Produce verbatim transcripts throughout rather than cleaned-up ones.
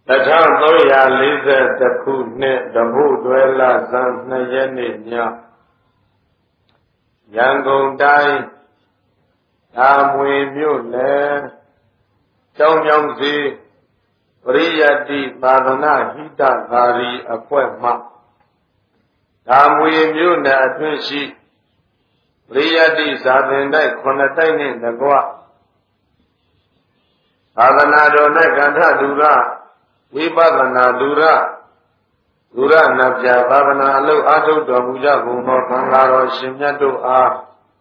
တစ်ထောင်သုံးရာလေးဆယ်တစ်ခုနှစ်တပုတွဲလဇန်နှစ်ရက်နေ့ညရန်ကုန်တိုင်းသာမွေမြို့နယ်ကျောင်းကျောင်းစီပရိယတ္တိသာသနာဟိတသာရီအဖွဲ့မှသာမွေမြို့နယ်အတွင်းရှိပရိယတ္တိဇာသင်တိုက်ခုနှစ်တိုက်နှင့်တကွသာသနာတော်၌ကန္ထဒုရဝိပဿနာဒုရဒုရနပြသာသနာအလုပ်အားထုတ်တော်မူကြကုန်သောသံဃာတော်ရှင်မြတ်တို့အား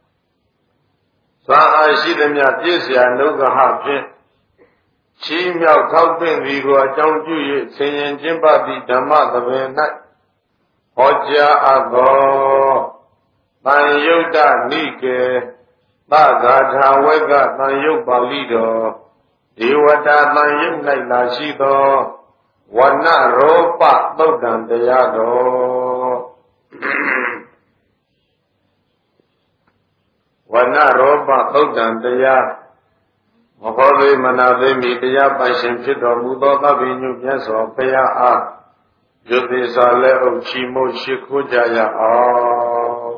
သာအားရှိသမျှပြည့်စရာနှုတ်ကဟဖြင့်ချီးမြှောက်ထောက်ပင့်သည်ကိုအကြောင်းပြု၍ဆင်ရင်ကျင့်ပသည့်ဓမ္မသဘင်၌ဟောကြားအပ်သောတန်ယုတ်တနိကေသဂါထာဝက်ကတန်ယုတ်ပါဠိတော်ဒေဝတာတန်ယုတ်၌လာရှိသောဝဏရောပသုတ်တံတရားတော်ဝဏရောပသုတ်တံတရားမဟောသေးမနာသေးမီတရားပိုင်ရှင်ဖြစ်တော်မူသောသဗ္ဗညုမြတ်စွာဘုရားအားယုတိစွာလက်အုပ်ချီးမွမ်းရှိခိုးကြရအောင်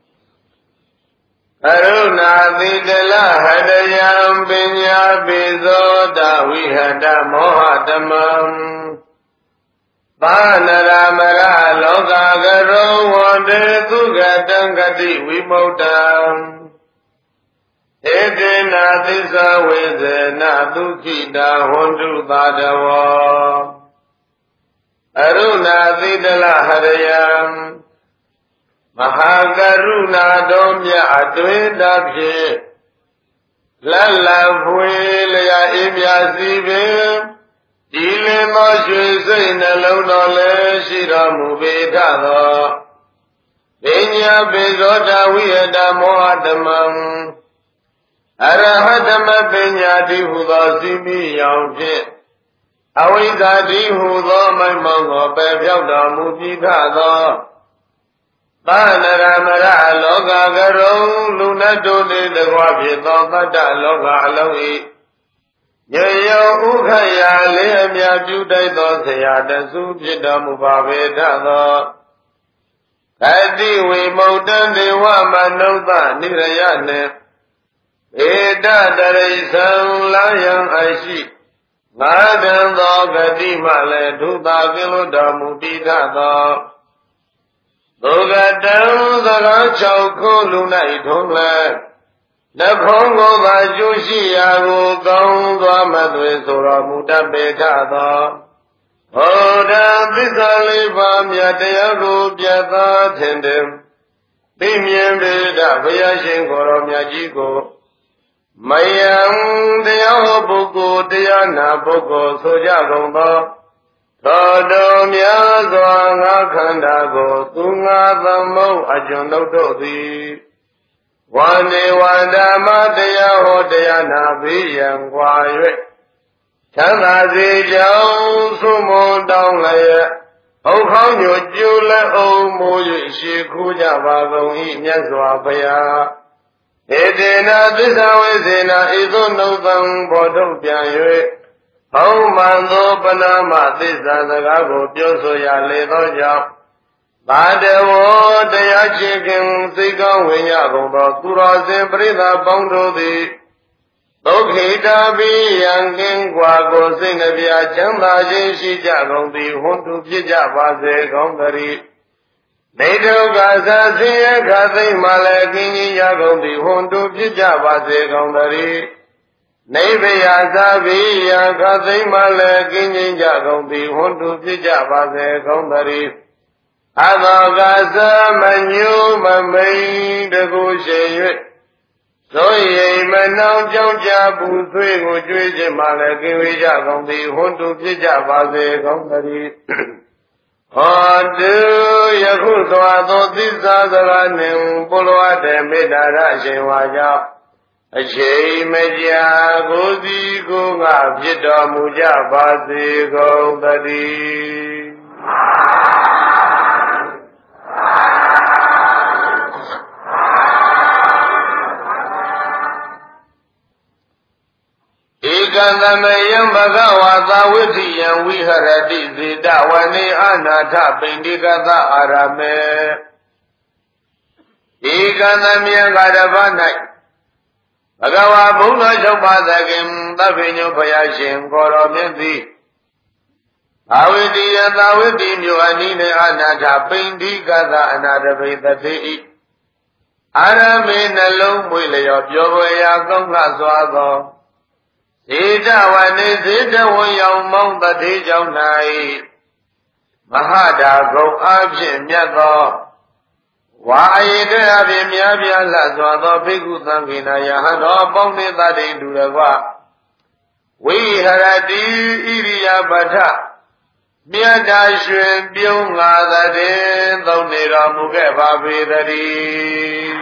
အရုဏာတိတလဟတယံပညာပိဇောတဝိဟတမောဟတမံပါဏရမရလောကကရောဝန္တေသုခတံဂတိဝိမု क्त ံဧတေနာသစ္စာဝေသေနဒုက္ခိတာဟွန်တုသာတဝောအရုဏာတိတလဟရယံမဟာကရုဏာတော်မြတ်အတွေ့တဖြင့်လလဖွေလျာအေးမြစီပင်ဒီလင်သောရွှေစိတ်နှလုံးတော်လည်းရှိတော်မူပေထသောပညာပိဇောတဝိဟတမောဟတမံအရဟတမပညာတိဟုသောစီမိယောင်ဖြင့်အဝိဇ္ဇာတိဟုသောမိုင်မောင်ကိုပယ်ပြောက်တော်မူပြီးထသောသာနရမရလောကကရုံလူနတ်တို့နှင့်တကွဖြစ်သောတတ္တလောကအလုံး၏ညယောဥခရာလေးအမြပြုတိုက်သောဆရာတဆုဖြစ်တော်မူပါပေထသောဂတိဝိမု क्त ံဒေဝမနုဿနိရယနှင့်ဧတတရိသံလာယံအရှိငါးတန်သောဂတိမှလည်းဒုသာကင်းလွတ်တော်မူပြီးထသောဒုက္ကတံသကား၆ခုလူ၌ထုံးလည်းနှခုံးကိုသာကျိုးရှိရာကိုကောင်းသွားမသွေဆိုတော်မူတတ်ပေထသောဟောတံသစ္စာလေးပါးမြတ်တရားကိုပြတ်သားထင်တယ်သိမြင်ပေတဘုရားရှင်ကိုယ်တော်မြတ်ကြီးကိုမယံတရားဟောပုဂ္ဂိုလ်တရားနာပုဂ္ဂိုလ်ဆိုကြကုန်သောသောတော်များစွာငါခန္ဓာကိုသူငါသမုတ်အကျွန်ုပ်တို့သည်ဝန္ဒေဝန္ဓမတရားဟောတရားနာပြီးရန်ကွာ၍ချမ်းသာစေကြောင်းသုမွန်တောင်းလျက်ဥခေါင်းညိုကျိုးလက်အောင်မိုး၍ရှေခိုးကြပါကုန်၏မြတ်စွာဘုရားဧတေနာသစ္စာဝေစေနာဤသို့နှုတ်သံဘောထုတ်ပြန်၍ဟောမှန်သောပနာမသစ္စာစကားကိုပြောဆိုရလေသောကြောင့်သာတဝောတရားချေခင်စိတ်ကောင်းဝင်ရကုန်သောသူတော်စင်ပရိသတ်ပေါင်းတို့သည်ဒုက္ခိတာပိယံကင်းကွာကိုစိတ်နှပြချမ်းသာခြင်းရှိကြကုန်သည်ဟွန်တုဖြစ်ကြပါစေကောင်းသတည်းနေဒုက္ခသာဆင်းရဲခသိမ့်မှလည်းကင်းကြီးရကုန်သည်ဟွန်တုဖြစ်ကြပါစေကောင်းသတည်းနိဗ္ဗာန်သာပိယံခသိမ့်မှလည်းကင်းကြီးကြကုန်သည်ဟွန်တုဖြစ်ကြပါစေကောင်းသတည်းအသောကသမညုမမိန်တကူရှိ၍သောရိမနောင်ကြောင့်ကြပူသွေးကိုကြွေးခြင်းမှလည်းကင်းဝေးကြကုန်သည်ဟွန်တုဖြစ်ကြပါစေကောင်းသတည်းဟောတုယခုသွားသောသစ္စာစကားနှင့်ပုလောအပ်တဲ့မေတ္တာရအရှင်ဝါကြောင့်အချိန်မကြာကိုယ်စီကိုယ်ငါဖြစ်တော်မူကြပါစေကုန်သတည်းဧကံသမယံဘဂဝါသာဝိသယံဝိဟရတိဇေတဝနေအနာထပိန္ဒီကသအာရမေဧကံသမယကတပ၌ဘဂဝါဘုံတော်၆ပါးသခင်သဗ္ဗညုဖယားရှင်ကိုယ်တော်မြတ်သည်အဝိတ္တိယသာဝိတ္တိမြို့အနိနေအနာထပိန္ဒီကသအနာတပိသတိဤအာရမေနှလုံးမွေလျော်ပြောပွေရာကောင်းလှစွာသောဇေတဝနေဇေတဝံရောင်မောင်းတတိကြောင့်၌မဟာဒါဂုံအဖြစ်မြတ်သောဝါအယေတအဖြစ်များပြားလှစွာသောဘိက္ခုသံဃိနာယဟန်တော်ပေါင်းနေတတ်တဲ့သူတော်ကဝိဟရတိဣရိယာပထမြတ်တာရွှင်ပြုံးငါသတဲ့သုံးနေတော်မူခဲ့ပါပေတည်း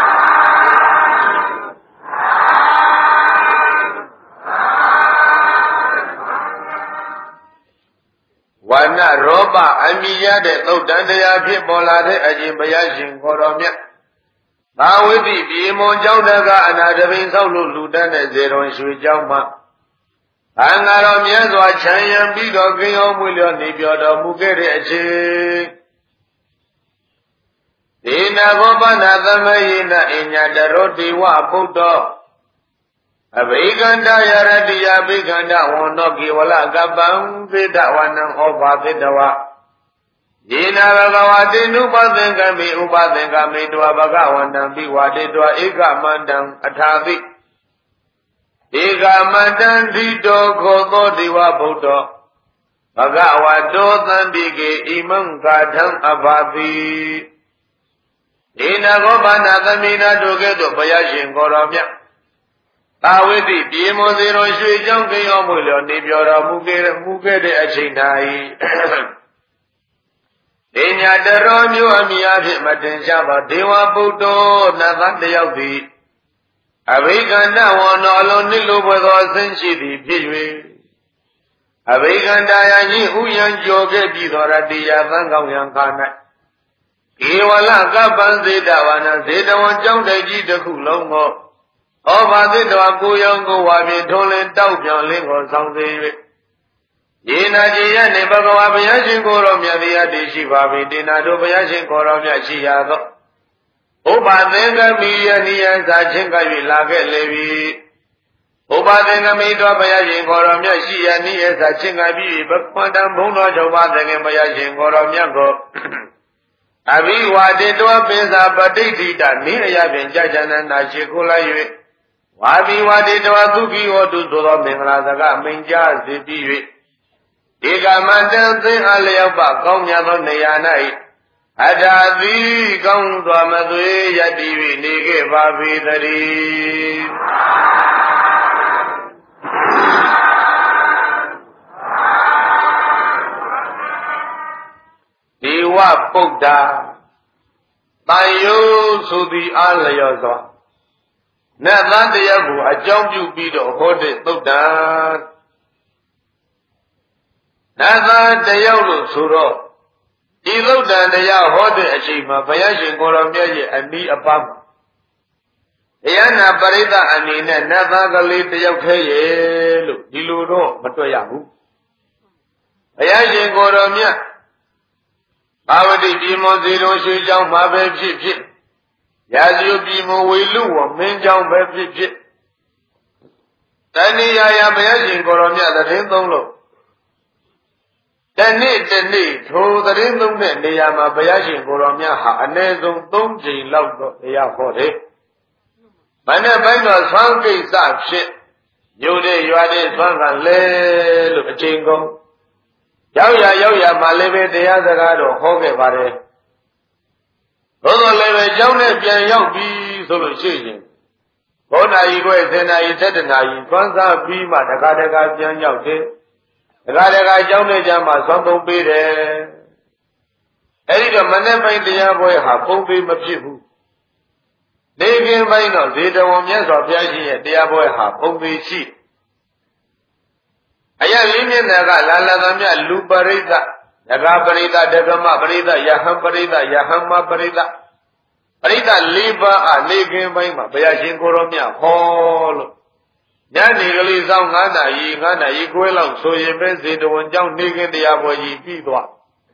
ဝါနရောပအမိရတဲ့သုတ်တန်တရားဖြစ်ပေါ်လာတဲ့အရှင်ဘုရားရှင်ကိုယ်တော်မြတ်သာဝတိပြေမွန်ကျောင်းတကအနာတပိန်ဆောက်လို့လူတန်းတဲ့ဇေရွန်ရွှေကျောင်းမှာအင်္ဂါတော်မြတ်စွာချမ်းရံပြီးတော့ကိယောမွေလျော်နေပြောတော်မူခဲ့တဲ့အချိန်ဒေနဘောပနာသမယေနအညတရောတိဝဗုဒ္ဓအဘိကန္တယရတိယဘိကန္တဝန္နောကေဝလကပ္ပံသေတဝနံဩဘာသေတဝယေနဘဂဝတိနုပသင်္ကမေဥပသင်္ကမေတဝဘဂဝန္တံပိဝတိတဝဧကမန္တံအထာတိဧကမန္တံဓိတောခောသောဒေဝဗုဒ္ဓဘဂဝတောသံတိကေဣမံကာထံအဘာတိဧနဂောဘာနာသမိနာတို့ကဲ့သို့ဘုရားရှင်ကိုယ်တော်မြတ်သာဝတိပြေမွန်စေတော်ရွှေကျောင်းကိယောမွေလျော်နေပြောတော်မူခဲ့မူခဲ့တဲ့အချိန်၌ဒေညာတရောမျိုးအမိအဖြစ်မတင်ရှားပါဒေဝဗုဒ္ဓနတ်သားတယောက်သည်အဘိကန္တဝန္နောလုံးနိလိုဘွယ်သောအစဉ်ရှိသည်ဖြစ်၍အဘိကန္တယာညိဥယံကြောခဲ့ပြီးသောရတိယသံကောင်းယံခါ၌ဧဝလကပ္ပံဇေတဝနံဇေတဝံကျောင်းတိုက်ကြီးတစ်ခုလုံးကိုဩဘာသစ်တော်ကိုရောင်ကိုဝါဖြင့်ထုံးလင်းတောက်ပြောင်လင်းကိုဆောင်စေ၍ယေနာကြည်ရနှင့်ဘဂဝါဘုရားရှင်ကိုယ်တော်မြတ်တရားတည်ရှိပါပြီတေနာတို့ဘုရားရှင်ကိုယ်တော်မြတ်ရှိရသောဥပသင်္ကမိယနိယသာချင်းကပ်၍လာခဲ့လေပြီဥပသင်္ကမိတော်ဘုရားရှင်ကိုယ်တော်မြတ်ရှိရနိယသာချင်းကပ်ပြီးဘကွန်တံဘုံတော်ချုပ်ပါသခင်ဘုရားရှင်ကိုယ်တော်မြတ်ကိုအဘိဝါတေတောပိစာပဋိဋ္ဌိတနိအယဖြင့်ကြာချမ်းနာရှိခိုးလိုက်၍ဝါဘိဝါတေတောသုခိဟောတုသို့သောမင်္ဂလာစကားမိန်ကြားစေပြီး၍ဧကမန္တံသင်အားလျောက်ပကောင်းမြတ်သောနေရာ၌အထာတိကောင်းစွာမသွေယတ္တိ၍နေခဲ့ပါပေတည်းဒေဝပုဒ္ဒါတန်ယုဆိုသည်အားလျောက်စွာနတ်သားတရားကိုအကြောင်းပြုပြီးတော့ဟောတဲ့သုတ်တံနတ်သားတရားလို့ဆိုတော့ဒီသုတ်တံတရားဟောတဲ့အချိန်မှာဘုရားရှင်ကိုယ်တော်မြတ်ရဲ့အနီးအပါးမှာတရားနာပရိသတ်အနေနဲ့နတ်သားကလေးတယောက်ထဲရဲ့လို့ဒီလိုတော့မတွေ့ရဘူးဘုရားရှင်ကိုယ်တော်မြတ်ဘာဝတိပြည်မွန်စီတော်ရွှေကျောင်းမှာပဲဖြစ်ဖြစ်ရာဇယပြည်မဝေလူဝမင်းကျောင်းပဲဖြစ်ဖြစ်တဏှိယာယဘုရားရှင်ကိုယ်တော်မြတ်သတင်းသုံးလို့တနေ့တနေ့ထိုသတင်းသုံးတဲ့နေရာမှာဘုရားရှင်ကိုယ်တော်မြတ်ဟာအ ਨੇ ဆုံးသုံးကြိမ်လောက်တော့တရားဟောတယ်။မနေ့ပိုင်းတော့သွမ်းကိစ္စဖြစ်မြို့တဲ့ရွာတဲ့သွမ်းကလဲလို့အချိန်ကုန်ရောက်ရရောက်ရမှလည်းပဲတရားစကားတော့ဟောခဲ့ပါတယ်။သို့တော်လည်းပဲကျောင်းနဲ့ပြန်ရောက်ပြီဆိုလို့ရှိရင်ဘောနာကြီးခွဲစင်နာကြီးသက်တနာကြီးသွမ်းစားပြီးမှတခါတခါပြန်ရောက်တယ်။တခါတခါကျောင်းနဲ့ကြမှာသွမ်းသုံးပေးတယ်။အဲဒီတော့မနေ့ပိုင်းတရားပွဲဟာပုံသေးမဖြစ်ဘူး။နေခင်ပိုင်းတော့ဇေတဝန်မြတ်စွာဘုရားရှင်ရဲ့တရားပွဲဟာပုံသေးရှိအယလေးမျက်နှာကလာလာသမျှလူပရိသတ်ဒဂပရိသတ်ဒဂမပရိသတ်ယဟံပရိသတ်ယဟမပရိသတ်ပရိသတ်လေးပါးအလေးခင်ပိုင်းမှာဘုရားရှင်ကိုယ်တော်မြတ်ဟောလို့ညနေကလေးဆောင်ငါးနာရီငါးနာရီခွဲလောက်ဆိုရင်ပဲဇေတဝန်ကျောင်းနေခင်တရားပွဲကြီးပြီးသွား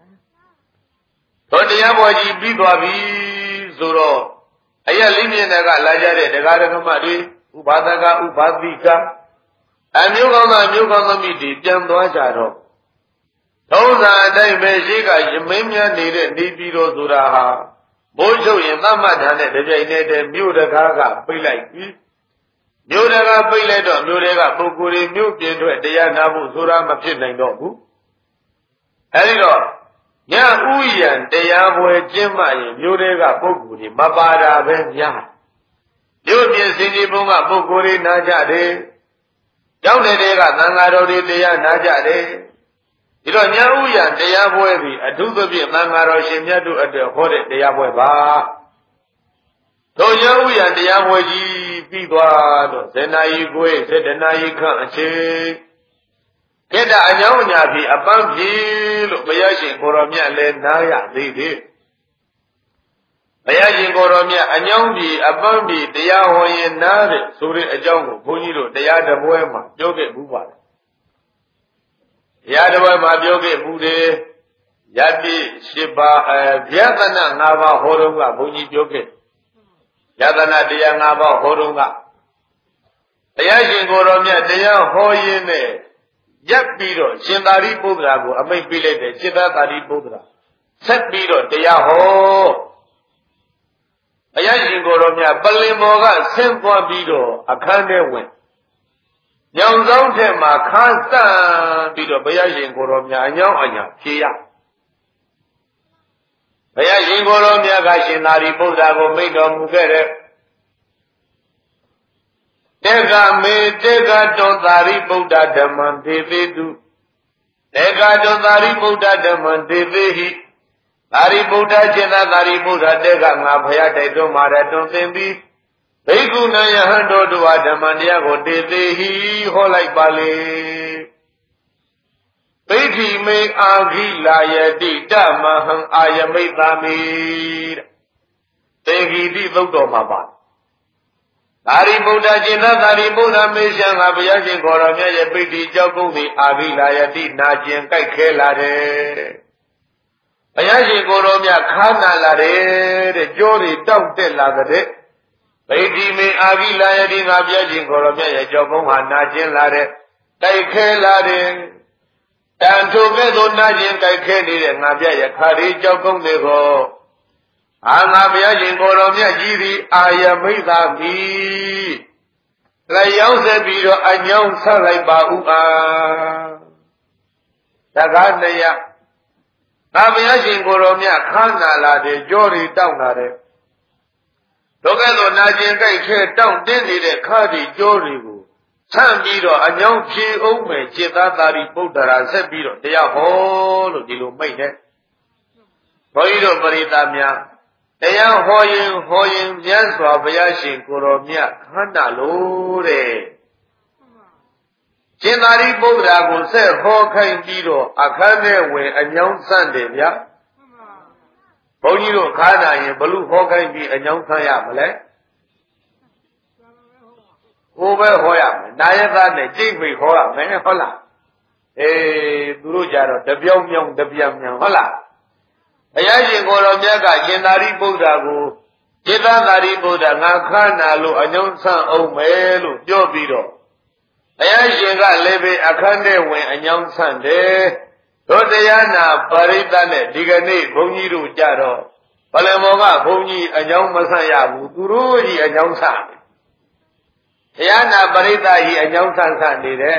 တော့တရားပွဲကြီးပြီးသွားပြီဆိုတော့အရက်လေးမြင်တဲ့ကလာကြတဲ့တရားဓမ္မတွေဥပါဒကဥပါတိကအမျိုးကောင်းသားမျိုးကောင်းသမီးတွေပြန်သွားကြတော့ထုံးစံအတိုင်းပဲရှိကရမင်းများနေတဲ့နေပြည်တော်ဆိုတာဟာမိုးချုပ်ရင်သမ္မတ်ထန်တဲ့တပြိုင်တည်းတည်းမြို့တကားကပိတ်လိုက်ပြီမြို့တကားပိတ်လိုက်တော့မြို့တွေကပုဂ္ဂိုလ်တွေမြို့ပြင်ထွက်တရားနာဖို့ဆိုတာမဖြစ်နိုင်တော့ဘူးအဲဒီတော့ညဥယျံတရားပွဲကျင်းပရင်မြို့တွေကပုဂ္ဂိုလ်တွေမပါတာပဲများမြို့ပြင်စင်ကြီးဘုံကပုဂ္ဂိုလ်တွေနာကြတယ်ကျောင်းတွေကသံဃာတော်တွေတရားနာကြတယ်ဒီတော့ညဥယျံတရားပွဲပြီးအထူးသဖြင့်သံဃာတော်ရှင်မြတ်တို့အတွက်ဟောတဲ့တရားပွဲပါတို့ညဥယျံတရားပွဲကြီးပြီးသွားတော့ဇေနာယီကိုယ်စေတနာယီခန့်အချိန်ခေတ္တအကြောင်းအညာဖြင့်အပန်းဖြေလို့ဘုရားရှင်ကိုရောမြတ်လည်းနားရသေးတယ်ဘုရားရှင်ကိုရောမြတ်အညောင်းဖြေအပန်းဖြေတရားဟောရင်နားတဲ့ဆိုတဲ့အကြောင်းကိုဘုန်းကြီးတို့တရားတပွဲမှာပြောခဲ့ဘူးပါတယ်တရားတပွဲမှာပြောခဲ့ဘူးတယ်ယတိရှိပါအဗျာဒနာ၅ပါးဟောတော့ကဘုန်းကြီးပြောခဲ့ယတနာတရား၅ပါးဟောတော့ကဘုရားရှင်ကိုရောမြတ်တရားဟောရင်းနဲ့ရပ်ပြီးတော့ရှင်သာရိပုတ္တရာကိုအမိန့်ပေးလိုက်တယ်ရှင်သာရိပုတ္တရာဆက်ပြီးတော့တရားဟောဘုရားရှင်ကိုရောမြတ်ပလင်ပေါ်ကဆင်းသွားပြီးတော့အခန်းထဲဝင်ညောင်ဆောင်ထဲမှာခန်းစံပြီးတော့ဘုရားရှင်ကိုရောမြတ်အညောင်းအညာဖြေရဘုရားရှင်ကိုရောမြတ်ကရှင်သာရိပုတ္တရာကိုမိန့်တော်မူခဲ့တဲ့တေကမေတေကတောသာရိပုတ္တဓမ္မံဒေသေတုတေကတောသာရိပုတ္တဓမ္မံဒေသေဟိသာရိပုတ္တရှင်သာသာရိပုတ္တတေကငါဘုရားတိုက်တွန်းမှာတဲ့တွင်သင်ပြီးဘိက္ခုနယဟန်တို့တို့ဟာဓမ္မတရားကိုဒေသေဟိဟောလိုက်ပါလေပိဋိမေအာဂိလာယတိတမဟံအာယမိတ်သာမိတဲ့တေဂီတိသုတ်တော်မှာပါသာရိပုတ္တရှင်သာသာရိပုတ္တမေရှံကဘုရားရှင်ခေါ်တော်မြတ်ရဲ့ပိဋိကြောင့်ကုန်သည်အာဂိလာယတိနာကျင်ကြိုက်ခဲလာတယ်ဘုရားရှင်ကိုယ်တော်မြတ်ခါနာလာတယ်တဲ့ကြိုးတွေတောက်တက်လာတဲ့ဗိဓိမေအာဂိလာယတိငါဘုရားရှင်ကိုယ်တော်မြတ်ရဲ့ကြောင့်ကုန်ဟာနာကျင်လာတဲ့တိုက်ခဲလာတယ်တန်ထိုကဲ့သို့နာကျင်တိုက်ခဲနေတဲ့ငါဘုရားရဲ့ခါရီကြောင့်ကုန်တွေကိုအာငါဘုရားရှင်ကိုယ်တော်မြတ်ကြီးသည်အာယမိတ်သာမိလျောင်းဆက်ပြီးတော့အညောင်းဆက်လိုက်ပါဥအာတကားတရငါဘုရားရှင်ကိုယ်တော်မြတ်ခန်းနာလာတဲ့ကြောရီတောက်လာတဲ့ဒုက္ခသို့နာကျင်ကြိုက်ခဲတောင့်တင်းနေတဲ့ခါဒီကြောတွေကိုဆန့်ပြီးတော့အညောင်းဖြေအောင်မယ်จิตသားသာရိပုတ္တရာဆက်ပြီးတော့တရားဟောလို့ဒီလိုမိတ်တဲ့ဘုန်းကြီးတို့ပရိသတ်များတရားဟောရင်ဟောရင်မြတ်စွာဘုရားရှင်ကိုယ်တော်မြတ်ခန္ဓာလို့တဲ့ရှင်သာရိပုတ္တရာကိုဆက်ဟောခိုင်းပြီးတော့အခန်းထဲဝင်အညောင်းဆန့်တယ်ဗျာဘုန်းကြီးတို့ခါနာရင်ဘလူဟောခိုင်းပြီးအညောင်းဆန့်ရမလဲကိုယ်ပဲဟောရမယ်နာယကနဲ့ကြိတ်မိတ်ဟောရမယ်ဟုတ်လားအေးသူတို့ကြတော့တပြောင်းပြောင်းတပြန်ပြန်ဟုတ်လားဘုရားရှင်ကိုယ်တော်မြတ်ကရှင်သာရိပုတ္တရာကိုจิตသာရိပုတ္တရာငါခန္ဓာလို့အညောင်းဆန့်အောင်မယ်လို့ပြောပြီးတော့ဘုရားရှင်ကလည်းပဲအခန်းထဲဝင်အညောင်းဆန့်တယ်တို့တရားနာပရိသတ်နဲ့ဒီကနေ့ဘုန်းကြီးတို့ကြတော့ပလင်မောကဘုန်းကြီးအညောင်းမဆန့်ရဘူးသူတို့ကြီးအညောင်းဆန့်တယ်တရားနာပရိသတ်ကြီးအညောင်းဆန့်ဆန့်နေတယ်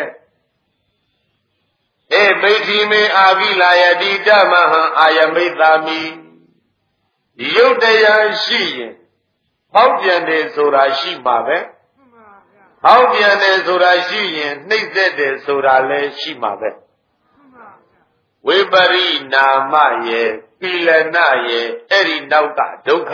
အေပိဋိမေအာဂိလာယတိတမဟံအာယမိတ်သာမိယုတ်တရားရှိရင်ဟောက်ပြန်တယ်ဆိုတာရှိမှာပဲဟောက်ပြန်တယ်ဆိုတာရှိရင်နှိမ့်သက်တယ်ဆိုတာလည်းရှိမှာပဲဝိပရိနာမရဲ့ကိလနာရဲ့အဲ့ဒီနောက်ကဒုက္ခ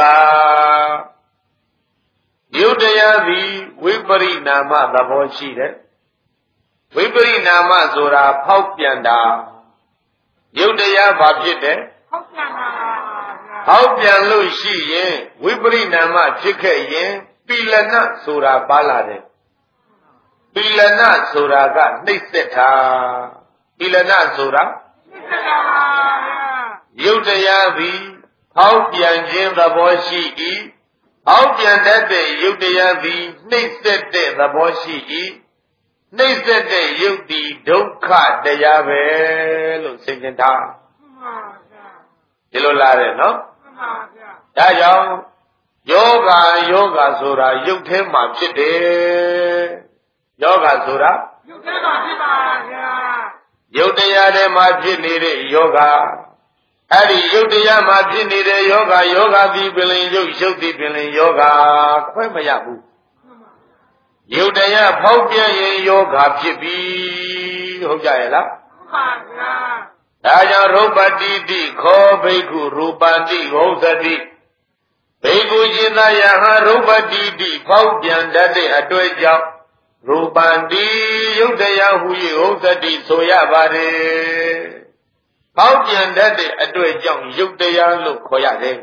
ယုတ်တရားသည်ဝိပရိနာမသဘောရှိတယ်ဝိပရိနာမဆိုတာဖောက်ပြန်တာယုတ်တရားဘာဖြစ်တယ်ဖောက်ပြန်တာဖောက်ပြန်လို့ရှိရင်ဝိပရိနာမဖြစ်ခဲ့ရင်ပိလနဆိုတာပါလာတယ်ပိလနဆိုတာကနှိပ်စက်တာပိလနဆိုတာနှိပ်စက်တာပါဗျာရုပ်တရားသည်ဟောက်ပြန်ခြင်းသဘောရှိ၏ဟောက်ပြန်တတ်တဲ့ရုပ်တရားသည်နှိပ်စက်တဲ့သဘောရှိ၏နှိပ်စက်တဲ့ရုပ်သည်ဒုက္ခတရားပဲလို့သိကျင်ထားမှန်ပါဗျာဒီလိုလားတယ်နော်မှန်ပါဗျာဒါကြောင့်ယောဂယောဂဆိုတာရုပ်ထဲမှာဖြစ်တယ်ယောဂဆိုတာရုပ်ထဲမှာဖြစ်ပါဗျာရုပ်တရားထဲမှာဖြစ်နေတဲ့ယောဂအဲ့ဒီရုပ်တရားမှာဖြစ်နေတဲ့ယောဂယောဂသည်ပင်လင်ရုပ်ရုပ်သည်ပင်လင်ယောဂခွဲမရဘူးရုပ်တရားဖောက်ပြန်ရင်ယောဂဖြစ်ပြီဟုတ်ကြရဲ့လားဟုတ်ပါဗျာဒါကြောင့်ရုပ်ပတိတိခောဘိက္ခုရူပတိဝုသတိဘိက္ခုရှင်သာယဟရုပ်ပတိတိဖောက်ပြန်တတ်တဲ့အတွေ့အကြောင်းရူပန္တိယုတ်တရားဟူ၍ဝုသတိဆိုရပါတယ်ဖောက်ပြန်တတ်တဲ့အတွေ့အကြောင်းယုတ်တရားလို့ခေါ်ရတယ်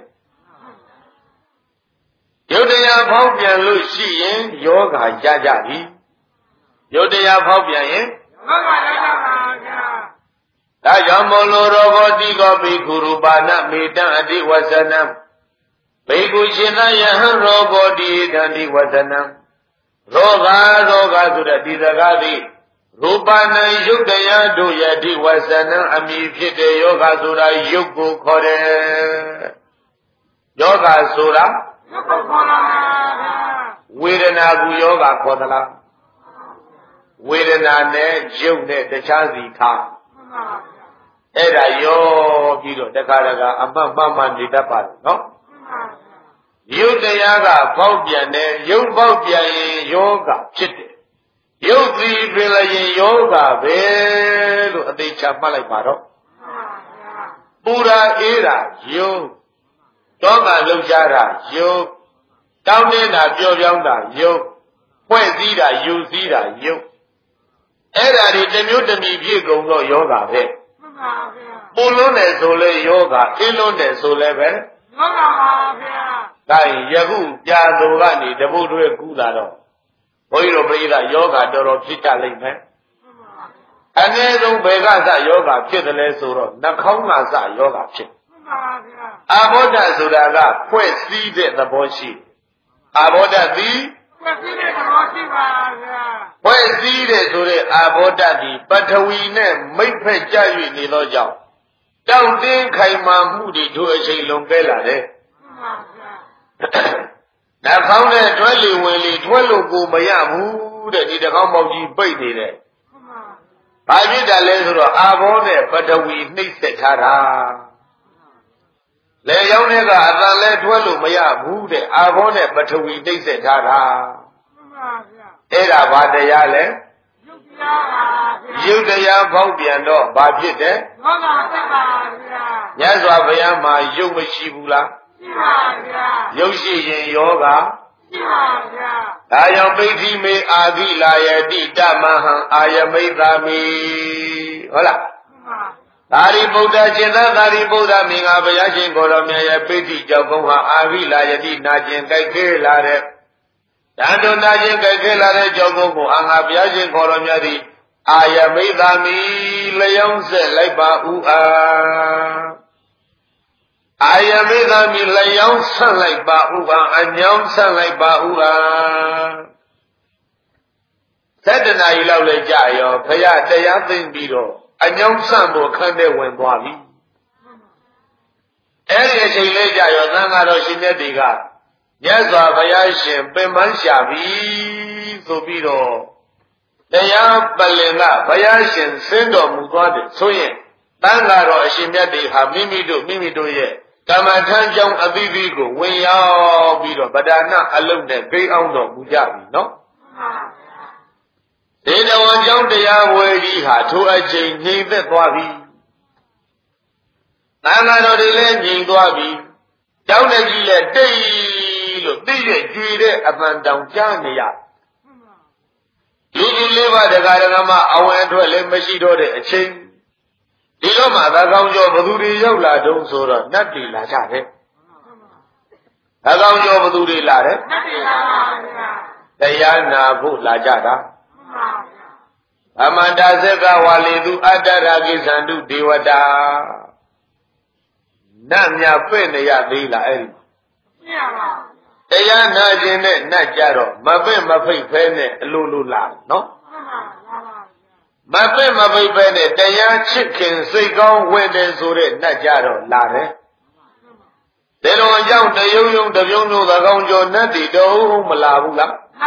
ယုတ်တရားဖောက်ပြန်လို့ရှိရင်ယောဂရကြပြီယုတ်တရားဖောက်ပြန်ရင်ယောဂရကြပါဗျာဒါကြောင့်မောလောရောဘောတိကောဘိက္ခုရူပနာမေတံအတိဝဇနံဘိက္ခုရှင်သာယဟံရောဘောတိတံတိဝဇနံရောဂါရောဂါဆိုတဲ့ဒီစကားသည်ရူပနာယုတ်တရားတို့ယတိဝဇနံအမည်ဖြစ်တဲ့ယောဂဆိုတာယုတ်ကိုခေါ်တယ်ယောဂဆိုတာယုတ်ကိုခေါ်တာဝေဒနာကူယောဂခေါ်သလားဝေဒနာနဲ့ယုတ်နဲ့တခြားစီထားအဲ့ဒါရောပြီးတော့တခါတခါအမှတ်မှတ်မှနေတတ်ပါနော်ယုတ်တရားကပေါက်ပြန်တယ်ယုတ်ပေါက်ပြန်ရင်ယောဂဖြစ်တယ်ယုတ်သည်ပြင်လည်းယောဂပဲလို့အသေးချမှတ်လိုက်ပါတော့ပူရာအေးတာယုတ်တောကလှုပ်ရှားတာယုတ်တောင်းနေတာပျော်ပြောင်းတာယုတ်ဖွဲ့စည်းတာယူစည်းတာယုတ်အဲ့ဒါတွေတစ်မျိုးတစ်မျိုးဖြစ်ကုန်တော့ယောဂပဲမှန်ပါဗျာပူလွန်းတယ်ဆိုလဲယောဂအေးလွန်းတယ်ဆိုလဲပဲယောဂပါဗျာဒါရင်ယခုပြာသူကနေတပုတ်တွေကူးလာတော့ဘုန်းကြီးတို့ပြိဿယောဂတော်တော်ဖြစ်ကြလိမ့်မယ်အနည်းဆုံးဘယ်ကစယောဂဖြစ်တယ်လဲဆိုတော့နှာခေါင်းကစယောဂဖြစ်အာဘောဓဆိုတာကဖွဲ့စည်းတဲ့သဘောရှိအာဘောဓသည်ဖွဲ့စည်းတဲ့သဘောရှိပါဗျာဖွဲ့စည်းတဲ့ဆိုတဲ့အာဘောဓသည်ပထဝီနဲ့မိတ်ဖက်ကြ၍နေသောကြောင့်တောင့်တင်းခိုင်မာမှုတွေတို့အချိန်လုံးပဲလာတယ်နှာခေါင်းနဲ့တွဲလီဝင်လီထွက်လို့ကိုမရဘူးတဲ့ဒီတကောင်းပေါက်ကြီးပိတ်နေတယ်ဘာဖြစ်တယ်လဲဆိုတော့အာဘောနဲ့ပထဝီနှိမ့်ဆက်ထားတာလေရောက်တဲ့ကအတန်လဲတွဲလို့မရဘူးတဲ့အာဘောနဲ့ပထဝီနှိမ့်ဆက်ထားတာအဲ့ဒါဘာတရားလဲယုတ်တရားပေါက်ပြန်တော့ဘာဖြစ်တယ်မှန်ပါပါဗျာမြတ်စွာဘုရားမှာယုတ်မရှိဘူးလားရှိပါဗျာယုတ်ရှိရင်ယောဂရှိပါဗျာဒါကြောင့်ပိဋိမေအာသီလာယတိတမဟံအာယမိတ်သာမိဟုတ်လားသာရိပုတ္တရှင်သာသာရိပုတ္တမင်္ဂဘုရားရှင်ကိုတော်မြတ်ရဲ့ပိဋိကြောင့်ဘုံဟာအာဝိလာယတိနာကျင်ကြိုက်ခဲလာတဲ့ဓာတုနာကျင်ကြိုက်ခဲလာတဲ့ကြောင့်ဘုံကိုအာငါဘုရားရှင်ကိုတော်မြတ်သည်အာယမိတ်သာမိလျောင်းဆက်လိုက်ပါဥအာအာယမိသာမိလျောင်းဆက်လိုက်ပါဥပါအညောင်းဆက်လိုက်ပါဥပါသတ္တနာရီလောက်လဲကြာရောဘုရားတရားသိမ့်ပြီးတော့အညောင်းဆက်ဖို့ခန့်တဲ့ဝင်သွားပြီအဲ့ဒီအချိန်လဲကြာရောသံဃာတော်ရှင်မြတ်တွေကမြတ်စွာဘုရားရှင်ပင်ပန်းရှာပြီဆိုပြီးတော့တရားပလင်ကဘုရားရှင်ဆင်းတော်မူသွားတယ်ဆိုရင်သံဃာတော်အရှင်မြတ်တွေဟာမိမိတို့မိမိတို့ရဲ့ကမ္မထမ်းကြောင့်အသီးသီးကိုဝင်ရောက်ပြီးတော့ဗဒနာအလုံးနဲ့ဂိမ်းအောင်တော်မူကြပြီနော်ဒေတဝံကြောင့်တရားဝယ်ကြီးဟာထိုအချိန်ငြိမ်သက်သွားပြီသံဃာတော်တွေလည်းငြိမ်သွားပြီကြောင့်တကြီးလည်းတိတ်လို့သိရကြွေတဲ့အပန်တောင်ကြားနေရလူကြီးလေးပါးတရားဓမ္မအဝင်အထွက်လည်းမရှိတော့တဲ့အချိန်ဒီတော့မှသာကောင်းကျော်ဘသူတွေရောက်လာတုံးဆိုတော့နတ်တွေလာကြတယ်သာကောင်းကျော်ဘသူတွေလာတယ်နတ်တွေလာပါဗျာတရားနာဖို့လာကြတာ Amanda Zeka Walidu Adaragi Sandu Diwada Namya Penaya Dila El Taya Najine Najaro Mabe Mafi Pene Lulula no Mabe Mafi Pene Taya Chicken Sikon Wende Sure Najaro Lare Delo Young the Young the Young the Gonjo Nati Do Malabula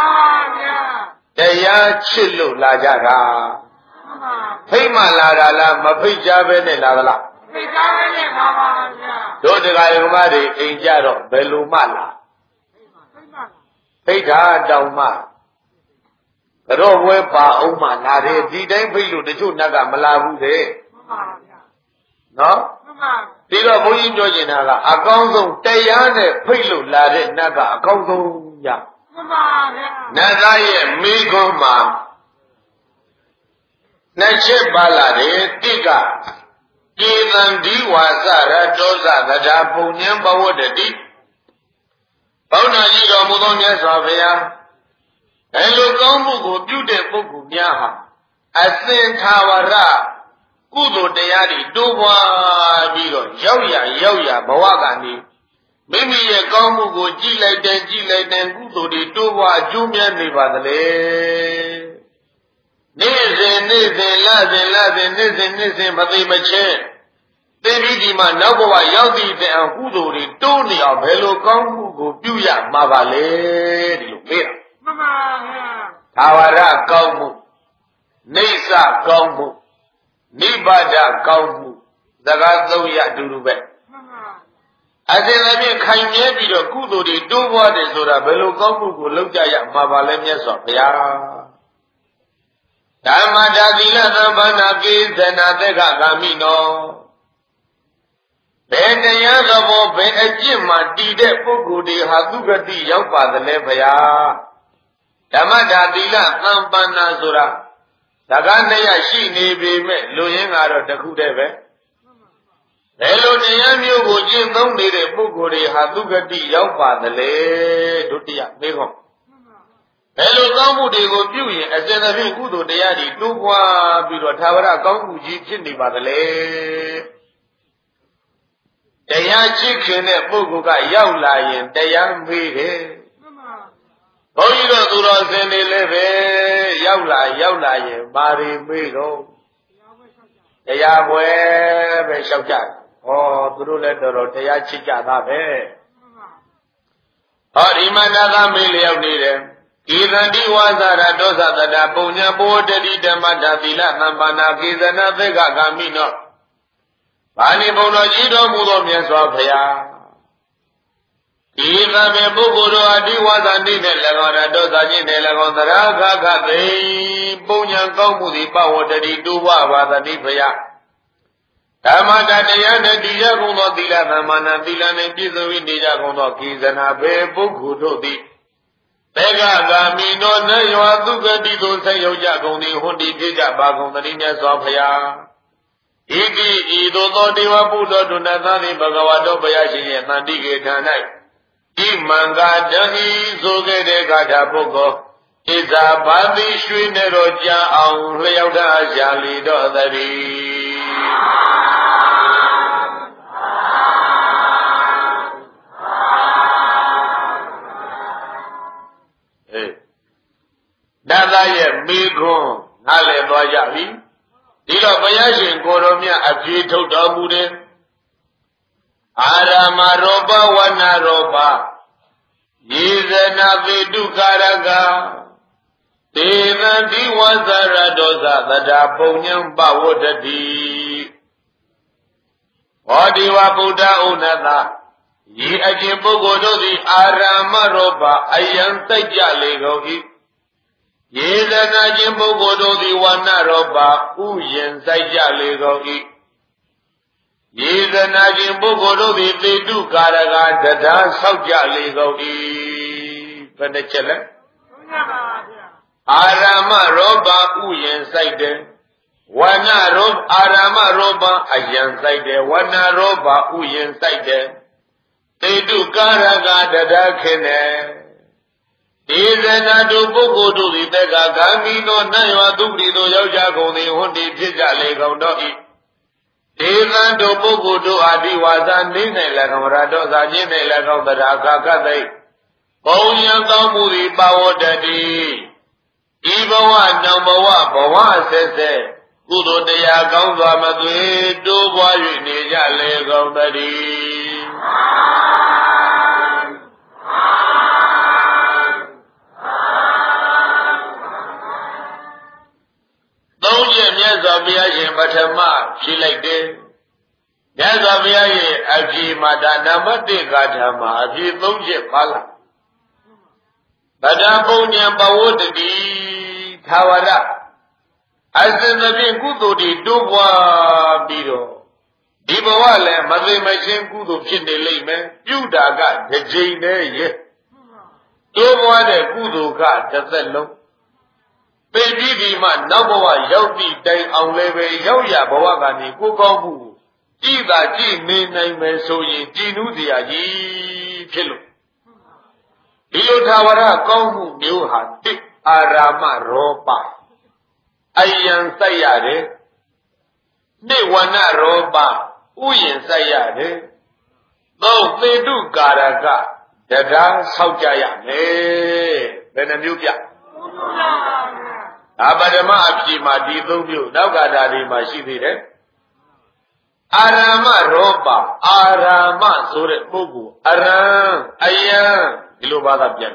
Taya Chilu Lajara Hima Lara La Mafi Javene Lala Do the Gayumari in Jaro Belumala Peta Dauma Rowe Pa Uma Nare Didem Pilu the two Naga Malabu No Tilo Buin Jojinaga Akonzo Tayane Pilu Lare Naga Akonzo Ya Nagaye Migoma Nache Balade Tiga Kidan Diwasara Dosa Gada Punyam Bawodadi Bauna Jiga Mudonia Savia Hello Gombu Beauty Boku Yaha Asin Tawara Kudo Dayari Duwa Bigo Yoya Yoya Bawagani Mimi Ye Gombu Go Jila Den Jila Den Kudo Di Duwa Jumia Nibadale Nizin Nizin Lazin Lazin Nizin Nizin Mati Mache Tebidima Nabawa Yadi de Ankudori, Tony of Hello Kongu, Puya, Mavale, Lumira. Tawara Kongu, Nisa Kongu, Nibada Kongu, Zagazoya Durube. As in I mean, Kanye be the Kudori, do what is or a Bello Kongu, Lujaya, Mavale, Sophia. Tamada Dila Nabana Giz and Adega Gamino. Benaya Gabo Ben Ajima Dide Pugudi Hadugati Yampa the Levaya Tamada Dila Nampana Sura Taganaya Shini Bime Luyen Aro Takudeve Hello Nayamio Gojim don't need a Pugudi Hadugati Yampa the Le Dutia Bego Hello Gamudi go Puy as in a Kudo Deadi Dugwa Biro Tavara Gamuji Chindi Badale Taya chicken at Buguga Yaulayan, Tayam Vide. Boyro Duros and Eleve, Yaula, Yaulayan, Mari Mido. Taya Web, Shaukat, or Duruleto, Taya Chica, or Imanaga Million. Kirandi was a Radosa, the Dapunya, Bodedi, the Madavila, Nambana, Kizana, Vega Gamino. Bani Bono Jido Mudo Miaswapaya. Eva Bebuguru Adi was a Nina Lagona Dosaji Nelagon Raga Gay, Bunyan Komudi Power Daddy Duwa was a Nipaya. Tamada Diana Diagono Dila Namana Dilan and Pizu in Diagono Kizana Bebugudi. Pega Gamino Nayoaduga Dido Sayogoni Hundi Pija Bagon the Nina Sofia. Iti Ido Diwa Buddha do Natani Bagawado Bayashi and Nandigi Tanai. Imanga Dani Zoge de Gadapogo is a Badi Shwineroja on Leoda Jali Dodari. Dada ye Migo Nale Bayavi. Dilo Bayashin Koromia Api Totabude Arama Roba Wana Roba Yizana Vidu Karaga Dena Diwazara Doza Dada Ponyam Bawodadi Odiwa Buddha Unada Yi Ajimbogodo di Arama Roba Ayam Tajalegohi Yedana Jimbogodo di Wana Roba Uyen Sajalegohi Yedana Jimbogodo di Lidu Karaga Dada Sajalegohi Panachala Arama Roba Uyen Saide Wana Rob Arama Roba Ayan Saide Wana Roba Uyen Saide Lidu Karaga Dada Kene ဧဇနာတို့ပုဂ္ဂိုလ်တို့သည်တက္ကဂามီသောနတ်ရွာသူပတိတို့ယောက်ျားကုန်သည်ဟွန်ဒီဖြစ်ကြလေကုန်တော့၏ဒေသံတို့ပုဂ္ဂိုလ်တို့အာဒီဝါစာနေ၌၎င်းရတောစာခြင်း၌၎င်းတရားခါကသိဘုံယံကောင်းမှုသည်ပါဝတ္တိဤဘဝနောင်ဘဝဘဝဆက်ဆက်ကုသိုလ်တရားကောင်းစွာမသွေတိုးပွား၍နေကြလေကုန်တည်းသုံးချက်မြတ်စွာဘုရားရှင်ပထမဖြေလိုက်တယ်မြတ်စွာဘုရားရဲ့အဖြေမှာဒါနံပါတ်တစ်ဂါထာမှာအဖြေသုံးချက်ပါလာဗဒံပုံဉ္ပဝတ္တိသာဝရအစဉ်သဖြင့်ကုသိုလ်တွေတိုးပွားပြီးတော့ဒီဘဝလည်းမသိမချင်းကုသိုလ်ဖြစ်နေလိမ့်မယ်ပြုတာကတစ်ချိန်တည်းရဲ့တိုးပွားတဲ့ကုသိုလ်ကတစ်သက်လုံးသိပြီးဒီမှနောက်ဘဝရောက်သည့်တိုင်အောင်လည်းပဲရောက်ရဘဝကနေကိုကောင်းမှုကြည်သာကြည်နေနိုင်မယ်ဆိုရင်ကြည်နူးစရာကြီးဖြစ်လို့ဒီလိုသာဝရကောင်းမှုမျိုးဟာတိအာရာမရောပအယံစိုက်ရတယ်နိဝဏရောပဥယျင်စိုက်ရတယ်သုံးသေတုကာရကတရားဆောက်ကြရမယ်ဘယ်နှမျိုးပြအပဒမအဖြေမှာဒီသုံးမျိုးနောက်ကတာတွေမှာရှိသေးတယ်အာရမရောပအာရမဆိုတဲ့ပုဂ္ဂိုလ်အရံအယံဒီလိုဘာသာပြန်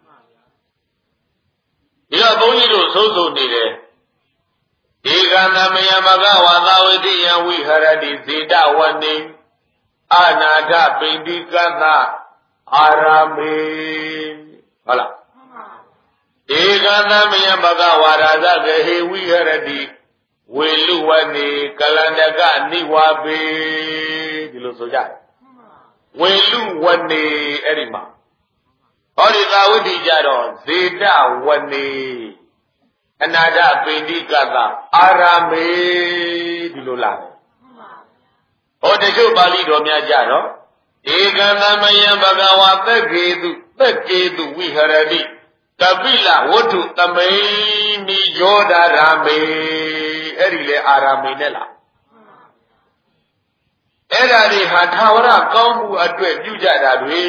ဒီတော့ဘုန်းကြီးတို့သုံးဆုံးနေတယ်ဧကံသမယမဂဝါသဝတိယဝိဟရတိဇေတဝနေအနာထပိဋိကသအာရမေဟုတ်လားဧကံသမယမဂဝါရာဇဂဟေဝိဟရတိဝေလူဝနေကလန္တကနိဝါပေဒီလိုဆိုကြတယ်ဝေလူဝနေအဲ့ဒီမှာဟောဒီသာဝတိကြတော့ဇေတဝနေအနာထပိဋိကသအာရမေဒီလိုလာတယ်ဟောတချို့ပါဠိတော်များကြတော့ဧကံသမယံဘဂဝါသက်ကေတုသက်ကေတုဝိဟရတိကပိလဝတ္ထုသမိနိယောဒရာမေအဲ့ဒီလေအာရမေနဲ့လားအဲ့ဒါတွေဟာသာဝရကောင်းမှုအတွက်ပြုကြတာတွေ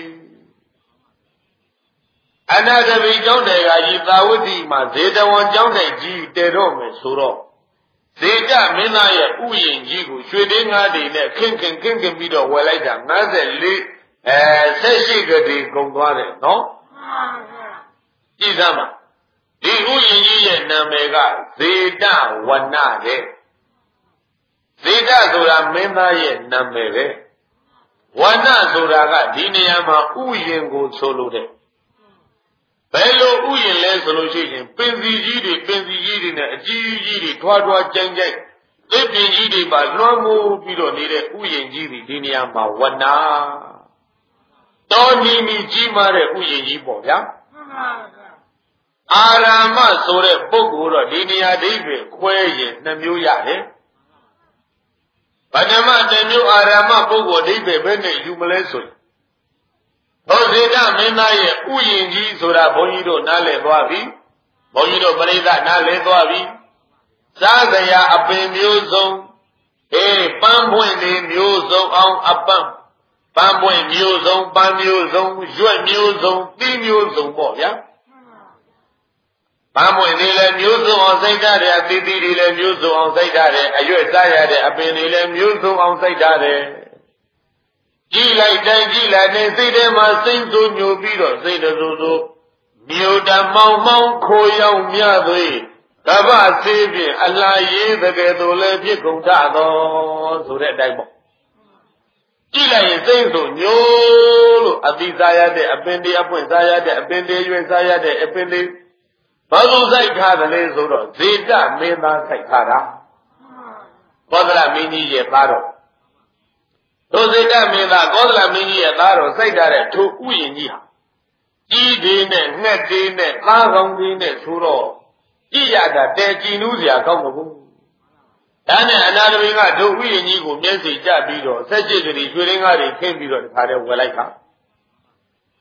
အနာဂဗိကျောင်းတွေကကြီးသာဝတိမှာဇေတဝန်ကျောင်းတိုင်ကြီးတည်တော့မယ်ဆိုတော့ဇေတမင်းသားရဲ့ဥယျာဉ်ကြီးကိုရွှေတင်းငါးတွေနဲ့ခင်းခင်းခင်းခင်းပြီးတော့ဝယ်လိုက်တာ၅၄အဲ၁၈ကတိကုန်သွားတယ်နော်ကြည့်စမ်းပါဒီဥယျာဉ်ကြီးရဲ့နာမည်ကဇေတဝနတဲ့ဇေတဆိုတာမင်းသားရဲ့နာမည်ပဲဝနဆိုတာကဒီနေရာမှာဥယျာဉ်ကိုဆိုလိုတဲ့ဘယ်လိုဥယျာဉ်လဲဆိုလို့ရှိရင်ပင်စီကြီးတွေပင်စီကြီးတွေနဲ့အကြီးကြီးတွေထွားထွားကြိုင်ကြိုင်သစ်ပင်ကြီးတွေပါလွှမ်းမိုးပြီးတော့နေတဲ့ဥယျာဉ်ကြီးတွေဒီနေရာမှာဝနာတော်နီနီကြီးမားတဲ့ဥယျာဉ်ကြီးပေါ့ဗျာအာရမဆိုတဲ့ပုဂ္ဂိုလ်တော့ဒီနေရာဒိဗေခွဲရင်နှမျိုးရတယ်ဗဒမတစ်မျိုးအာရမပုဂ္ဂိုလ်ဒိဗေဘယ်နဲ့ယူမလဲဆိုရင်ဟောဇေတမင်းသားရဲ့ဥယျာဉ်ကြီးဆိုတာဘုန်းကြီးတို့နားလည်သွားပြီဘုန်းကြီးတို့ပရိသတ်နားလည်သွားပြီစားစရာအပင်မျိုးစုံအေးပန်းပွင့်လေးမျိုးစုံအောင်အပန်းပန်းပွင့်မျိုးစုံပန်းမျိုးစုံရွက်မျိုးစုံသီးမျိုးစုံပေါ့ဗျာပန်းပွင့်လေးလည်းမျိုးစုံအောင်စိုက်ထားတယ်အသီးသီးတွေလည်းမျိုးစုံအောင်စိုက်ထားတယ်အရွက်စားရတဲ့အပင်တွေလည်းမျိုးစုံအောင်စိုက်ထားတယ်ကြည့်လိုက်တိုင်းကြည့်လိုက်နေစိတ်ထဲမှာစိတ်ဆိုးညိုပြီးတော့စိတ်တဆိုးဆိုးမြို့တမောင်မောင်ခိုရောက်မြသွေးကပ္ပစေးဖြင့်အလားရေးတကယ်တော့လည်းဖြစ်ကုန်ကြတော့ဆိုတဲ့အတိုင်းပေါ့ကြည့်လိုက်ရင်စိတ်ဆိုးညိုလို့အတိစားရတဲ့အပင်တွေအပွင့်စားရတဲ့အပင်တွေရွေးစားရတဲ့အပင်တွေဘာလို့စိုက်ထားတယ်လဲဆိုတော့ဇေတမင်းသားစိုက်ထားတာကောသလမင်းကြီးရဲ့သားတော်တို့ဇေတမင်းသားကောသလမင်းကြီးရဲ့သားတော်စိုက်ထားတဲ့ထိုဥယျာဉ်ကြီးဟာကြီးတွေနဲ့ငှက်တွေနဲ့သားကောင်းတွေနဲ့ဆိုတော့ကြည့်ရတာတဲကြည်နူးစရာကောင်းမဟုတ်ဘူးဒါနဲ့အနာတမင်းကတို့ဥယျာဉ်ကြီးကိုမျက်စိကျပြီးတော့ဆက်ကြည့်ကြည့်ရွှေရင်းကားတွေခင်းပြီးတော့တခါတည်းဝယ်လိုက်တာဝ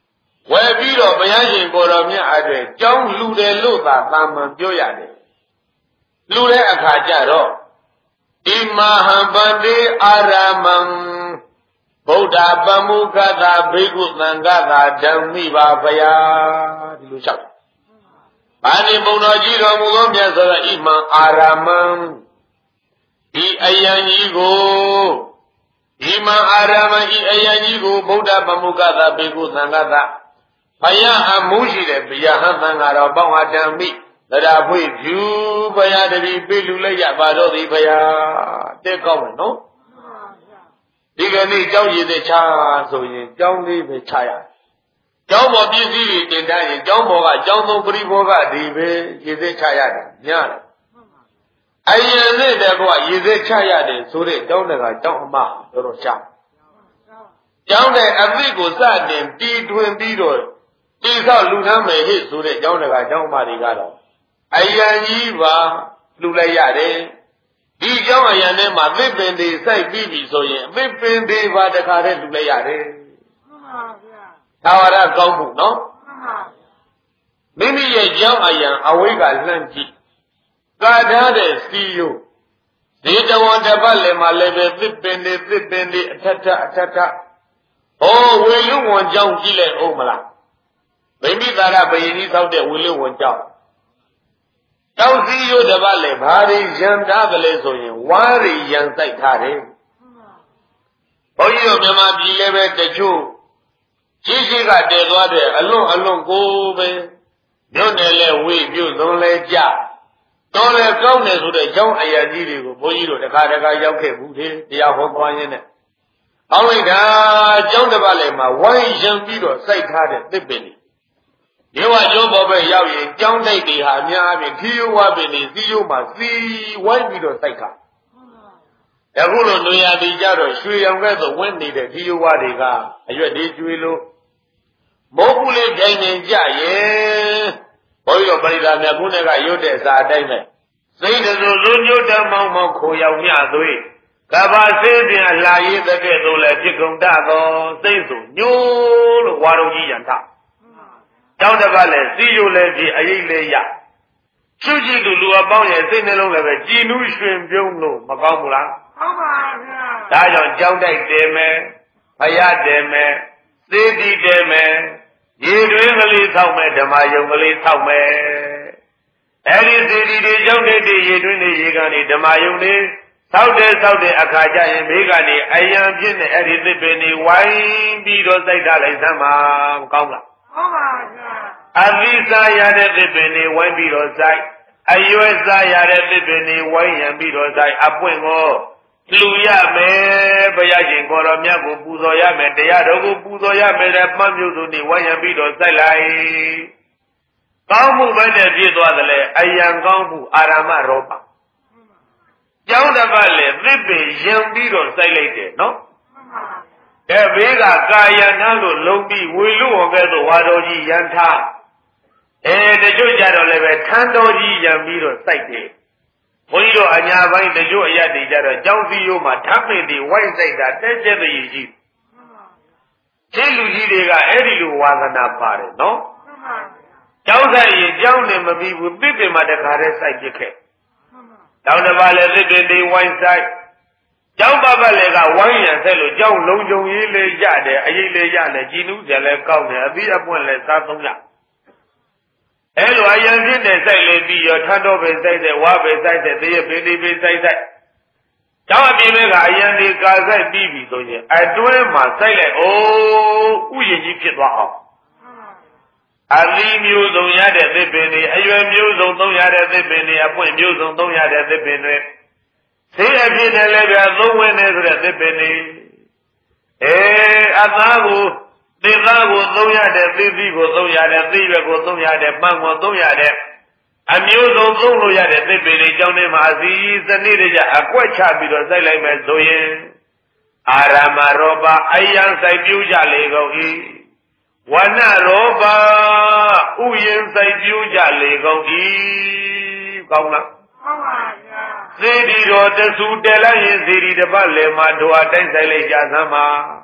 ဝယ်ပြီးတော့ဘုရားရှင်ကိုတော်မြတ်အတွက်ကြောင်းလှူတယ်လို့သာသာမန်ပြောရတယ်လှူတဲ့အခါကျတော့ဣမဟံပန္တိအာရမံဗုဒ္ဓပမုခတာဘေကုသံဃတာဓမ္မိပါဗျာဒီလိုလျှောက်ဘာနေဘုံတော်ကြီးတော်မူသောမြတ်စွာဘုရားဣမံအာရမံဒီအယံကြီးကိုဣမံအာရမံဤအယံကြီးကိုဗုဒ္ဓပမုခတာဘေကုသံဃတာဘုရားအမှုရှိတဲ့ဘုရားဟံသံဃာတော်ပေါင်းအဓမ္မိတရားဖွေဖြူဘုရားတပည့်ပြေလူလိုက်ရပါတော့သည်ဘုရားတဲ့ကောင်းမယ်နော်ဒီကနေ့ကြောင်းရည်တဲ့ချာဆိုရင်ကြောင်းလေးပဲချရတယ်ကျောင်းပေါ်ပစ္စည်းတွေတင်ထားရင်ကျောင်းပေါ်ကကျောင်းသုံးပရိဘောကဒီပဲရည်သက်ချရတယ်ညတယ်အရင်နဲ့တကွရည်သက်ချရတယ်ဆိုတဲ့ကျောင်းတကကျောင်းအမတော်တော်ရှားကျောင်းတဲ့အသစ်ကိုစတင်တီထွင်ပြီးတော့တိဆောက်လူထမ်းမယ်ဟိဆိုတဲ့ကျောင်းတကကျောင်းအမတွေကတော့အယံကြီးပါလှူလိုက်ရတယ်ဒီကျောင်းအယံထဲမှာသစ်ပင်တွေစိုက်ပြီးပြီဆိုရင်သစ်ပင်တွေပါတခါတည်းလှူလိုက်ရတယ်မှန်ပါဗျာသာဝရကောင်းမှုနော်မှန်ပါဗျာမိမိရဲ့ကျောင်းအယံအဝိကလှမ်းကြည့်ကာထားတဲ့စီယိုဒီတဝန်တစ်ပတ်လည်းမှလည်းပဲသစ်ပင်တွေသစ်ပင်တွေအထက်ထအထက်ထဟောဝေလူဝန်ကျောင်းကြည့်လိုက်အောင်မလားမိမိသာရဘယင်းကြီးသောက်တဲ့ဝေလူဝန်ကျောင်းတောက်စီရိုးတစ်ပတ်လည်းဘာတွေရံထားကလေးဆိုရင်ဝါးတွေရံဆိုင်ထားတယ်ဘုန်းကြီးတို့မြန်မာပြည်လည်းပဲတချို့ရှိရှိကတည်သွားတဲ့အလွန်အလွန်ကိုပဲမြို့နယ်လဲဝေးမြို့သုံးလဲကြတော်လဲကောင်းတယ်ဆိုတဲ့ကျောင်းအရာကြီးတွေကိုဘုန်းကြီးတို့တခါတခါရောက်ခဲ့ဘူးလေတရားဟောသွားရင်းနဲ့အောင်းလိုက်တာကျောင်းတစ်ပတ်လည်းမှာဝိုင်းရံပြီးတော့စိုက်ထားတဲ့သစ်ပင်တွေဒီဝကျောင်းပေါ်ပဲရောက်ရင်ကျောင်းတိုက်တွေဟာအများအပြားခီးယိုးဝါပင်တွေစီးယိုးမှာစီဝိုင်းပြီးတော့စိုက်ခါအခုလိုနေရာတွေကြတော့ရွှေရောင်ကဲ့သို့ဝင်းနေတဲ့ခီးယိုးဝါတွေကအရွက်တွေကျွေးလို့မိုးပူလေးတိုင်းနေကြရဲ့ဘုန်းကြီးတို့ပရိသတ်များခုနကရွတ်တဲ့စာအတိုင်းပဲစိတ်တစိုးလုံးညွတ်တမောင်းမောင်းခိုရောက်မြသွေးကဘာစေးပြန်လာရည်တဲ့သို့လည်းဖြစ်ကုန်တတ်သောစိတ်ဆိုညိုးလို့ဝါတော်ကြီးရန်ထကျောင်းတစ်ပတ်လည်းစီရိုလည်းကြည့်အရေးလည်းရချွတ်ကြည့်သူလူအပေါင်းရဲ့စိတ်နှလုံးလည်းပဲကြည်နူးရွှင်ပြုံးလို့မကောင်းဘူးလားဟုတ်ပါဗျာဒါကြောင့်ကျောင်းတိုက်တယ်မယ်ဖယားတယ်မယ်သေတီတယ်မယ်ရေတွင်းကလေးဆောက်မယ်ဓမ္မယုံကလေးဆောက်မယ်အဲဒီသေတီတွေကျောင်းတိုက်တွေရေတွင်းတွေရေကန်တွေဓမ္မယုံတွေဆောက်တယ်ဆောက်တဲ့အခါကျရင်ဘေးကနေအယံပြင်းတဲ့အဲ့ဒီသစ်ပင်တွေဝိုင်းပြီးတော့စိုက်ထားလိုက်သမ်းမှာကောင်းလားဟုတ်ပါဗျာအသီးစားရတဲ့သစ်ပင်တွေဝိုင်းပြီးတော့စိုက်အရွယ်စားရတဲ့သစ်ပင်တွေဝိုင်းရံပြီးတော့စိုက်အပွင့်ကိုလှူရမယ်ဘုရားရှင်ကိုတော်မြတ်ကိုပူဇော်ရမယ်တရားတော်ကိုပူဇော်ရမယ်တဲ့မှတ်မျိုးစုံတွေဝိုင်းရံပြီးတော့စိုက်လိုက်ကောင်းမှုပဲနဲ့ပြည့်သွားတယ်လေအယံကောင်းမှုအာရမရောပါကျောင်းတစ်ပတ်လေသစ်ပင်ရံပြီးတော့စိုက်လိုက်တယ်နော်အဲဘေးကကာယနာလို့လုံးပြီးဝေလူဝံကဲသို့ဝါတော်ကြီးရန်ထားအဲတချို့ကြတော့လည်းပဲထန်းတော်ကြီးရံပြီးတော့စိုက်တယ်ဘုန်းကြီးတို့အညာပိုင်းတချို့အရက်တွေကြတော့ကျောင်းစီရိုးမှာဓာတ်ပင်တွေဝိုက်စိုက်တာတက်ကျက်တည်းကြီးရှင်းလူကြီးတွေကအဲ့ဒီလိုဝါသနာပါတယ်နော်ကျောင်းဆိုင်ရင်ကျောင်းနဲ့မပြီးဘူးသစ်ပင်မှာတခါတည်းစိုက်ပြခဲ့တောင်းတပါလေသစ်ပင်တွေဝိုင်းစိုက်ကျောင်းပပလည်းကဝိုင်းရံဆက်လို့ကျောင်းလုံးကြုံရေးလေးရတယ်အရေးလေးရတယ်ကြည်နူးကြလည်းကောင်းတယ်အပြီးအပွင့်လည်းစားသုံးရအဲလိုအယံဖြစ်တဲ့စိုက်လေးပြီးရောထန်းတော်ပဲစိုက်တဲ့ဝါပဲစိုက်တဲ့သေရပင်တွေပဲစိုက်တဲ့ကျောင်းအပြင်တွေကအယံတွေကာစိုက်ပြီးပြီဆိုရင်အတွင်းမှာစိုက်လိုက်အိုးဥယျာဉ်ကြီးဖြစ်သွားအောင်အလီမျိုးစုံရတဲ့သစ်ပင်တွေအရွယ်မျိုးစုံသုံးရတဲ့သစ်ပင်တွေအပွင့်မျိုးစုံသုံးရတဲ့သစ်ပင်တွေသေအဖြစ်နဲ့လည်းပြသုံးဝင်နေဆိုတဲ့သစ်ပင်တွေအဲအသားကိုသင်္သားကိုသုံးရတဲ့သီးသီးကိုသုံးရတဲ့သီးရွက်ကိုသုံးရတဲ့ပန်းကိုသုံးရတဲ့အမျိုးစုံသုံးလို့ရတဲ့သစ်ပင်တွေကျောင်းထဲမှာအစီစနစ်တကျအကွက်ချပြီးတော့စိုက်လိုက်မယ်ဆိုရင်အာရမရောပအယံစိုက်ပြူးကြလေကုန်၏ဝနရောပဥယျင်စိုက်ပြူးကြလေကုန်၏ကောင်းလားကောင်းပါဗျာစေတီတော်တဆူတယ်လိုက်ရင်စေတီတစ်ပတ်လည်းမှာတို့အတိုင်းဆိုင်လိုက်ကြသမ်းမှာ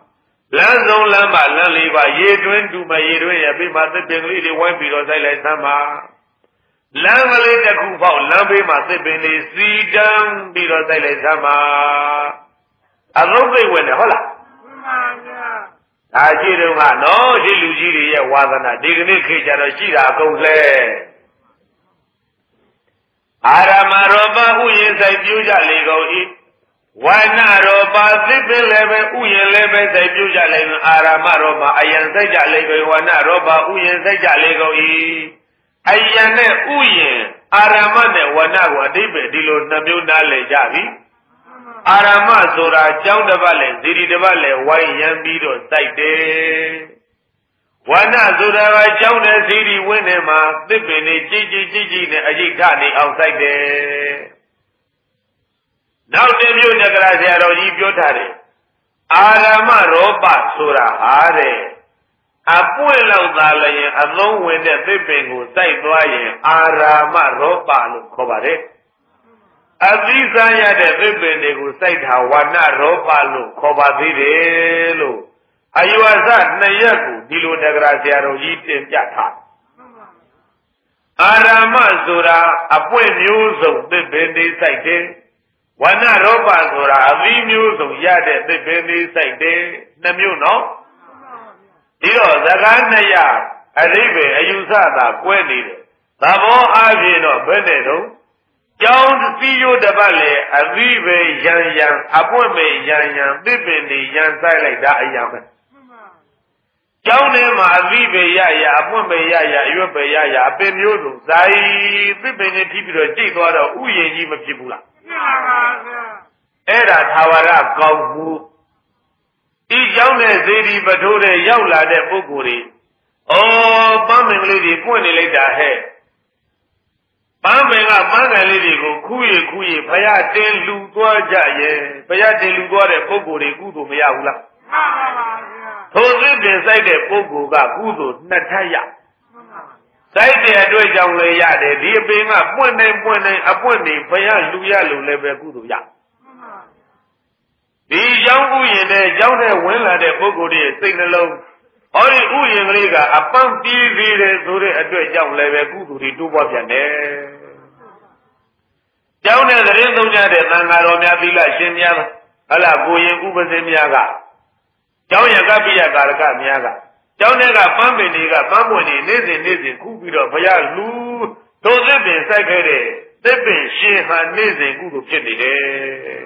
လမ်းဆုံးလမ်းမှာလမ်းလေးပါရေတွင်းတူမရေတွင်းရပြီးမှသစ်ပင်ကလေးတွေဝိုင်းပြီးတော့ဆိုင်လိုက်သမ်းပါလမ်းကလေးတစ်ခုပေါက်လမ်းဘေးမှာသစ်ပင်လေးစီတန်းပြီးတော့ဆိုင်လိုက်သမ်းပါအလုံးစိတ်ဝင်တယ်ဟုတ်လားမှန်ပါဗျာဒါရှိတော့ကနော်ရှိလူကြီးတွေရဲ့ဝါသနာဒီကနေ့ခေတ်ကျတော့ရှိတာအကုန်လဲအာရမရောပဥယျာဉ်ဆိုင်ပြူကြလေကုန်ဤဝါနရောပသစ်ပင်လည်းပဲဥယျာဉ်လည်းပဲဆိုင်ပြူကြလေကုန်အာရမရောပအယံဆိုင်ကြလေကုန်ဝါနရောပဥယျာဉ်ဆိုင်ကြလေကုန်ဤအယံနဲ့ဥယျာဉ်အာရမနဲ့ဝါနကိုအတိပ္ပယ်ဒီလိုနှမျိုးနားလည်ကြပြီအာရမဆိုတာကြောင်းတစ်ပတ်လဲဇီတိတစ်ပတ်လဲဝိုင်းရံပြီးတော့စိုက်တယ်ဝါနဆိုတာကကြောင်းတဲ့ဇီတိဝင်းထဲမှာသစ်ပင်တွေကြီးကြီးကြီးကြီးနဲ့အရိဋ္ဌနေအောင်စိုက်တယ်နောက်တစ်မျိုးနဂရဆရာတော်ကြီးပြောထားတယ်အာရမရောပဆိုတာဟာတဲ့အပွင့်လောက်သာလျင်အသုံးဝင်တဲ့သစ်ပင်ကိုစိုက်သွားရင်အာရမရောပလို့ခေါ်ပါတယ်အသီးစားရတဲ့သစ်ပင်တွေကိုစိုက်တာဝါနရောပလို့ခေါ်ပါသေးတယ်လို့အယုအစနှစ်ရက်ကိုဒီလိုတက္ကရာဆရာတော်ကြီးတင်ပြထားအာရမဆိုတာအပွင့်မျိုးစုံသစ်ပင်တွေစိုက်တယ်ဝါနရောပဆိုတာအသီးမျိုးစုံရတဲ့သစ်ပင်တွေစိုက်တယ်နှစ်မျိုးနော်ဒီတော့စကားနှစ်ရအဓိပ္ပာယ်အယူဆသာကွဲနေတယ်သဘောအားဖြင့်တော့ဘယ်နဲ့တော့ကျောင်းစီရိုးတစ်ပတ်လေအသီးပဲရန်ရန်အပွင့်ပဲရန်ရန်သစ်ပင်တွေရန်ဆိုင်လိုက်တာအရာပဲကျောင်းထဲမှာအသီးပဲရရအပွင့်ပဲရရအရွက်ပဲရရအပင်မျိုးစုံဇာယီသစ်ပင်တွေထိပြီးတော့ကြိတ်သွားတော့ဥယျာဉ်ကြီးမဖြစ်ဘူးလားဖြစ်ပါပါဗျာအဲ့ဒါသာဝရကောင်းမှုဒီကျောင်းနဲ့ဇေဒီပထိုးတဲ့ရောက်လာတဲ့ပုဂ္ဂိုလ်တွေဩပန်းမင်ကလေးတွေပွင့်နေလိုက်တာဟဲ့ပန်းမင်ကပန်းကန်လေးတွေကိုခူးရခူးရဘုရားတင်လူသွားကြရဲ့ဘုရားတင်လူသွားတဲ့ပုဂ္ဂိုလ်တွေကုသိုလ်မရဘူးလားမှန်ပါပါဗျာထိုသစ်ပင်စိုက်တဲ့ပုဂ္ဂိုလ်ကကုသိုလ်နှစ်ထပ်ရမှန်ပါစိုက်တဲ့အတွက်ကြောင့်လည်းရတယ်ဒီအပင်ကပွင့်နေပွင့်နေအပွင့်နေဘုရားလူရလို့လည်းပဲကုသိုလ်ရမှန်ပါဒီကျောင်းဥယျာဉ်နဲ့ကျောင်းထဲဝင်လာတဲ့ပုဂ္ဂိုလ်ရဲ့စိတ်နှလုံးဟောဒီဥယျာဉ်ကလေးကအပန်းပြေးသေးတယ်ဆိုတဲ့အတွက်ကြောင့်လည်းပဲကုသိုလ်တွေတိုးပွားပြန်တယ်ကျောင်းနဲ့သတင်းသုံးကြတဲ့သံဃာတော်များသီလရှင်များဟလာကိုရင်ဥပဇင်းများကကျောင်းရကပိယကာရကများကကျောင်းထဲကပန်းပင်တွေကပန်းပွင့်တွေနေ့စဉ်နေ့စဉ်ခူးပြီးတော့ဘုရားလူတို့သစ်ပင်စိုက်ခဲ့တဲ့သစ်ပင်ရှင်ဟာနေ့စဉ်ကုသိုလ်ဖြစ်နေတယ်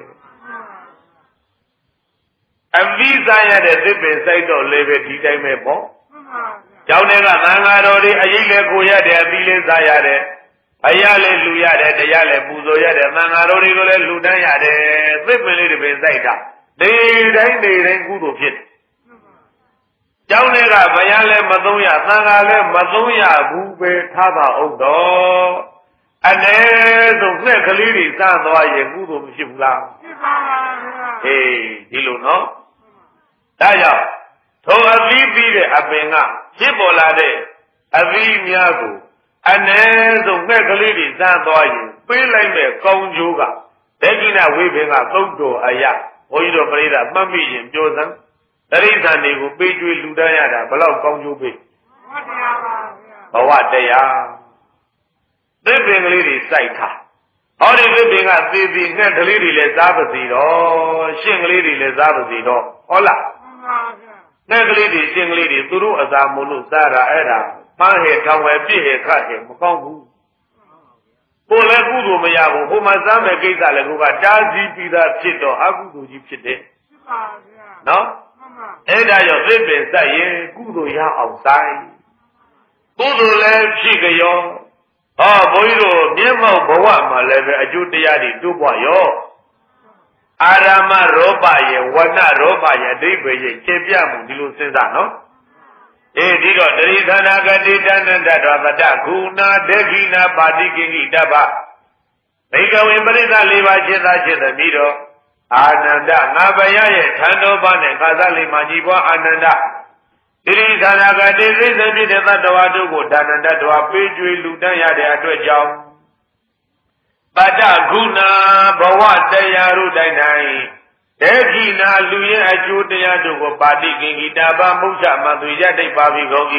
အဝိဇ္ဇာရတဲ့သစ်ပင်စိုက်တော့လည်းပဲဒီတိုင်းပဲပေါ့ကျောင်းထဲကသံဃာတော်တွေအရေးလဲကိုရတဲ့အသီးလေးစားရတဲ့အရာလည်းလူရတယ်တရားလည်းပူဇော်ရတယ်သံဃာတော်တွေကိုလည်းလူတန်းရတယ်သစ်ပင်လေးတွေပင်စိုက်တာနေတိုင်းနေတိုင်းကုသိုလ်ဖြစ်တယ်ကျောင်းထဲကဘုရားလည်းမသုံးရသံဃာလည်းမသုံးရဘူးပဲထားပါအောင်တော့အ ਨੇ ဆုံးငှက်ကလေးတွေစသွားရင်ကုသိုလ်မရှိဘူးလားဖြစ်ပါပါဘုရားအေးဒီလိုနော်ဒါကြောင့်ထိုအသီးပြီးတဲ့အပင်ကဖြစ်ပေါ်လာတဲ့အသီးများကိုအ ਨੇ ဆုံးငှက်ကလေးတွေစသွားရင်ပေးလိုက်မဲ့ကောင်းကျိုးကဒေဂိနဝိပင်ကသုတ်တော်အရာဘုန်းကြီးတို့ပရိသတ်မှတ်မိရင်ပြောစမ်းတရိစ္ဆာန်တွေကိုပေးကျွေးလူတန်းရတာဘလောက်ကောင်းကျိုးပေးဘဝတရားသစ်ပင်ကလေးတွေစိုက်ထားဟောဒီသစ်ပင်ကသေသေးငှက်ကလေးတွေလည်းစားပါစီတော့ရှင့်ကလေးတွေလည်းစားပါစီတော့ဟုတ်လားငှက်ကလေးတွေရှင့်ကလေးတွေသူတို့အစာမို့လို့စားတာအဲ့ဒါပန်းဟဲ့ထောင်ဝဲပြည့်ဟဲ့ခတ်ဟဲ့မကောင်းဘူးကိုယ်လည်းကုသိုလ်မရဘူးဟိုမှာစားမဲ့ကိစ္စလည်းကိုကတားစီးပြီးသားဖြစ်တော့အကုသိုလ်ကြီးဖြစ်တယ်ဖြစ်ပါဗျာနော်အဲ့ဒါကြောင့်သစ်ပင်စိုက်ရင်ကုသိုလ်ရအောင်စိုက်ကုသိုလ်လည်းဖြစ်ကြောဟောဘုန်းကြီးတို့မျက်မှောက်ဘဝမှာလည်းပဲအကျိုးတရားတွေတိုးပွားရောအာရမရောပရဲ့ဝဏရောပရဲ့အဓိပ္ပာယ်ရဲ့ခြေပြမှုဒီလိုစဉ်းစားနော်အေးဒီတော့တရိသနာကတိတန္တတ္တဝတ္တဂုဏဒေခိနာပါတိကိဉ္တပ္ပဘိကဝေပရိသလေးပါးจิตသားจิตသမီးတော်အာနန္ဒငါဘယရဲ့ထံတော်ပါနဲ့ခါသလေးမှာညီပွားအာနန္ဒတိရိသနာကတိစိတ်စိတ်ဖြစ်တဲ့သတ္တဝါတို့ကိုဒါနန္တတော်ပေးကျွေးလူတန်းရတဲ့အတွက်ကြောင့်ပတ္တဂုဏဘဝတရားတို့တိုင်းတိုင်းတေခိနာလူရဲ့အကျိုးတရားတို့ကိုပါတိကင်ဂီတာပါမုစ္ဆမသွေရတိတ်ပါပြီကုန်၏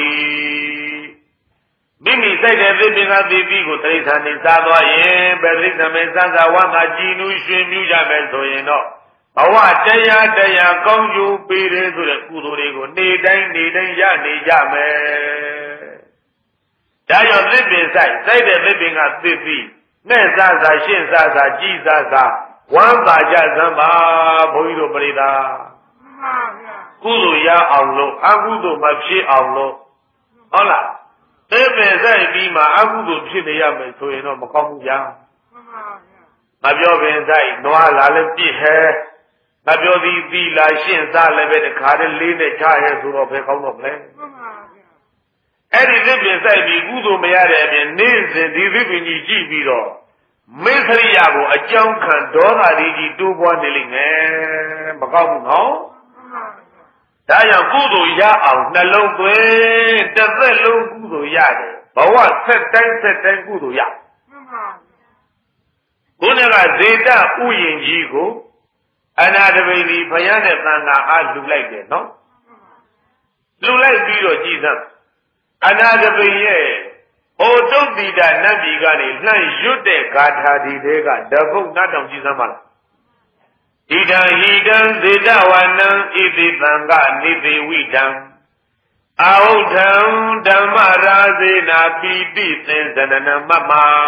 မိမိစိတ်တဲ့သစ်ပင်ကသီပြီးကိုတိရစ္ဆာန်နေစားသွားရင်ပဲတိရစ္ဆာန်မစမ်းစာဝါငါကြည်နူးရွှင်မြူးကြမယ်ဆိုရင်တော့ဘဝတရားတရားကောင်းကျိုးပေးတယ်ဆိုတဲ့ကုသိုလ်တွေကိုနေတိုင်းနေတိုင်းရနေကြမယ်ဒါကြောင့်သစ်ပင်ဆိုင်စိုက်တဲ့သစ်ပင်ကသစ်ပြီးနဲ့စားစားရှင်းစားစားကြည်စားစားဝမ်းသာကြစမ်းပါဘုန်းကြီးတို့ပရိသတ်ကုသိုလ်ရအောင်လို့အကုသိုလ်မဖြစ်အောင်လို့ဟုတ်လားသစ်ပင်ဆိုင်ပြီးမှအကုသိုလ်ဖြစ်နေရမယ်ဆိုရင်တော့မကောင်းဘူးဗျာမပြောပင်ဆိုင်နွားလာလည်းပြည့်ဟဲမပြောသည်သီလာရှင်းစားလည်းပဲတခါတည်းလေးနဲ့ချရဲဆိုတော့ဘယ်ကောင်းတော့မလဲအဲ့ဒီသစ်ပင်ဆိုင်ပြီးကုသိုလ်မရတဲ့အပြင်နေ့စဉ်ဒီသစ်ပင်ကြီးကြည့်ပြီးတော့မေခရိယာကိုအကြောင်းခံဒေါသတွေကြီးတိုးပွားနေလိမ့်မယ်မကောင်းဘူးနော်ဒါကြောင့်ကုသိုလ်ရအောင်နှလုံးသွင်းတစ်သက်လုံးကုသိုလ်ရတယ်ဘဝဆက်တိုင်းဆက်တိုင်းကုသိုလ်ရဘုန်းကဇေတဥယျင်ကြီးကိုအနာတပိတိဘုရားနဲ့သံဃာအားလှူလိုက်တယ်နော်လှူလိုက်ပြီးတော့ကြည်စမ်းအနာတပိရဲ့ဩတုတ်တိတာနတ်ပြည်ကနေလှန့်ရွတ်တဲ့ဂါထာဒီတွေကတပုတ်နတ်တောင်ကြည်စမ်းပါလားဣဒံဟိတံဇေတဝနံဣတိသံဃနိတိဝိတံအာဟုထံဓမ္မရာဇေနာပိတိသင်္ဇနနမမ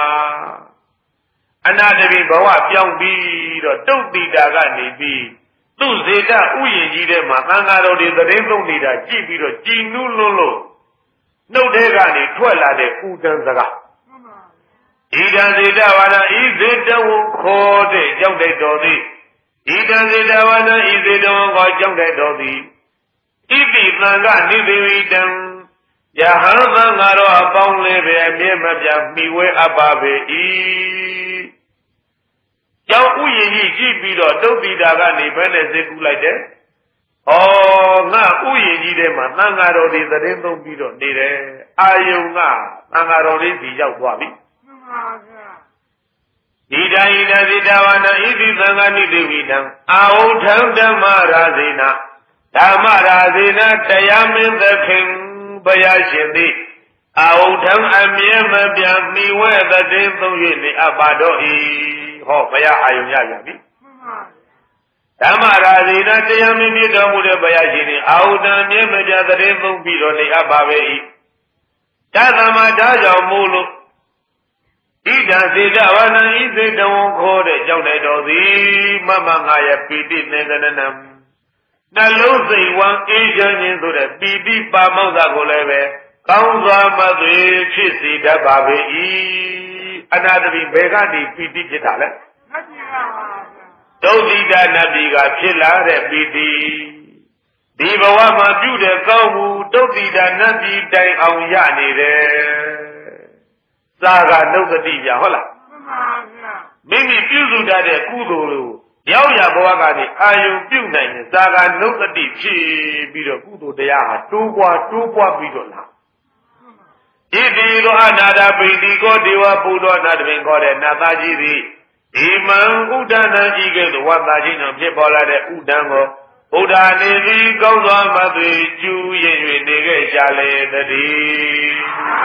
အနာတပိဘဝပြောင်းပြီးတော့တုတ်တိတာကနေပြီးသူ့ဇေတဥယျင်ကြီးထဲမှာသံဃာတော်တွေသတင်းသုံးနေတာကြည့်ပြီးတော့ကြည်နူးလွန်းလို့နှုတ်ထဲကနေထွက်လာတဲ့ဥဒံစကားဣဒံဇေတဝါဒဤဇေတဝခေါ်တဲ့ကြောက်တဲ့တော်သည်ဣဒံဇေတဝါဒဤဇေတဝခေါ်ကြောက်တဲ့တော်သည်ဣတိသံဃနိသေဝိတံယဟံသံဃာတော်အပေါင်းလေးပဲအမြဲမပြတ်မှီဝဲအပ်ပါပေ၏ကြောက်ဥယျာဉ်ကြီးကြည့်ပြီးတော့တုတ်တိတာကနေဘယ်နဲ့ဇေကူလိုက်တယ်ဩငါဥယျာဉ်ကြီးထဲမှာသံဃာတော်တွေသတင်းသုံးပြီးတော့နေတယ်အာယုံကသံဃာတော်တွေဒီရောက်သွားပြီမှန်ပါဗျာဣဒာဣဒဇိတဝနာဣတိသံဃာနိတိဝိတံအာဟုထံဓမ္မရာဇေနဓမ္မရာဇေနတရားမင်းသခင်ဘုရားရှင်သည်အာဟုထံအမြဲမပြတ်မိဝဲတဲ့သုံး၍နေအပ်ပါတော့၏ဟောဘုရားအာယုံရပြန်ပြီဓမ္မရာဇေနတရားမင်းမြတ်တော်မူတဲ့ဘုရားရှင်သည်အာဟုတံမြဲမပြတ်တဲ့သုံးပြီးတော့နေအပ်ပါပဲ၏တသမဒါကြောင့်မို့လို့ဣဒံစေတဝနံဤစေတဝံခေါ်တဲ့ကြောင့်တဲ့တော်သည်မမငါရဲ့ပိဋိနေသနနံနှလုံးစိတ်ဝမ်းအေးချမ်းခြင်းဆိုတဲ့ပိဋိပါမောက္ခကိုလည်းပဲကောင်းစွာမသွေဖြစ်စေတတ်ပါပေ၏အနာတပိဘယ်ကနေပိဋိဖြစ်တာလဲနတ်ပြည်ပါဗျာဒုဋ္ဌိတနတ်ပြည်ကဖြစ်လာတဲ့ပိဋိဒီဘဝမှာပြုတဲ့ကောင်းမှုဒုဋ္ဌိတနတ်ပြည်တိုင်အောင်ရနေတယ်သာကနုဂတိပြဟုတ်လားမှန်ပါဗျာမိမိပြုစုတတ်တဲ့ကုသိုလ်ကိုရောက်ရဘဝကနေအာယုံပြုနိုင်ရင်သာကနုဂတိဖြစ်ပြီးတော့ကုသိုလ်တရားဟာတိုးပွားတိုးပွားပြီးတော့လာဣတိရောအနာဒပိတိကောဒေဝပုရောနာတပင်ခေါ်တဲ့နတ်သားကြီးသည်ဒီမံဥဒ္ဒနာကြီးကဲ့သို့ဝတ်သားခြင်းကြောင့်ဖြစ်ပေါ်လာတဲ့ဥဒ္ဒံကိုဘုရားနေသည်ကောင်းစွာမသွေကျူးရင်၍နေခဲ့ကြလေတည်း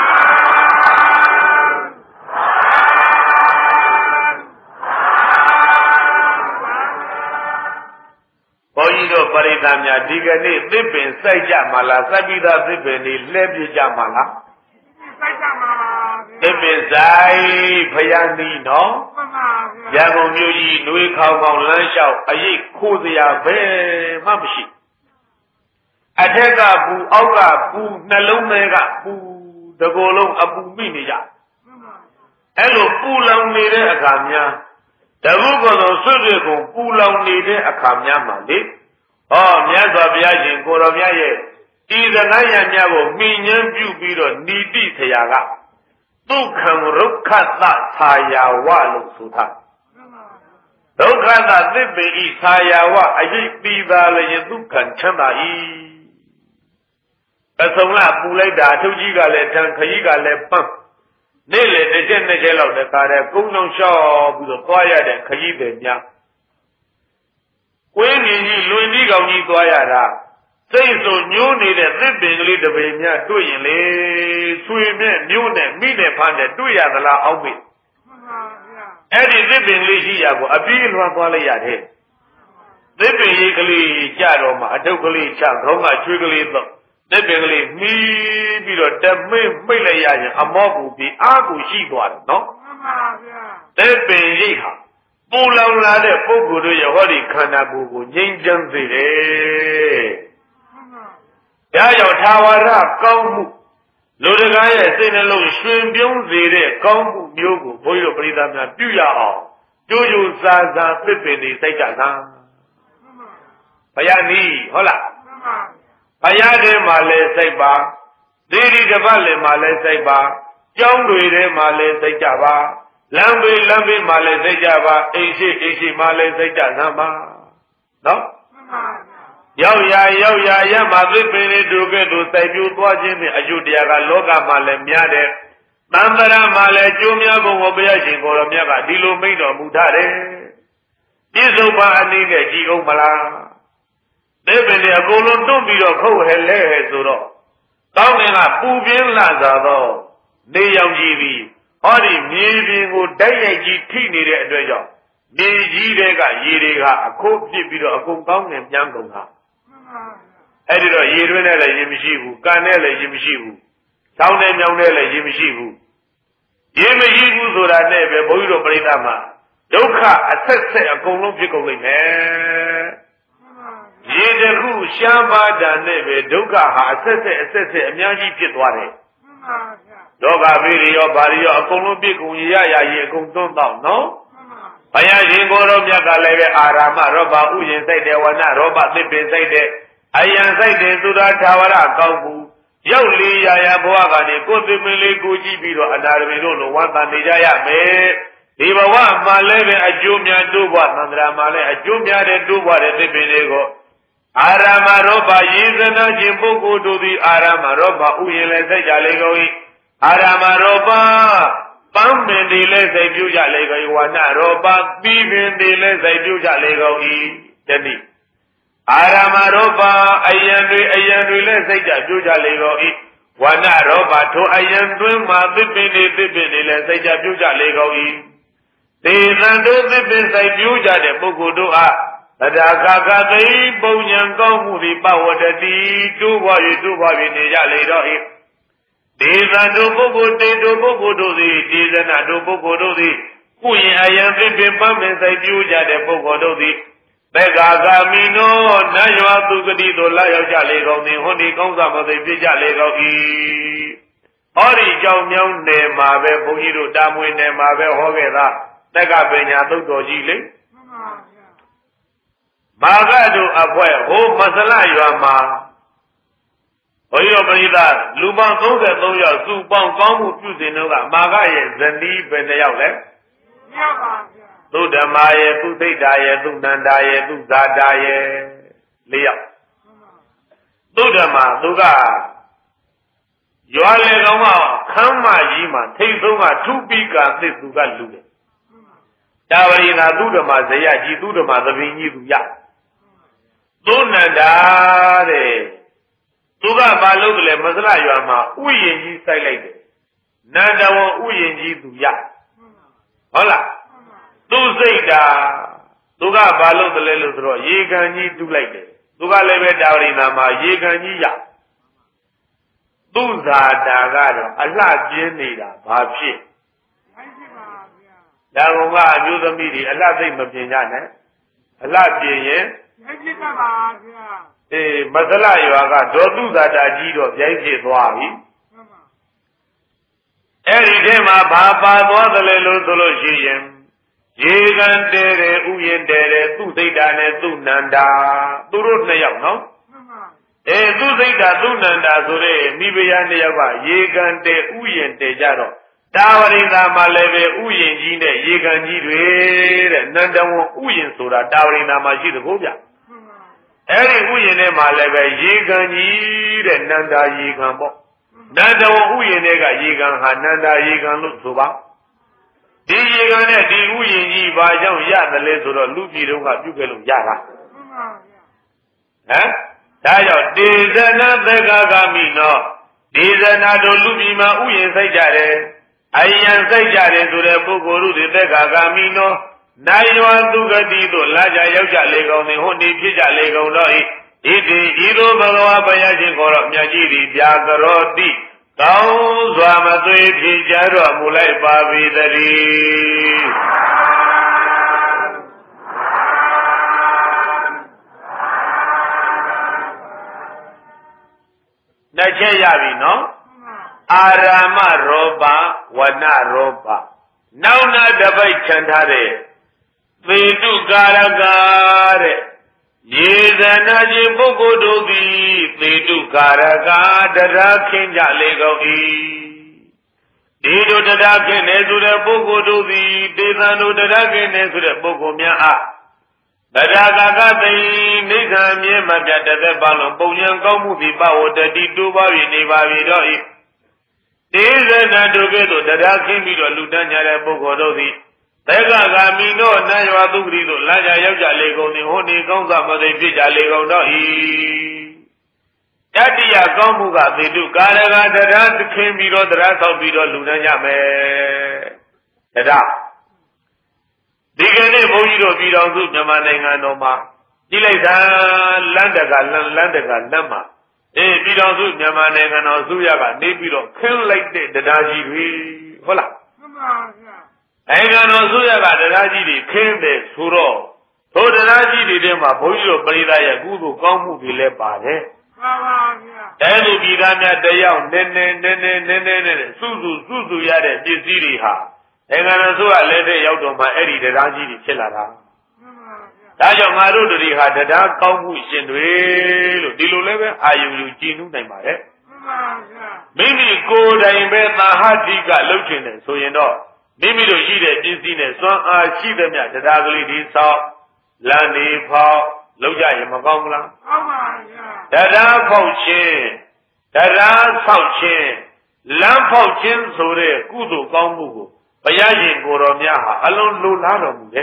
ဘုန်းကြီးတို့ပရိသတ်များဒီကနေ့သစ်ပင်စိုက်ကြမှာလားစိုက်ပြီးသားသစ်ပင်တွေလှဲပြကြမှာလားစိုက်ကြမှာပါသစ်ပင်စိုက်ဖယားနီးနော်မှန်ပါဗျာရန်ကုန်မြို့ကြီးနှွေးခေါင်ခေါင်လမ်းလျှောက်အရိပ်ခိုးစရာဘယ်မှမရှိအထက်ကပူအောက်ကပူနှလုံးထဲကပူတကိုယ်လုံးအပူမိနေကြအဲ့လိုပူလောင်နေတဲ့အခါများတကုကောသောဆွတ်တွေကုန်ပူလောင်နေတဲ့အခါများမှာလေဟောမြတ်စွာဘုရားရှင်ကိုတော်မြတ်ရဲ့ဤသနာယံများကိုမိညမ်းပြုပြီးတော့ဏီတိဆရာကဒုက္ခံရုက္ခသသာယာဝလို့ဆိုထားဒုက္ခသသစ်ပေဤသာယာဝအယိတ်ပြီးပါလျင်ဒုက္ခံချမ်းသာ၏အစုံလပူလိုက်တာအထုကြီးကလည်းတန်ခကြီးကလည်းပန်းနေ့လေတစ်ချက်နှစ်ချက်လောက်တခါတည်းကုန်းလုံးလျှော့ပြီးတော့သွားရတဲ့ခကြီးတွေများကွင်းရင်ကြီးလွင်ဒီကောင်ကြီးသွားရတာစိတ်ဆိုညှိုးနေတဲ့သစ်ပင်ကလေးတစ်ပင်များတွေ့ရင်လေဆွေနဲ့မျိုးနဲ့မိနဲ့ဖားနဲ့တွေ့ရသလားအောက်မေ့အဲ့ဒီသစ်ပင်လေးရှိရကိုအပြေးလွှမ်းသွားလိုက်ရတယ်သစ်ပင်ကြီးကလေးကြတော့မှအထုပ်ကလေးချခေါင်းကချွေးကလေးတော့သစ်ပင်ကလေးမီးပြီးတော့တမိတ်မိတ်လိုက်ရရင်အမောကူပြီးအားကူရှိသွားတယ်နော်မှန်ပါဗျာသစ်ပင်ရိတ်ဟာပူလောင်လာတဲ့ပုဂ္ဂိုလ်တို့ရဲ့ဟောဒီခန္ဓာကိုယ်ကိုငြိမ်းချမ်းစေတယ်ဒါကြောင့်သာဝရကောင်းမှုလူတကာရဲ့စိတ်နှလုံးရွှင်ပြုံးစေတဲ့ကောင်းမှုမျိုးကိုဘုန်းကြီးတို့ပရိသတ်များပြုရအောင်ကြိုးကြိုးစားစားသစ်ပင်တွေစိုက်ကြတာဘုရားနီးဟုတ်လားဘုရားထဲမှာလည်းစိုက်ပါသီရိတပတ်လည်းမှာလည်းစိုက်ပါကျောင်းတွေထဲမှာလည်းစိုက်ကြပါလမ်းဘေးလမ်းဘေးမှာလည်းစိုက်ကြပါအိမ်ရှိအိမ်ရှိမှာလည်းစိုက်ကြစမ်းပါနော်ရောက်ရရောက်ရရမှာသစ်ပင်တွေတူကဲ့သို့စိုက်ပြိုးသွားခြင်းဖြင့်အယုတရားကလောကမှာလည်းများတယ်သံဃာမှာလည်းကျိုးများပုံကိုဘုရားရှင်ကိုယ်တော်မြတ်ကဒီလိုမိန့်တော်မူထားတယ်ပြစ္ဆုတ်ပါအနေနဲ့ကြည်အောင်မလားသစ်ပင်တွေအကုန်လုံးတွန့်ပြီးတော့ခုတ်ဟဲလဲဟဲဆိုတော့တောင်းငင်ကပူပြင်းလာသာသောနေရောင်ကြီးပြီးဟောဒီမြေပြင်ကိုတိုက်ရိုက်ကြီးထိနေတဲ့အတွက်ကြောင့်မြေကြီးတွေကရေတွေကအခိုးဖြစ်ပြီးတော့အကုန်ကောင်းငင်ပြန်ကုန်တာအဲ့ဒီတော့ရေတွင်းနဲ့လည်းရေမရှိဘူးကန်နဲ့လည်းရေမရှိဘူးချောင်းနဲ့မြောင်းနဲ့လည်းရေမရှိဘူးရေမရှိဘူးဆိုတာနဲ့ပဲဘုန်းကြီးတို့ပြိဿမှာဒုက္ခအဆက်ဆက်အကုန်လုံးဖြစ်ကုန်လိမ့်မယ်ရေတခုရှားပါတာနဲ့ပဲဒုက္ခဟာအဆက်ဆက်အဆက်ဆက်အများကြီးဖြစ်သွားတယ်လောကဘေးရောဘာတွေရောအကုန်လုံးပြည့်ကုန်ရရရေအကုန်သွန်းတော့နော်ဘုရားရှင်ကိုယ်တော်မြတ်ကလည်းပဲအာရမရောဘဥယျင်စိုက်တယ်ဝနရောဘသစ်ပင်စိုက်တယ်အယံစိုက်တယ်သုဒ္ဓသာဝရကောင်းဘူးရောက်လေရာရာဘဝကနေကိုယ်သစ်ပင်လေးကိုကြည့်ပြီးတော့အနာရမင်းတို့လိုဝမ်းသာနေကြရမယ်ဒီဘဝမှာလည်းပဲအကျိုးများတိုးပွားသံဃာမှာလည်းအကျိုးများတဲ့တိုးပွားတဲ့သစ်ပင်တွေကိုအာရမရောဘယေဇနာခြင်းပုဂ္ဂိုလ်တို့သည်အာရမရောဘဥယျင်လည်းစိုက်ကြလေကုန်၏အာရမရောဘပန်းပင်တွေလည်းစိုက်ပြူကြလေကုန်၏ဝါနရောဘပြီးပင်တွေလည်းစိုက်ပြူကြလေကုန်၏တတိအာရမရောဘအယံတွေအယံတွေလည်းစိုက်ကြပြူကြလေကုန်၏ဝါနရောဘထိုအယံတွင်မှာသစ်ပင်တွေသစ်ပင်တွေလည်းစိုက်ကြပြူကြလေကုန်၏သေသံတို့သစ်ပင်စိုက်ပြူကြတဲ့ပုဂ္ဂိုလ်တို့အားသဒ္ဒါကကသိပုံညာကောင်းမှုသည်ပဝတ္တိတိုးပွား၍တိုးပွား၍နေကြလေတော့၏ဒေသတို့ပုဂ္ဂိုလ်တေတို့ပုဂ္ဂိုလ်တို့သည်ဒေသနာတို့ပုဂ္ဂိုလ်တို့သည်ကုရင်အယံသစ်ပင်ပန်းပင်စိုက်ပြိုးကြတဲ့ပုဂ္ဂိုလ်တို့သည်သက္ကာဂာမိနောနတ်ရွာသူဂတိတို့လာရောက်ကြလေကုန်သည်ဟွန်ဒီကောင်းစွာမသိပြကြလေကုန်၏ဟောဒီကြောင့်မြောင်းနယ်မှာပဲဘုန်းကြီးတို့တာမွေနယ်မှာပဲဟောခဲ့တာသက္ကပညာသုတ်တော်ကြီးလေမာဂတို့အဖွဲဟိုမဆလရွာမှာဘုန်းကြီးတို့ပရိသတ်လူပေါင်းသုံးဆယ်သုံးယောက်စုပေါင်းကောင်းမှုပြုစဉ်တို့ကမာဂရဲ့ဇနီးဘယ်နှယောက်လဲနှစ်ယောက်ပါဗျာသုဓမ္မာရဲ့သုသိတ္တာရဲ့သုနန္ဒာရဲ့သုဇာတာရဲ့လေးယောက်သုဓမ္မာသူကရွာလေကောင်ကခမ်းမကြီးမှာထိတ်ဆုံးကထုပိကာသစ်သူကလူတယ်တာဝရိနာသုဓမ္မာဇယကြီးသုဓမ္မာသဘင်ကြီးသူရသုနန္ဒာတဲ့သူကဘာလုပ်တယ်လဲမစလရွာမှာဥယျင်ကြီးစိုက်လိုက်တယ်နန္ဒဝံဥယျင်ကြီးသူရဟုတ်လားသူစိတ်တာသူကဘာလုပ်တယ်လဲလို့ဆိုတော့ရေကန်ကြီးတူးလိုက်တယ်သူကလည်းပဲတာဝရိနာမှာရေကန်ကြီးရသူဇာတာကတော့အလှပြင်းနေတာဘာဖြစ်ဒါကောင်ကအမျိုးသမီးတွေအလှသိမ့်မပြင်းကြနဲ့အလှပြင်းရင်ပြင်းပြပါဗျာအေးမသလရွာကဒေါတုဇာတာကြီးတော့ပြိုင်ဖြစ်သွားပြီအဲ့ဒီထဲမှာဘာပါသွားတယ်လဲလို့ဆိုလို့ရှိရင်ရေကန်တဲတယ်ဥယျင်တဲတယ်သူစိတ်ဓာနဲ့သူနန္ဒာသူတို့နှစ်ယောက်နော်အဲသူစိတ်ဓာသူနန္ဒာဆိုတဲ့မိဖုရားနှစ်ယောက်ကရေကန်တဲဥယျင်တဲကြတော့တာဝရိသာမှာလည်းပဲဥယျင်ကြီးနဲ့ရေကန်ကြီးတွေတဲ့နန္ဒဝံဥယျင်ဆိုတာတာဝရိသာမှာရှိတဲ့ကိုဗျအဲ့ဒီဥယျင်ထဲမှာလည်းပဲရေကန်ကြီးတဲ့နန္ဒာရေကန်ပေါ့နန္ဒဝံဥယျင်ထဲကရေကန်ဟာနန္ဒာရေကန်လို့ဆိုပါဒီရေကန်နဲ့ဒီဥယျင်ကြီးဘာကြောင့်ရတယ်လဲဆိုတော့လူပြည်တော်ကပြုခဲ့လို့ရတာဟမ်ဒါကြောင့်ဒေဇနာသက္ကဂမိနောဒေဇနာတို့လူပြည်မှာဥယျာဉ်စိုက်ကြတယ်အယံစိုက်ကြတယ်ဆိုတဲ့ပုဂ္ဂိုလ်တို့တွေသက္ကဂမိနောနိုင်ရွာသူဂတိတို့လာကြရောက်ကြလေကောင်းသည်ဟွန်ဒီဖြစ်ကြလေကောင်းတော့ဤဣတိဤသို့ဘဂဝါဘုရားရှင်ကိုယ်တော်မြတ်ကြီးသည်ပြာကရောတိကောင်းစွာမသွေဖြေကြတော်မူလိုက်ပါပြီတည်းနှစ်ချက်ရပြီနော်အာရမရောပဝနရောပနောက်နာတပိတ်ခြံထားတဲ့သေတုကာရကတဲ့ယေဇနာခြင်းပုဂ္ဂိုလ်တို့သည်သေတုကာရကတရားခင်းကြလေကုန်၏ဒီတို့တရားခင်းနေဆိုတဲ့ပုဂ္ဂိုလ်တို့သည်ဒေသံတို့တရားခင်းနေဆိုတဲ့ပုဂ္ဂိုလ်များအားတရားကာကသိနိဂံမြဲမပြတ်တဲ့ပါလုံးပုံညာကောင်းမှုသည်ပဝတ္တိတိုးပါပြီနေပါပြီတော့၏ဒေဇနာတို့ကဲ့သို့တရားခင်းပြီးတော့လူတန်းကြတဲ့ပုဂ္ဂိုလ်တို့သည်သက္ကဂါမိနောနတ်ရွာသူဂတိတို့လာကြရောက်ကြလေကုန်သည်ဟောဒီကောင်းစားမသိဖြစ်ကြလေကုန်တော့၏တတိယကောင်းမှုကသေတုကာရကတရားသခင်ပြီးတော့တရားဆောက်ပြီးတော့လူတန်းကြမယ်တရားဒီကနေ့ဘုန်းကြီးတို့ပြည်တော်စုမြန်မာနိုင်ငံတော်မှာကြည့်လိုက်တာလမ်းတကလမ်းလမ်းတကလမ်းမှာအေးပြည်တော်စုမြန်မာနိုင်ငံတော်စုရကနေပြီးတော့ခင်းလိုက်တဲ့တရားကြီးတွေဟုတ်လားမှန်ပါဗျာနိုင်ငံတော်စုရကတရားကြီးတွေခင်းတယ်ဆိုတော့ထိုတရားကြီးတွေထဲမှာဘုန်းကြီးတို့ပရိသတ်ရဲ့ကုသိုလ်ကောင်းမှုတွေလည်းပါတယ်မှန်ပါဗျာအဲလိုပြည်သားများတယောက်နည်းနည်းနည်းနည်းနည်းနည်းနဲ့စုစုစုစုရတဲ့ပစ္စည်းတွေဟာနိုင်ငံတော်စုကလည်းတဲ့ရောက်တော့မှအဲ့ဒီတရားကြီးတွေဖြစ်လာတာဒါကြောင့်ငါတို့တွေဟာတရားကောင်းမှုရှင်တွေလို့ဒီလိုလည်းပဲအာယုယူကြည်နူးနိုင်ပါတယ်မိမိကိုယ်တိုင်ပဲသာဟတိကလှုပ်ရှင်တယ်ဆိုရင်တော့မိမိတို့ရှိတဲ့ပစ္စည်းနဲ့စွမ်းအားရှိသမျှတရားကလေးဒီဆောက်လမ်းနေဖောက်လောက်ကြရင်မကောင်းဘူးလားကောင်းပါဗျာတရားဖောက်ခြင်းတရားဆောက်ခြင်းလမ်းဖောက်ခြင်းဆိုတဲ့ကုသိုလ်ကောင်းမှုကိုဘုရားရှင်ကိုယ်တော်များဟာအလုံးလိုလားတော်မူတယ်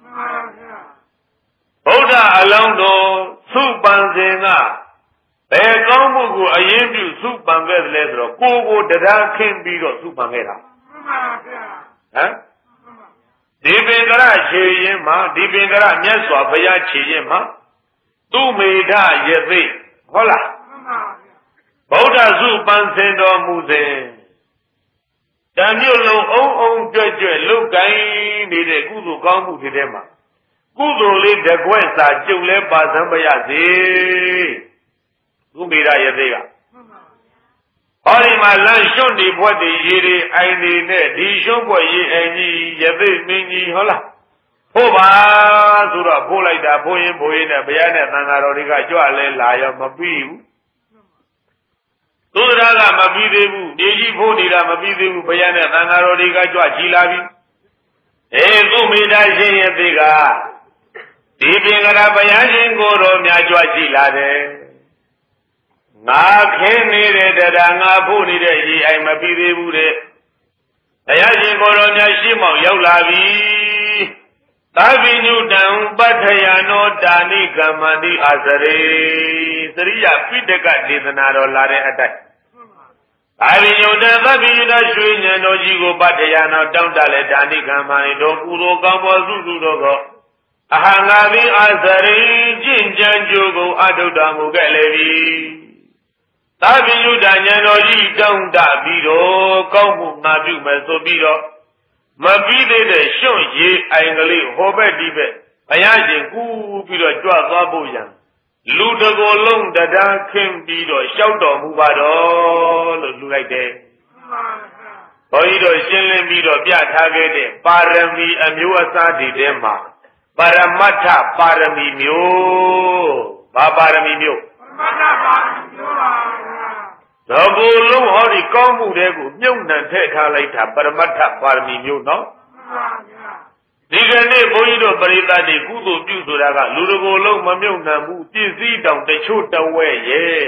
ဘုရားအလုံးတော်သုပန်စဉ်ကဘယ်ကောင်းမှုကိုအရင်ပြုသုပန်ခဲ့တယ်လဲဆိုတော့ကိုယ်ကိုတရားခင်းပြီးတော့သုပန်ခဲ့တာမှန်ပါဗျာဟမ်ဒီပင်ကရခြေရင်မှာဒီပင်ကရမြတ်စွာဘုရားခြေရင်မှာသူမေဓယသိဟုတ်လားမှန်ပါဗျာဗုဒ္ဓသုပန်စဉ်တော်မူစဉ်တံမြို့လုံးအုံအုံကြွကြွလုတ်ကိုင်းနေတဲ့ကုသိုလ်ကောင်းမှုတွေထဲမှာကုသိုလ်လေးတကွက်စာကျုပ်လဲပါစံမရစေသူမေဓယသိကဟောဒီမှာလမ်းရွှွန့်ဒီဘွက်ဒီရေဒီအိုင်ဒီနဲ့ဒီရွှွန့်ဘွက်ရေအိုင်ကြီးယသိမင်းကြီးဟုတ်လားဖို့ပါဆိုတော့ဖို့လိုက်တာဖို့ရင်ဖို့ရင်နဲ့ဘုရားနဲ့သံဃာတော်တွေကကြွလဲလာရောမပြီးဘူးသုဒ္ဓရာကမပြီးသေးဘူးနေကြီးဖို့နေတာမပြီးသေးဘူးဘုရားနဲ့သံဃာတော်တွေကကြွကြည်လာပြီအေးသူမိသားရှင်ရဲ့သေးကဒီပင်ကရာဘုရားရှင်ကိုယ်တော်များကြွကြည်လာတယ်ငါခင်းနေတဲ့တရားငါဖို့နေတဲ့ရေအိုင်မပြီးသေးဘူးတဲ့ဘုရားရှင်ကိုယ်တော်များရှင်းမောင်ရောက်လာပြီသာဝိညုတံပဋ္ဌယာနောတာနိကမ္မန္တိအာစရေသရိယပိဋကဒေသနာတော်လာတဲ့အတိုင်းသာဝိညုတံသဗ္ဗိယရွှေဉဏ်တော်ကြီးကိုပဋ္ဌယာနောတောင်းတလဲတာနိကမ္မန္တိတို့ကုသိုလ်ကောင်းပေါ်စုစုတော်ကိုအဟံငါဘိအာစရေကျင့်ကြံကြိုးကိုအထုတော်မူခဲ့လေပြီသာဝိညုတဉာဏ်တော်ကြီးတောင်းတပြီးတော့ကောင်းမှုငါပြုမယ်ဆိုပြီးတော့မပြီးသေးတဲ့ရွှွန့်ရေအိုင်ကလေးဟောဘက်ဒီဘက်ဘုရားရှင်ကူးပြီးတော့ကြွသွားဖို့ရန်လူတကိုယ်လုံးတရားခင်းပြီးတော့လျှောက်တော်မူပါတော့လို့လူလိုက်တယ်ဘုန်းကြီးတို့ရှင်းလင်းပြီးတော့ပြထားခဲ့တဲ့ပါရမီအမျိုးအစားတွေထဲမှာပရမတ္ထပါရမီမျိုးဘာပါရမီမျိုးပရမတ္ထပါရမီမျိုးပါတော့ဘုလုံးဟောဒီကောင်းမှုတွေကိုမြုပ်နှံထည့်ထားလိုက်တာပရမတ္ထပါရမီမျိုးနော်ဒီကနေ့ဘုန်းကြီးတို့ပရိသတ်တွေကုသိုလ်ပြုဆိုတာကလူတကိုယ်လုံးမမြုပ်နှံဘူးပြည့်စည်တောင်တချို့တဝဲရဲ့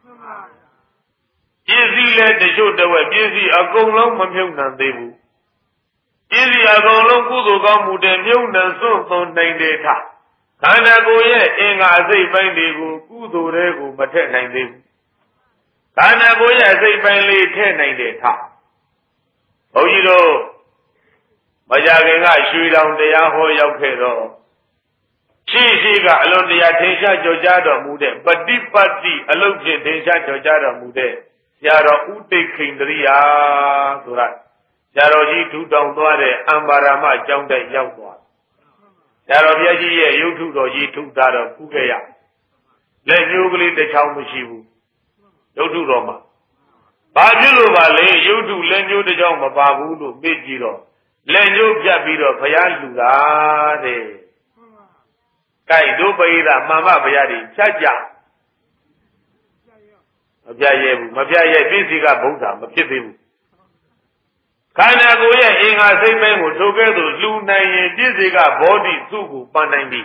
ပြည့်စည်လဲတချို့တဝဲပြည့်စည်အကုန်လုံးမမြုပ်နှံသေးဘူးပြည့်စည်အကုန်လုံးကုသိုလ်ကောင်းမှုတွေမြုပ်နှံစွန့်သွန်နိုင်တယ်ထားခန္ဓာကိုယ်ရဲ့အင်္ဂါအစိတ်ပိုင်းတွေကိုကုသိုလ်တွေကိုမထည့်နိုင်သေးဘူးခန္ဓာကိုယ်ရဲ့အစိတ်ပိုင်းလေးထည့်နိုင်တယ်ထဘုန်းကြီးတို့မကြခင်ကရွှေတောင်တရားဟောရောက်ခဲ့တော့ရှိရှိကအလွန်တရာထင်ရှားကြော်ကြားတော်မူတဲ့ပฏิပတ်တိအလုတ်ဖြင့်ထင်ရှားကြော်ကြားတော်မူတဲ့ဆရာတော်ဥတိတ်ခိန္ဒရိယာဆိုတာဆရာတော်ကြီးထူထောင်သွားတဲ့အံပါရမကျောင်းတိုက်ရောက်သွားဆရာတော်ဘုရားကြီးရဲ့ရုပ်ထုတော်ကြီးထုတာတော့ဖူးခဲ့ရလက်ညှိုးကလေးတစ်ချောင်းမရှိဘူးရုပ်ထုတော်မှာဘာဖြစ်လို့ပါလဲရုပ်ထုလက်ညှိုးတစ်ချောင်းမပါဘူးလို့မေ့ကြည့်တော့လက်ညှိုးပြတ်ပြီးတော့ဘုရားလူတာတဲ့ကဲတို့ပိဒါမှန်မဘုရားကြီးဖြတ်ကြမပြတ်ရဲ့ဘူးမပြတ်ရဲ့ပြည့်စီကဗုဒ္ဓမဖြစ်သေးဘူးခန္ဓာကိုယ်ရဲ့အင်္ဂါစိတ်ပိုင်းကိုထိုကဲ့သို့လှူနိုင်ရင်ပြည့်စီကဘောဓိစုကိုပန်နိုင်ပြီ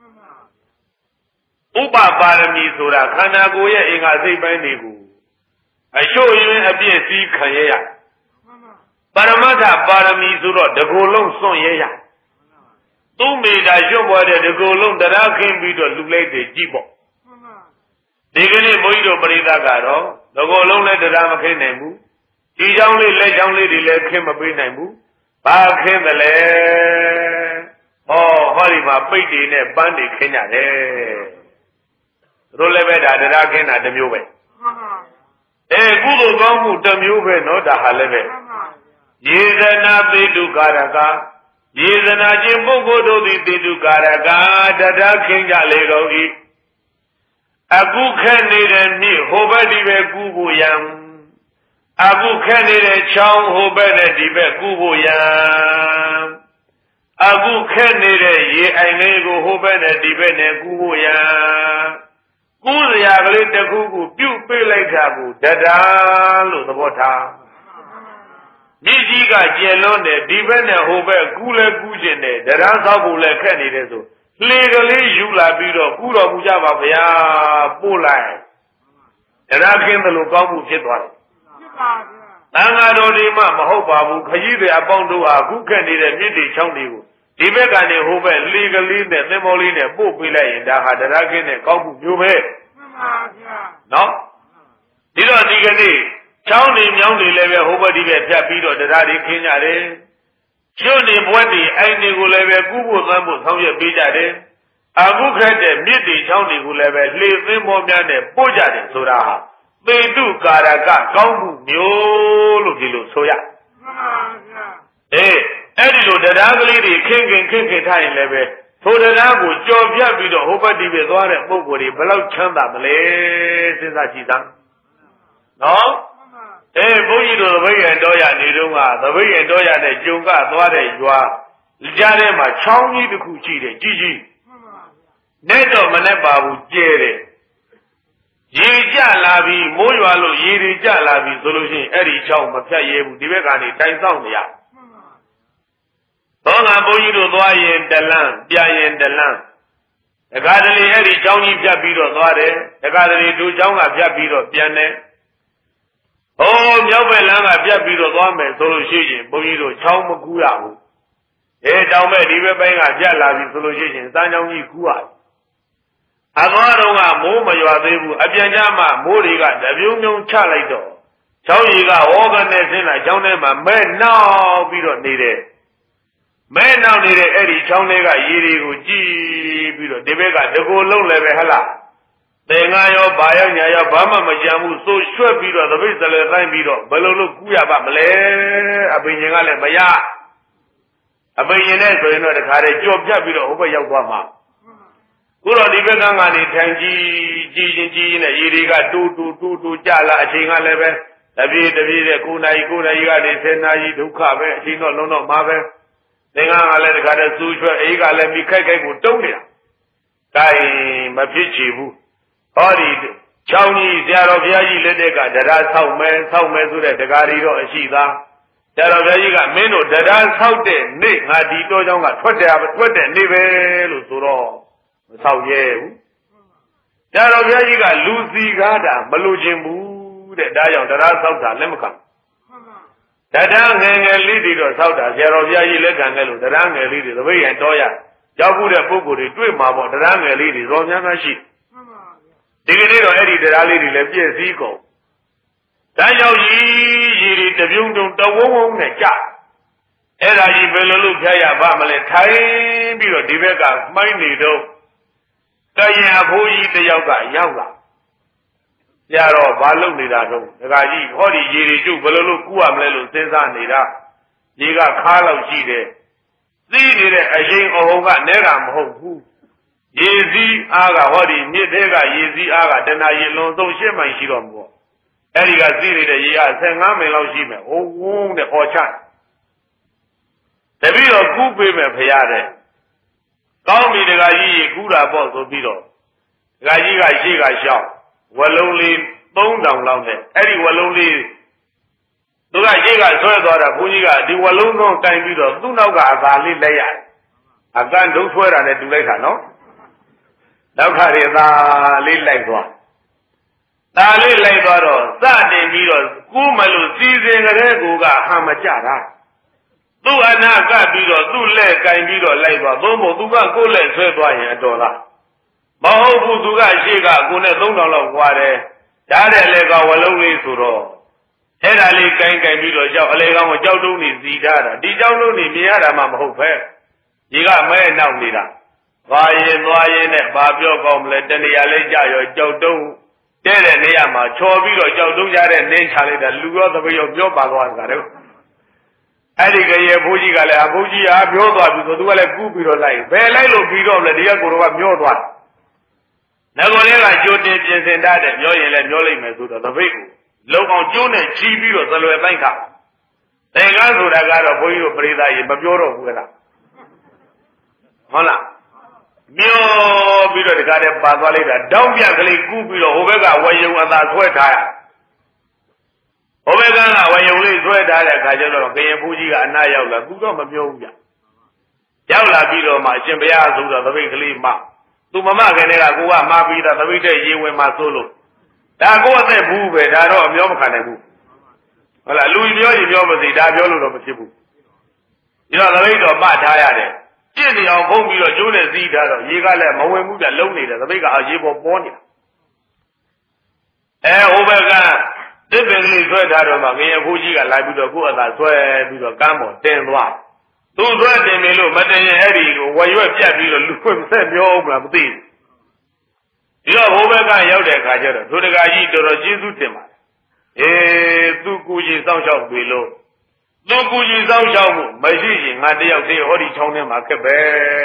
ဥပပါရမီဆိုတာခန္ဓာကိုယ်ရဲ့အင်္ဂါစိတ်ပိုင်းတွေကိုအရှုပ်ရင်းအပြည့်စည်းခံရရပရမတ္ထပါရမီဆိုတော့တကိုယ်လုံးစွန့်ရရသူ့မိတာရွတ်ပေါ်တဲ့တကိုယ်လုံးတရားခင်းပြီးတော့လူလိုက်တယ်ကြည့်ပေါ့ဒီကနေ့ဘုန်းကြီးတို့ပရိသတ်ကတော့တကိုယ်လုံးလည်းတရားမခင်းနိုင်ဘူးဒီချောင်းလေးလက်ချောင်းလေးတွေလည်းခင်းမပေးနိုင်ဘူးဘာခင်းတယ်လဲဟောဟောဒီမှာပိတ်တွေနဲ့ပန်းတွေခင်းကြတယ်တို့လည်းပဲဒါတရားခင်းတာတစ်မျိုးပဲအဲကုသိုလ်ကောင်းမှုတစ်မျိုးပဲနော်ဒါဟာလည်းပဲယေဇနာပိတုကာရကယေဇနာခြင်းပုဂ္ဂိုလ်တို့သည်ပိတုကာရကတရားခင်းကြလေကုန်၏အခုခက်နေတဲ့မြစ်ဟိုဘက်ဒီဘက်ကူးဖို့ရန်အခုခက်နေတဲ့ချောင်းဟိုဘက်နဲ့ဒီဘက်ကူးဖို့ရန်အခုခက်နေတဲ့ရေအိုင်လေးကိုဟိုဘက်နဲ့ဒီဘက်နဲ့ကူးဖို့ရန်ကူးစရာကလေးတစ်ခုခုပြုတ်ပေးလိုက်တာကိုတရားလို့သဘောထားမြစ်ကြီးကကျယ်လွန်းတယ်ဒီဘက်နဲ့ဟိုဘက်ကူးလဲကူးကျင်တယ်တရားဆောက်ဖို့လည်းခက်နေတယ်ဆိုလေကလေးယူလာပြီးတော့ကူးတော်မူကြပါဗျာပို့လိုက်တရားခင်းတယ်လို့ကောင်းမှုဖြစ်သွားတယ်ဖြစ်ပါဗျာသံဃာတော်ဒီမှမဟုတ်ပါဘူးခကြီးတွေအပေါင်းတို့ဟာခုခက်နေတဲ့မြစ်တွေချောင်းတွေကိုဒီဘက်ကနေဟိုဘက်လေကလေးနဲ့သင်္ဘောလေးနဲ့ပို့ပေးလိုက်ရင်ဒါဟာတရားခင်းတဲ့ကောင်းမှုမျိုးပဲမှန်ပါဗျာနော်ဒီတော့ဒီကနေ့ချောင်းတွေမြောင်းတွေလည်းပဲဟိုဘက်ဒီဘက်ဖြတ်ပြီးတော့တရားတွေခင်းကြတယ်ကျွတ်နေဘွက်တွေအိုင်တွေကိုလည်းပဲကူးဖို့သမ်းဖို့ဆောင်ရွက်ပေးကြတယ်အခုခက်တဲ့မြစ်တွေချောင်းတွေကိုလည်းပဲလှေသင်းမောများနဲ့ပို့ကြတယ်ဆိုတာဟာသေတုကာရကကောင်းမှုမျိုးလို့ဒီလိုဆိုရမှန်ပါဗျာအေးအဲ့ဒီလိုတရားကလေးတွေခင်းခင်းခင်းခင်းထားရင်လည်းပဲထိုတရားကိုကြော်ပြတ်ပြီးတော့ဟိုဘက်ဒီဘက်သွားတဲ့ပုဂ္ဂိုလ်တွေဘယ်လောက်ချမ်းသာမလဲစဉ်းစားကြည့်သားနော်အေးဘုန်းကြီးတို့သပိတ်ရတော်ရနေတော့ကသပိတ်ရတော်ရနဲ့ကြုံကသွားတဲ့ရွာကြားထဲမှာချောင်းကြီးတစ်ခုရှိတယ်ကြီးကြီးနဲ့တော့မနဲ့ပါဘူးကျဲတယ်ရေကျလာပြီးမိုးရွာလို့ရေတွေကျလာပြီးဆိုလို့ရှိရင်အဲ့ဒီချောင်းမဖြတ်ရဲဘူးဒီဘက်ကနေတိုင်ဆောင်နေရသောငါဘုန်းကြီးတို့သွားရင်တလန်းပြရင်တလန်းတခါတလေအဲ့ဒီချောင်းကြီးဖြတ်ပြီးတော့သွားတယ်တခါတလေဒူချောင်းကဖြတ်ပြီးတော့ပြန်တယ်ဟောမြောက်ဘက်လမ်းကပြတ်ပြီးတော့သွားမယ်ဆိုလို့ရှိရင်ဘုန်းကြီးတို့ချောင်းမကူးရဘူးအဲတောင်မဲ့ဒီဘက်ပိုင်းကပြတ်လာပြီဆိုလို့ရှိရင်စမ်းချောင်းကြီးကူးရတယ်အသွားတော့ကမိုးမရွာသေးဘူးအပြန်ကြမှာမိုးတွေကတပြုံးပြုံးချလိုက်တော့ချောင်းကြီးကဝေါကနေဆင်းလာချောင်းထဲမှာမဲနှောက်ပြီးတော့နေတယ်မဲနှောက်နေတဲ့အဲ့ဒီချောင်းတွေကရေတွေကိုကြည်ပြီးတော့ဒီဘက်ကတကိုယ်လုံးလည်းပဲဟလားသင်္ဃာရောဘာရောညာရောဘာမှမကြံဘူးဆိုရွှက်ပြီးတော့သပိတ်စလဲတိုင်းပြီးတော့ဘယ်လိုလုပ်ကူးရပါမလဲအပင်ရှင်ကလည်းမရအပင်ရှင်နဲ့ဆိုရင်တော့တခါတည်းကြော်ပြတ်ပြီးတော့ဟိုဘက်ရောက်သွားမှာခုတော့ဒီဘက်ကကနေထိုင်ကြည့်ကြည့်ချင်းကြည့်နဲ့ရေတွေကတူတူတူတူကြလာအချိန်ကလည်းပဲတပြေးတပြေးတဲ့9နာရီ9နာရီကနေ10နာရီဒုက္ခပဲအချိန်တော့လုံးတော့မှာပဲသင်္ဃာကလည်းတခါတည်းစူးရွှက်အေးကလည်းမိခိုက်ခိုက်ကိုတုံးနေတာဒါရင်မဖြစ်ချေဘူးဟောဒီချောင်းကြီးဆရာတော်ဘုရားကြီးလက်ထက်ကတရားဆောက်မယ်ဆောက်မယ်ဆိုတဲ့တရားတွေတော့အရှိသားဆရာတော်ဘုရားကြီးကမင်းတို့တရားဆောက်တဲ့နေ့ငါဒီတော်ကြောင့်ကထွက်တယ်ထွက်တဲ့နေ့ပဲလို့ဆိုတော့မဆောက်ရဲဘူးဆရာတော်ဘုရားကြီးကလူစီကားတာမလိုချင်ဘူးတဲ့ဒါကြောင့်တရားဆောက်တာလက်မခံတရားငယ်ငယ်လေးတွေတော့ဆောက်တာဆရာတော်ဘုရားကြီးလက်ခံခဲ့လို့တရားငယ်လေးတွေသပိတ်ရန်တော်ရရောက်ဘူးတဲ့ပုဂ္ဂိုလ်တွေတွေ့မှာပေါ့တရားငယ်လေးတွေဇော်များများရှိဒီကနေ့တော့အဲ့ဒီတရားလေးတွေလည်းပြည့်စည်ကုန်ဒါကြောင့်ကြီးရည်တွေတပြုံတုံတဝုံဝုံနဲ့ကြအဲ့ဒါကြီးဘယ်လိုလုပ်ဖြတ်ရပါမလဲထိုင်ပြီးတော့ဒီဘက်ကမှိုင်းနေတော့တရင်အဖိုးကြီးတယောက်ကရောက်လာကြတော့ဘာလုပ်နေတာတော့ဒကာကြီးဟောဒီရည်တွေကျုပ်ဘယ်လိုလုပ်ကူရမလဲလို့စဉ်းစားနေတာရေကခါလောက်ရှိတယ်သိနေတဲ့အရင်အဟုန်ကနဲတာမဟုတ်ဘူးရေစည်းအားကဟောဒီမြစ်သေးကရေစည်းအားကတဏှာရေလွန်ဆုံးရှစ်မိုင်ရှိတော့မို့အဲ့ဒီကသိနေတဲ့ရေကဆယ်ငါးမိုင်လောက်ရှိမယ်ဟိုဝုန်းတဲ့ဟောချတပည့်တော်ကူးပေးမယ်ဖရာတဲ့ကောင်းပြီဒကာကြီးရေကူးတာပေါ့ဆိုပြီးတော့ဒကာကြီးကရှေ့ကရှောက်ဝလုံးလေးသုံးတောင်လောက်နဲ့အဲ့ဒီဝလုံးလေးသူကရှေ့ကဆွဲသွားတာဘုန်းကြီးကဒီဝလုံးလုံးတိုင်ပြီးတော့သူ့နောက်ကအသာလေးလက်ရတယ်အကန်ဒုဆွဲတာနဲ့တူလိုက်တာနော်နောက်ခါရသာလေးလိုက်သွားဒါလေးလိုက်သွားတော့စတင်ပြီးတော့ကူးမလို့စီစဉ်ကြတဲ့ကူကဟာမကြတာသူ့အနာကပ်ပြီးတော့သူ့လက်ကင်ပြီးတော့လိုက်သွားသုံးဖို့သူကကိုယ်လက်ဆွဲသွားရင်အတော်လားမဟုတ်ဘူးသူကရှေ့ကကိုနဲ့သုံးတောင်လောက်ွာတယ်ဓာတ်တဲ့လေကဝလုံးလေးဆိုတော့အဲ့ဒါလေးကင်ကင်ပြီးတော့ကြောက်အလေကောင်ကိုကြောက်တုံးနေစီထားတာဒီကြောက်တုံးနေမြင်ရတာမှမဟုတ်ပဲဒီကမဲနောက်နေတာသွားရင်သွားရင်နဲ့ဘာပြောကောင်းမလဲတနေရာလေးကြရောကြောက်တုံးတဲ့တဲ့နေရာမှာချော်ပြီးတော့ကြောက်တုံးကြတဲ့နင်းချလိုက်တာလူရောသပရောပြောပါသွားတာတဲ့အဲ့ဒီကရေဘိုးကြီးကလည်းအဘိုးကြီးဟာပြောသွားပြီဆိုသူကလည်းကူးပြီးတော့လိုက်ဘယ်လိုက်လို့ပြီးတော့လဲဒီကကိုတော့ကမျောသွားငါကလေးကကြိုတင်ပြင်ဆင်တတ်တယ်ပြောရင်လည်းပြောလိုက်မယ်ဆိုတော့တပိတ်ကိုလုံအောင်ကျိုးနဲ့ချီးပြီးတော့သလွယ်ပိုင်းခါသင်္ကန်းဆိုတာကတော့ဘုန်းကြီးတို့ပရိသတ်ရေမပြောတော့ဘူးလားဟုတ်လားမျောပြီးတော့ဒီကားနဲ့ပါသွားလိုက်တာတောင်းပြကလေးကူးပြီးတော့ဟိုဘက်ကဝယုံအသာဆွဲထားရဟိုဘက်ကကဝယုံလေးဆွဲထားတဲ့အခါကျတော့ကရင်ဖူးကြီးကအနားရောက်လာသူတော့မပြောဘူးကြရောက်လာပြီးတော့မှအရှင်ဘုရားဆိုတော့သပိတ်ကလေးမှသူမမခင်တွေကကိုကမှားပြီးသားသပိတ်တဲ့ရေဝင်မှဆိုလို့ဒါကိုအသက်ဘူးပဲဒါတော့အမျောမခံနိုင်ဘူးဟုတ်လားလူကြီးပြောရင်ပြောမသိဒါပြောလို့တော့မဖြစ်ဘူးဒီတော့သပိတ်တော့မှတ်ထားရတယ်ကြည့်နေအောင်ဖုံးပြီးတော့ကျိုးနဲ့စီးထားတော့ရေကလည်းမဝင်ဘူးကြလုံးနေတယ်သပိတ်ကရေပေါ်ပေါ်နေတာအဲဟိုဘက်ကတစ်ပင်လေးဆွဲထားတော့မှငရေဖိုးကြီးကလာပြီးတော့ကိုယ့်အသာဆွဲပြီးတော့ကမ်းပေါ်တင်သွားသူဆွဲတင်နေလို့မတင်ရင်အဲ့ဒီဝရွက်ပြတ်ပြီးတော့လူခွင့်ဆက်ပြောအောင်မလားမသိဘူးဒီတော့ဘိုးဘက်ကရောက်တဲ့အခါကျတော့သူတကာကြီးတော်တော်ကျေးဇူးတင်ပါတယ်အေးသူကူကြီးစောင့်ရှောက်ပြီလို့သူကူကြီးစောင့်ရှောက်မှုမရှိရင်ငါတယောက်တည်းဟောဒီချောင်းထဲမှာခက်ပဲ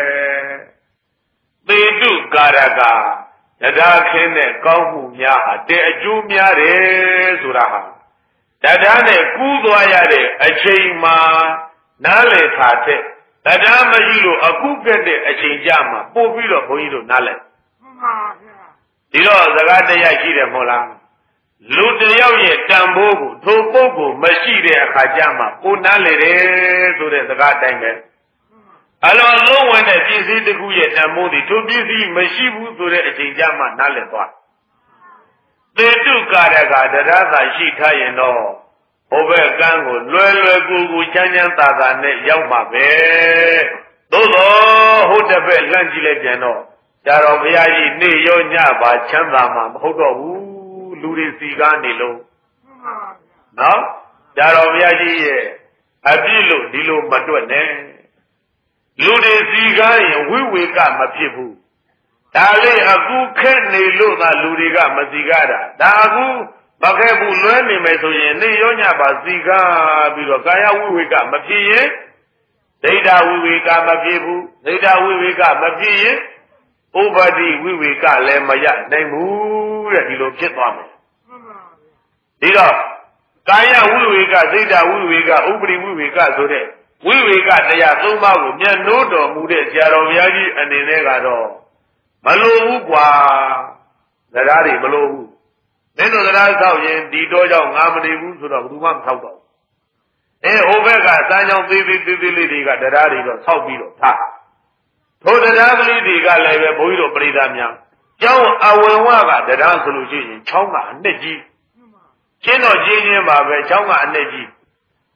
သေတုကာရကတရားခင်းတဲ့ကောင်းမှုများဟာတဲ့အကျိုးများတယ်ဆိုတာဟာတရားနဲ့ကူးသွားရတဲ့အချိန်မှာနားလည်ထားတဲ့တရားမရှိလို့အခုကက်တဲ့အချိန်ကြမှာပို့ပြီးတော့ဘုန်းကြီးတို့နားလည်မှန်ပါဗျာဒီတော့စကားတရားရှိတယ်မဟုတ်လားလူတယောက်ရဲ့တန်ဖိုးကိုထိုပုဂ္ဂိုလ်မရှိတဲ့အခါကျမှကိုနားလည်တယ်ဆိုတဲ့စကားအတိုင်းပဲအလောလုံးဝင်တဲ့ပစ္စည်းတစ်ခုရဲ့တန်ဖိုးဒီထိုပစ္စည်းမရှိဘူးဆိုတဲ့အချိန်ကျမှနားလည်သွားသေတုကာရကတရားသာရှိထားရင်တော့ဘုဘဲကန်းကိုလွယ်လွယ်ကူကူချမ်းချမ်းသာသာနဲ့ရောက်မှာပဲသို့သောဟုတ်တဲ့ဘက်လှမ်းကြည့်လိုက်ပြန်တော့ဒါတော်ဘုရားကြီးနေရောညပါချမ်းသာမှာမဟုတ်တော့ဘူးလူတွေစီကားနေလို့နော်ဒါတော်ဘုရားကြီးရဲ့အပြစ်လို့ဒီလိုမတွက်နဲ့လူတွေစီကားရင်ဝိဝေကမဖြစ်ဘူးဒါလေးအခုခက်နေလို့သာလူတွေကမစီကားတာဒါအခုမခဲ့ဘူးလွဲနေမယ်ဆိုရင်နေရောညပါစီကားပြီးတော့ကာယဝိဝေကမဖြစ်ရင်ဒိဋ္ဌဝိဝေကမဖြစ်ဘူးဒိဋ္ဌဝိဝေကမဖြစ်ရင်ဥပတိဝိဝေကလည်းမရနိုင်ဘူးတဲ့ဒီလိုဖြစ်သွားမယ်ဒီတော့ကာယဝိဝေကဒိဋ္ဌဝိဝေကဥပတိဝိဝေကဆိုတဲ့ဝိဝေကတရားသုံးပါးကိုမျက်နှိုးတော်မူတဲ့ဆရာတော်ဘုရားကြီးအနေနဲ့ကတော့မလိုဘူးကွာတရားတွေမလိုဘူးမင်းတို့တရားဆောက်ရင်ဒီတော့ကြောင့်ငါမနေဘူးဆိုတော့ဘယ်သူမှမဆောက်တော့ဘူးအဲဟိုဘက်ကစမ်းကြောင်းသေးသေးသေးသေးလေးတွေကတရားတွေတော့ဆောက်ပြီးတော့ထားထိုတရားကလေးတွေကလည်းပဲဘုန်းကြီးတို့ပရိသတ်များကျောင်းအဝင်ဝကတရားဆိုလို့ရှိရင်ချောင်းကအနှစ်ကြီးရှင်းတော့ကြီးချင်းပါပဲချောင်းကအနှစ်ကြီး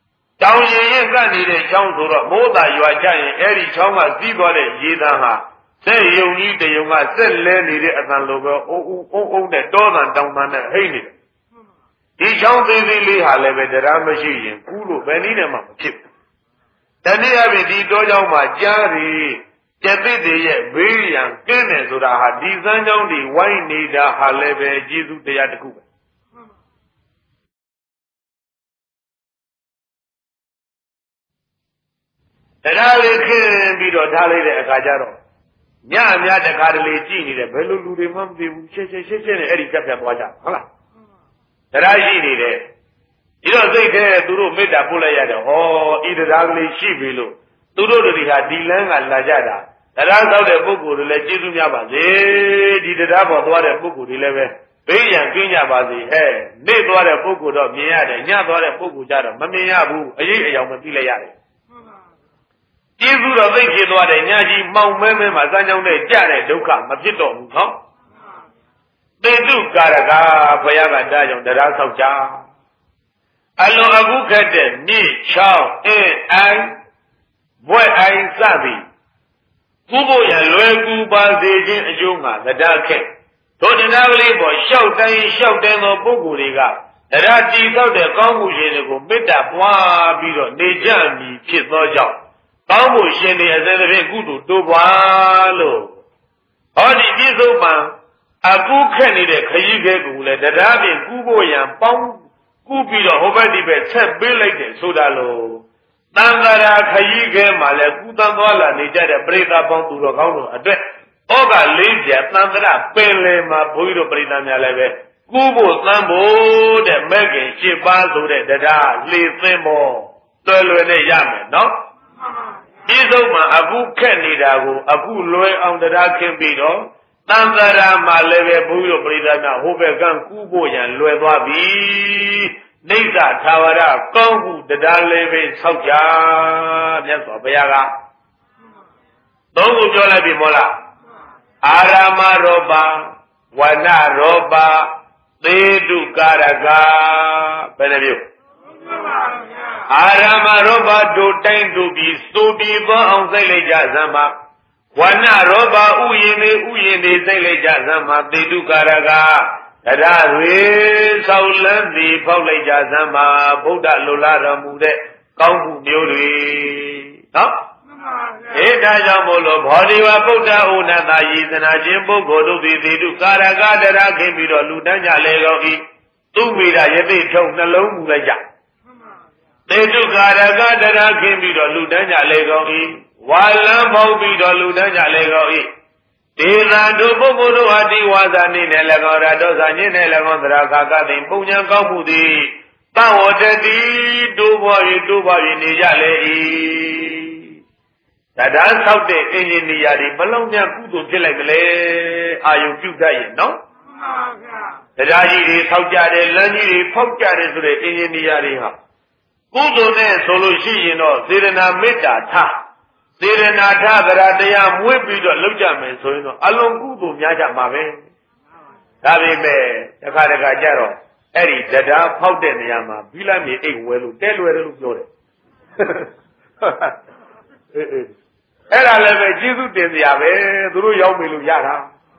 တောင်ရင်ရင်ကပ်နေတဲ့ချောင်းဆိုတော့မိုးသာရွာချရင်အဲ့ဒီချောင်းကစီးသွားတဲ့ရေသံဟာစက်ယုံကြီးတယုံကစက်လဲနေတဲ့အသံလိုပဲအုံအုံအုံအုံနဲ့တောသံတောင်သံနဲ့ဟိတ်နေတယ်ဒီချောင်းသေးသေးလေးဟာလည်းပဲတရားမရှိရင်ကူးလို့ဘယ်နည်းနဲ့မှမဖြစ်ဘူးတနည်းအားဖြင့်ဒီတောချောင်းမှာကြားပြီးကျက်သစ်တွေရဲ့ဘေးရန်ကင်းတယ်ဆိုတာဟာဒီစမ်းချောင်းတွေဝိုင်းနေတာဟာလည်းပဲကျေးဇူးတရားတစ်ခုပဲတရားလေးခင်းပြီးတော့ထားလိုက်တဲ့အခါကျတော့ညအများတခါတလေကြည့်နေတယ်ဘယ်လိုလူတွေမှမသိဘူးရှင်းရှင်းရှင်းရှင်းနဲ့အဲ့ဒီပြတ်ပြတ်သွားကြဟုတ်လားတရားရှိနေတယ်ဒီတော့စိတ်ထဲသူတို့မေတ္တာပို့လိုက်ရတယ်ဟောဤတရားကလေးရှိပြီလို့သူတို့တွေဟာဒီလမ်းကလာကြတာတရားသောက်တဲ့ပုဂ္ဂိုလ်တွေလည်းကျေးဇူးများပါစေဒီတရားပေါ်သွားတဲ့ပုဂ္ဂိုလ်တွေလည်းပဲဘေးရန်ကင်းကြပါစေဟဲ့နေသွားတဲ့ပုဂ္ဂိုလ်တော့မြင်ရတယ်ညသွားတဲ့ပုဂ္ဂိုလ်ကြတော့မမြင်ရဘူးအရေးအယောင်မသိလိုက်ရတယ်ကျေးဇူးတော်သိဖြစ်သွားတဲ့ညာကြီးမောင်မဲမဲမှာစမ်းကြောင်းနဲ့ကြတဲ့ဒုက္ခမဖြစ်တော့ဘူးနော်တေတုကာရကဘုရားကတားကြောင့်တရားဆောက်ကြအလွန်အခုခက်တဲ့မြစ်ချောင်းအင်းအိုင်ဘွဲ့အိုင်စသည်ကုဖို့ရလွယ်ကူပါစေခြင်းအကျိုးငါတရားခက်တို့တရားကလေးပေါ်လျှောက်တိုင်းလျှောက်တိုင်းသောပုဂ္ဂိုလ်တွေကတရားတည်သောတဲ့ကောင်းမှုရှင်တွေကိုမေတ္တာပွားပြီးတော့နေကြမည်ဖြစ်သောကြောင့်ကောင်းမှုရှင်တွေအစသဖြင့်ကုသိုလ်တိုးပွားလို့ဟောဒီပြစ္ဆုတ်ပံအခုခက်နေတဲ့ခရီးခဲကိုလည်းတရားဖြင့်ကူးဖို့ရန်ပေါင်းကူးပြီးတော့ဟိုဘက်ဒီဘက်ဆက်ပေးလိုက်တယ်ဆိုတာလို့တန်ခါရာခရီးခဲမှာလည်းကုသံသွားလာနေကြတဲ့ပရိသတ်ပေါင်းသူတော်ကောင်းတို့အတွက်ဩဃလေးပြတန်တရပင်လယ်မှာဘုန်းကြီးတို့ပရိသတ်များလည်းပဲကူးဖို့သံဖို့တဲ့မဲ့ခင်ရှစ်ပါးဆိုတဲ့တရားလှေသင်းပေါ်တွယ်လွယ်နဲ့ရမယ်နော်ဒီဆုံးမှာအခုခက်နေတာကိုအခုလွယ်အောင်တရားခင်းပြီးတော့တန်တရာမှာလည်းပဲဘုန်းကြီးတို့ပရိသတ်များဟိုဘက်ကကူးဖို့ရန်လွယ်သွားပြီနိစ္စသာဝရကောင်းမှုတရားလည်းပဲဆောက်ကြမြတ်စွာဘုရားကသုံးခုပြောလိုက်ပြီမို့လားအာရမရောပဝနရောပသေတုကာရကဘယ်နှမျိုးအာရမရောပတို့တိုင်းတို့ပြီးစိုးပြီးသောအောင်စိတ်လိုက်ကြစမ်းပါဝနရောပဥယျင်နေဥယျင်နေစိတ်လိုက်ကြစမ်းပါသေတုကာရကတရားတွေဆောက်လန်းသည်ဖောက်လိုက်ကြစမ်းပါဗုဒ္ဓလိုလားတော်မူတဲ့ကောင်းမှုမျိုးတွေနော်ဧဒါကြောင့်မို့လို့ဘောဓိဝဗုဒ္ဓဥနတယီသနာချင်းပုဂ္ဂိုလ်တို့သည်သေတုကာရကတရားခင်ပြီးတော့လူတန်းကြလေကောဤသူမိတာယသိထုံနှလုံးမူလိုက်ကြသေတုကာရကတရားခင်ပြီးတော့လူတန်းကြလေကောဤဝါလံပေါင်းပြီးတော့လူတန်းကြလေကောဤဒေသာတို့ပုဂ္ဂိုလ်တို့ဟာဒီဝါစာနေနဲ့၎င်းရာဒေါသညင်းနဲ့၎င်းသရခါကသိပုံညာကောင်းမှုသည်တဝတ္တိတို့ဘော၍တို့ဘော၍နေကြလေ၏တရားဆောက်တဲ့အင်ဂျင်နီယာတွေဘလုံးများကုသိုလ်ဖြစ်လိုက်ကြလေအာယုပြုတတ်ရဲ့နော်မှန်ပါဗျာတရားကြီးတွေဆောက်ကြတယ်လမ်းကြီးတွေဖောက်ကြတယ်ဆိုတဲ့အင်ဂျင်နီယာတွေဟာကုသိုလ်နဲ့ဆိုလို့ရှိရင်တော့စေရနာမေတ္တာထားစေရနာထားကြတရားမွေးပြီးတော့လောက်ကြမယ်ဆိုရင်တော့အလုံးကုသိုလ်များကြမှာပဲဒါပေမဲ့တစ်ခါတစ်ခါကြတော့အဲ့ဒီတရားဖောက်တဲ့နေရာမှာဘီလာမြေအိတ်ဝဲလို့တဲလွယ်တယ်လို့ပြောတယ်အေးအေးအဲ့ဒါလည်းပဲကျေးဇူးတင်စရာပဲသူတို့ရောက်ပြီလို့ရတာ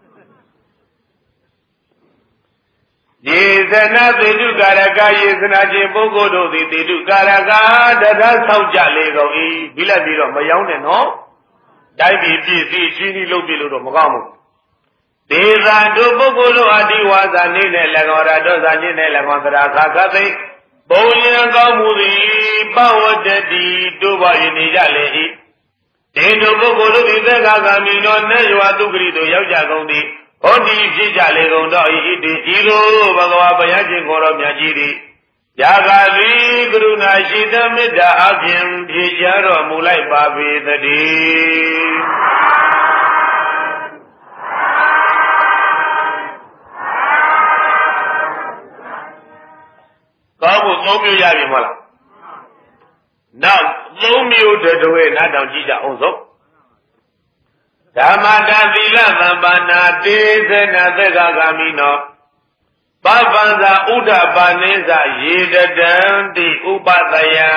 ယေဇနာသေတုကာရကယေဇနာချင်းပုဂ္ဂိုလ်တို့သည်သေတုကာရကတရားဆောက်ကြလေကုန်၏ဘိလက်ပြီးတော့မရောက်နဲ့နော်တိုင်းပြည်ပြည့်စည်ချင်းကြီးလုပ်ပြီလို့တော့မကောင်းဘူးဒေဇာတို့ပုဂ္ဂိုလ်တို့အတိဝါစာနေနဲ့၎င်းရာဒေါသညင်းနဲ့၎င်းသရာခါခသိပုံလျံကောင်းမှုသည်ပဝတ္တိတို့ဘာရနေကြလေ၏ဒေတို့ပုဂ္ဂိုလ်တို့သည်သက္ကဂမိနောနေယဝတုဂရိတို့ရောက်ကြကုန်သည်ဟောဒီဖြစ်ကြလေကုန်တော့ဤတိဤလိုဘဂဝါဘုရားရှင်ကိုယ်တော်မြတ်ကြီးသည်ယာဂလိကရုဏာရှိသမေတ္တာအပြင်ဖြေချတော်မူလိုက်ပါပေသတည်းကောင်းဖို့သုံးမျိုးရပြီမဟုတ်လားနောက်သုံးမျိုးတတွဲနားတောင်ကြည့်ကြအောင်စို့ဓမ္မတာသီလသမ္ပန္နာတေသနာသက္ကဂမိနောပပန္ဇာဥဒ္ဓပါနိဇယေတတံတိဥပသယံ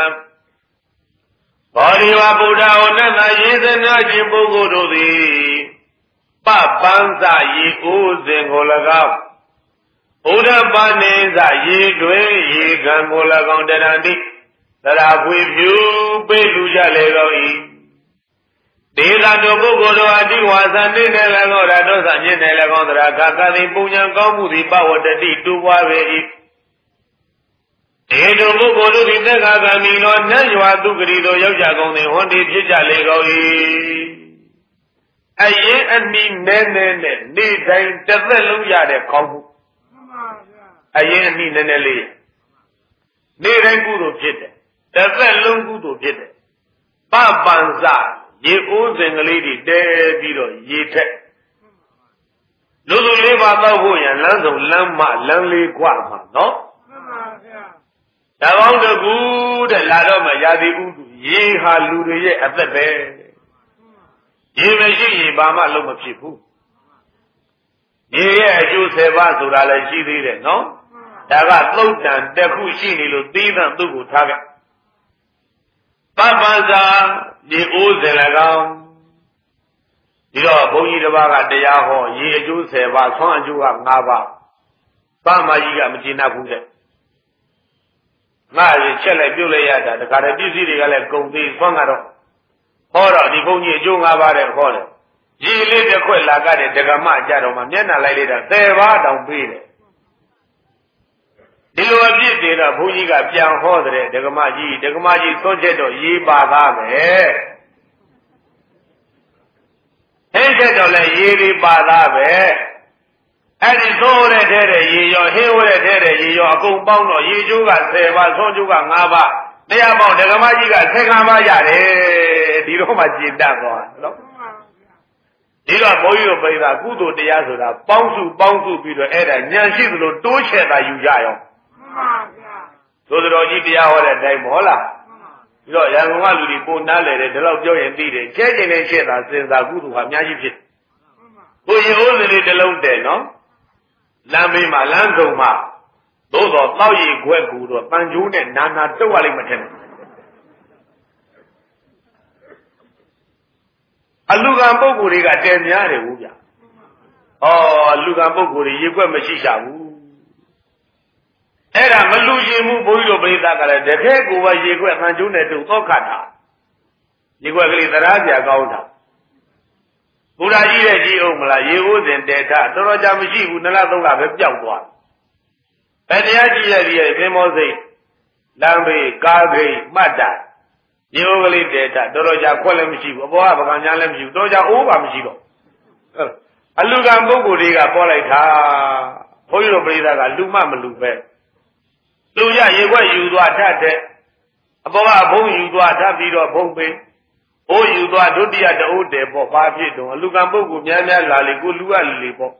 ဘောဓိဝဗုဒ္ဓဝနတယေသနာခြင်းပုဂ္ဂိုလ်တို့သည်ပပန္ဇာယေဥစဉ်ကို၎င်းဥဒ္ဓပါနိဇယေတွင်ရေကံကို၎င်းတရံတိသရဖွေဖြူပေးလူကြလေကုန်၏ဒေသတို့ပုဂ္ဂိုလ်တို့အတိဝါစံနေနဲ့၎င်းရတောသမြင့်နဲ့၎င်းသရခါကသည်ပုညံကောင်းမှုသည်ပဝတ္တိတူပွားပေ၏ဒေတို့ပုဂ္ဂိုလ်တို့သည်သက်ခါကမီလောနတ်ရွာသူဂရီတို့ရောက်ကြကုန်သည်ဟွန်ဒီဖြစ်ကြလေကုန်၏အရင်အနိနဲနဲနဲ့နေတိုင်းတစ်သက်လုံးရတဲ့ကောင်းမှုအရင်အနိနဲနဲလေးနေတိုင်းကုသိုလ်ဖြစ်တယ်တစ်သက်လုံးကုသိုလ်ဖြစ်တယ်ပပန္စရေအိုးစဉ်ကလေးတွေတဲပြီးတော့ရေထက်လူစုလေးပါတော့ဖို့ရန်လမ်းဆုံးလမ်းမလမ်းလေးกว่าမှာနော်မှန်ပါဗျာတပေါင်းတကူတဲ့လာတော့မှရာသီဥတုရေဟာလူတွေရဲ့အသက်ပဲရေမရှိရင်ဘာမှလုံးမဖြစ်ဘူးရေရဲ့အကျိုးဆယ်ပါးဆိုတာလည်းရှိသေးတယ်နော်ဒါကသုတ်တန်တစ်ခုရှိနေလို့သီးသန့်သူ့ကိုထားခဲ့ပပ္ပဇာရေအိုးစဉ်၎င်းဒီတော့ဘုန်းကြီးတစ်ပါးကတရားဟောရေအကျိုးဆယ်ပါးဆွမ်းအကျိုးက၅ပါးပါမကြီးကမကျေနပ်ဘူးတဲ့ငါရေချက်လိုက်ပြုတ်လိုက်ရတာတခါတည်းပစ္စည်းတွေကလည်းကုန်သေးဆွမ်းကတော့ဟောတော့ဒီဘုန်းကြီးအကျိုး၅ပါးတဲ့ဟောတယ်ရေလေးတစ်ခွက်လာကတဲ့ဒကမကြတော့မှမျက်နှာလိုက်လိုက်တာဆယ်ပါးတောင်ပေးတယ်ဒီလိုအဖြစ်တွေတော့ဘုန်းကြီးကပြန်ဟောတဲ့ဒကမကြီးဒကမကြီးသွန်းချက်တော့ရေးပါသားပဲဟင်းချက်တော့လည်းရေးပြီးပါသားပဲအဲ့ဒီသိုးတဲ့ထဲတဲ့ရေရောဟင်းဝဲတဲ့ထဲတဲ့ရေရောအကုန်ပေါင်းတော့ရေကျိုးကဆယ်ပါးသွန်းကျိုးက၅ပါးတရားပေါင်းဒကမကြီးကဆယ်ပါးရတယ်ဒီတော့မှကျင့်တတ်သွားနော်ဒီတော့ဘုန်းကြီးတို့ပြိဿကုသိုလ်တရားဆိုတာပေါင်းစုပေါင်းစုပြီးတော့အဲ့ဒါဉာဏ်ရှိသလိုတိုးချဲ့တာယူကြရောမှန်ပါဗျာသို့တော်ကြီးတရားဟောတဲ့အတိုင်းမဟုတ်လားပြီးတော့ရန်ကုန်ကလူတွေပုံနားလေတယ်ဒီလောက်ပြောရင်သိတယ်ကျဲကျင်နေချက်တာစဉ်းစားကုသိုလ်ဟာအများကြီးဖြစ်ကိုရင်အိုးစလေးတစ်လုံးတည်းနော်လမ်းဘေးမှာလမ်းစုံမှာသို့တော်တောက်ရည်ခွက်ကူတော့ပန်ကျိုးနဲ့နာနာတုတ်ရလိမ့်မထင်ဘူးအလူကံပုဂ္ဂိုလ်တွေကတဲများတယ်ဘူးဗျာ။ဩအလူကံပုဂ္ဂိုလ်တွေရေခွက်မရှိကြဘူး။အဲ့ဒါမလူရှင်မှုဘုန်းကြီးတို့ပြိဿကလည်းတကယ်ကိုပဲရေခွက်ပန်ကျိုးနဲ့တုတ်သောခတ်တာ။ရေခွက်ကလေးသရားပြကောင်းတာ။ဘုရားကြီးရဲ့ကြီးအောင်မလားရေအိုးစဉ်တဲထတော်တော်ကြာမရှိဘူးနှစ်လသုံးလပဲပျောက်သွား။ဘယ်တရားကြီးရဲ့ဒီရဲ့သင်္ဘောစိတ်လမ်းဘေးကားဂိတ်မှတ်တာရေအိုးကလေးတဲထတော်တော်ကြာခွက်လည်းမရှိဘူးအပေါ်ကပကံညာလည်းမရှိဘူးတော်ကြာအိုးပါမရှိတော့အလူကံပုဂ္ဂိုလ်တွေကပေါ်လိုက်တာဘုန်းကြီးတို့ပြိဿကလူမမလူပဲလူရရေခွက်ယူသွားတတ်တဲ့အပေါ်ကဘုံယူသွားတတ်ပြီးတော့ဘုံပေးဘိုးယူသွားဒုတိယတအိုးတယ်ပေါ့ဘာဖြစ်တော့အလူကံပုဂ္ဂိုလ်များများလာလေကိုလူကလူလေပေါ့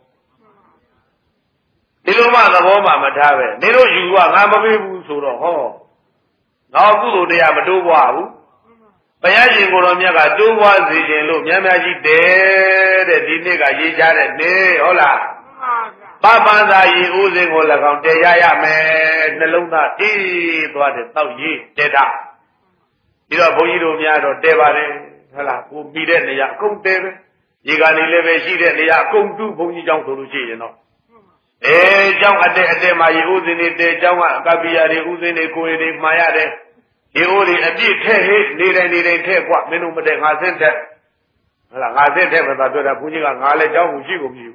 ဒီလိုမှသဘောမှမထားပဲနေတို့ယူကငါမပေးဘူးဆိုတော့ဟောငါကုသိုလ်တရားမတိုးပွားဘူးဘုရားရှင်ကိုယ်တော်မြတ်ကတိုးပွားစေခြင်းလို့များများကြီးတယ်တဲ့ဒီနေ့ကရေးကြတဲ့နေဟုတ်လားပပန္ဇာရေအိုးစင်ကို၎င်းတဲရရမယ်နှလုံးသားအေးသွားတယ်တောက်ရေးတဲတာဒီတော့ဘုန်းကြီးတို့များတော့တဲပါတယ်ဟုတ်လားကိုပြီးတဲ့နေရာအကုန်တဲပဲရေကနေလည်းပဲရှိတဲ့နေရာအကုန်တူးဘုန်းကြီးကျောင်းဆိုလို့ရှိရင်တော့အဲကျောင်းအတဲအတဲမှာရေအိုးစင်တွေတဲကျောင်းကအကပ္ပိယတွေဥစဉ်တွေကိုယ်တွေမှာရတယ်ဒီအိုးတွေအပြည့်ထဲ့ဟိနေတိုင်းနေတိုင်းထဲ့กว่าမင်းတို့မတဲ့ငါစင်းတဲ့ဟုတ်လားငါစင်းတဲ့ပဲသာပြောတာဘုန်းကြီးကငါလည်းကြောင်းကိုရှိကုန်ပြီ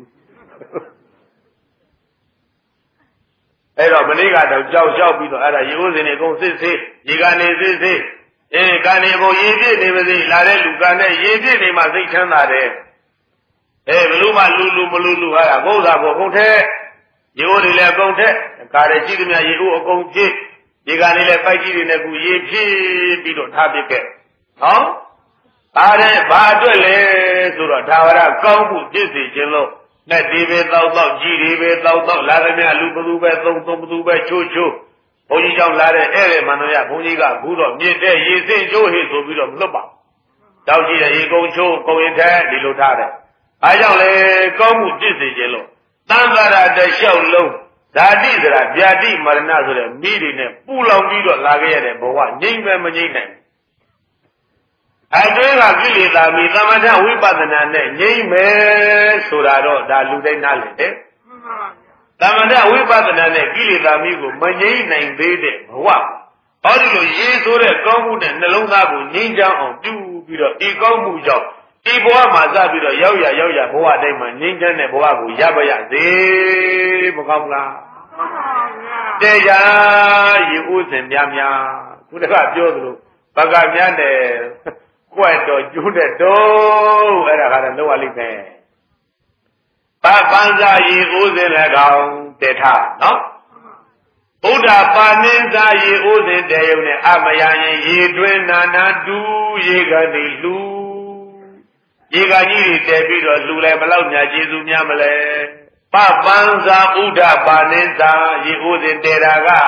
အဲ့တော့မနေ့ကတော့ကြောက်လျှောက်ပြီးတော့အဲ့ဒါရေအိုးစင်တွေအကုန်စစ်စစ်ရေကနေစစ်စစ်အေးကနေဘုံရေပြည့်နေပါစေလာတဲ့လူကနဲ့ရေပြည့်နေမှစိတ်ချမ်းသာတယ်အေးဘလူးမလူလူမလူလူဟာဘုရားကိုကုန်ထဲရေအိုးတွေလည်းအကုန်ထဲကားရကြည့်သမျှရေအိုးအကုန်ပြည့်ဒီကနေ့လည်းပိုက်ကြီးတွေနဲ့ကူရေဖြည့်ပြီးတော့ထားပစ်ခဲ့နော်အားတဲ့ဘာအတွက်လဲဆိုတော့ဒါဝရကောင်းမှုပြည့်စုံခြင်းလို့နဲ့ဒီပဲတောက်တောက်ကြီးတွေပဲတောက်တောက်လာသမျှလူဘသူပဲသုံးသုံးဘသူပဲချိုးချိုးဘုန်းကြီးကြောင့်လာတဲ့ဧည့်သည်မန္တရဘုန်းကြီးကအခုတော့မြင့်တဲ့ရေစင်ချိုးဟိဆိုပြီးတော့မလွတ်ပါတောက်ကြည့်တဲ့ရေကုန်ချိုးကုန်ရင်ထဲဒီလိုထားတယ်အားကြောင့်လေကောင်းမှုပြည့်စုံခြင်းလို့သံဃာရတလျှောက်လုံးဓာတိဆိုတာဗျာတိမရဏဆိုတဲ့မိတွေနဲ့ပူလောင်ပြီးတော့လာခဲ့ရတဲ့ဘဝငြိမ့်မဲ့မငြိမ့်နိုင်အတွင်းကကိလေသာမိသမထဝိပဿနာနဲ့ငြိမ့်မယ်ဆိုတာတော့ဒါလူတိုင်းနားလည်တယ်သမထဝိပဿနာနဲ့ကိလေသာမိကိုမငြိမ့်နိုင်သေးတဲ့ဘဝဟောဒီလိုရေးဆိုတဲ့ကောင်းမှုနဲ့နှလုံးသားကိုငြိမ့်ချမ်းအောင်ပြုပြီးတော့ဒီကောင်းမှုကြောင့်ဒီဘဝမှာစပြီးတော့ရောက်ရရောက်ရဘဝတိုင်းမှာငြိမ့်ချမ်းတဲ့ဘဝကိုရပါရစေမကောင်းလားတရားရေဥစဉ်များများခုတခါပြောသလိုဘဂများနဲ့ကွက်တော့ကျိုးတဲ့တော့အဲ့ဒါကတော့လောက်ရလိမ့်မယ်ပပန်းစာရေဥစဉ်လည်းကောင်းတေထနော်ဘုရားပါဏိစာရေဥစဉ်တေယုံနဲ့အမယရင်ရေတွင်နာနာတူရေကနေလူရေကကြီးတွေတည်ပြီးတော့လူလည်းဘလောက်ညာကျေစုများမလဲပပန်းစာဥဒ္ဓပါဏိစာရေဥစဉ်တေတာက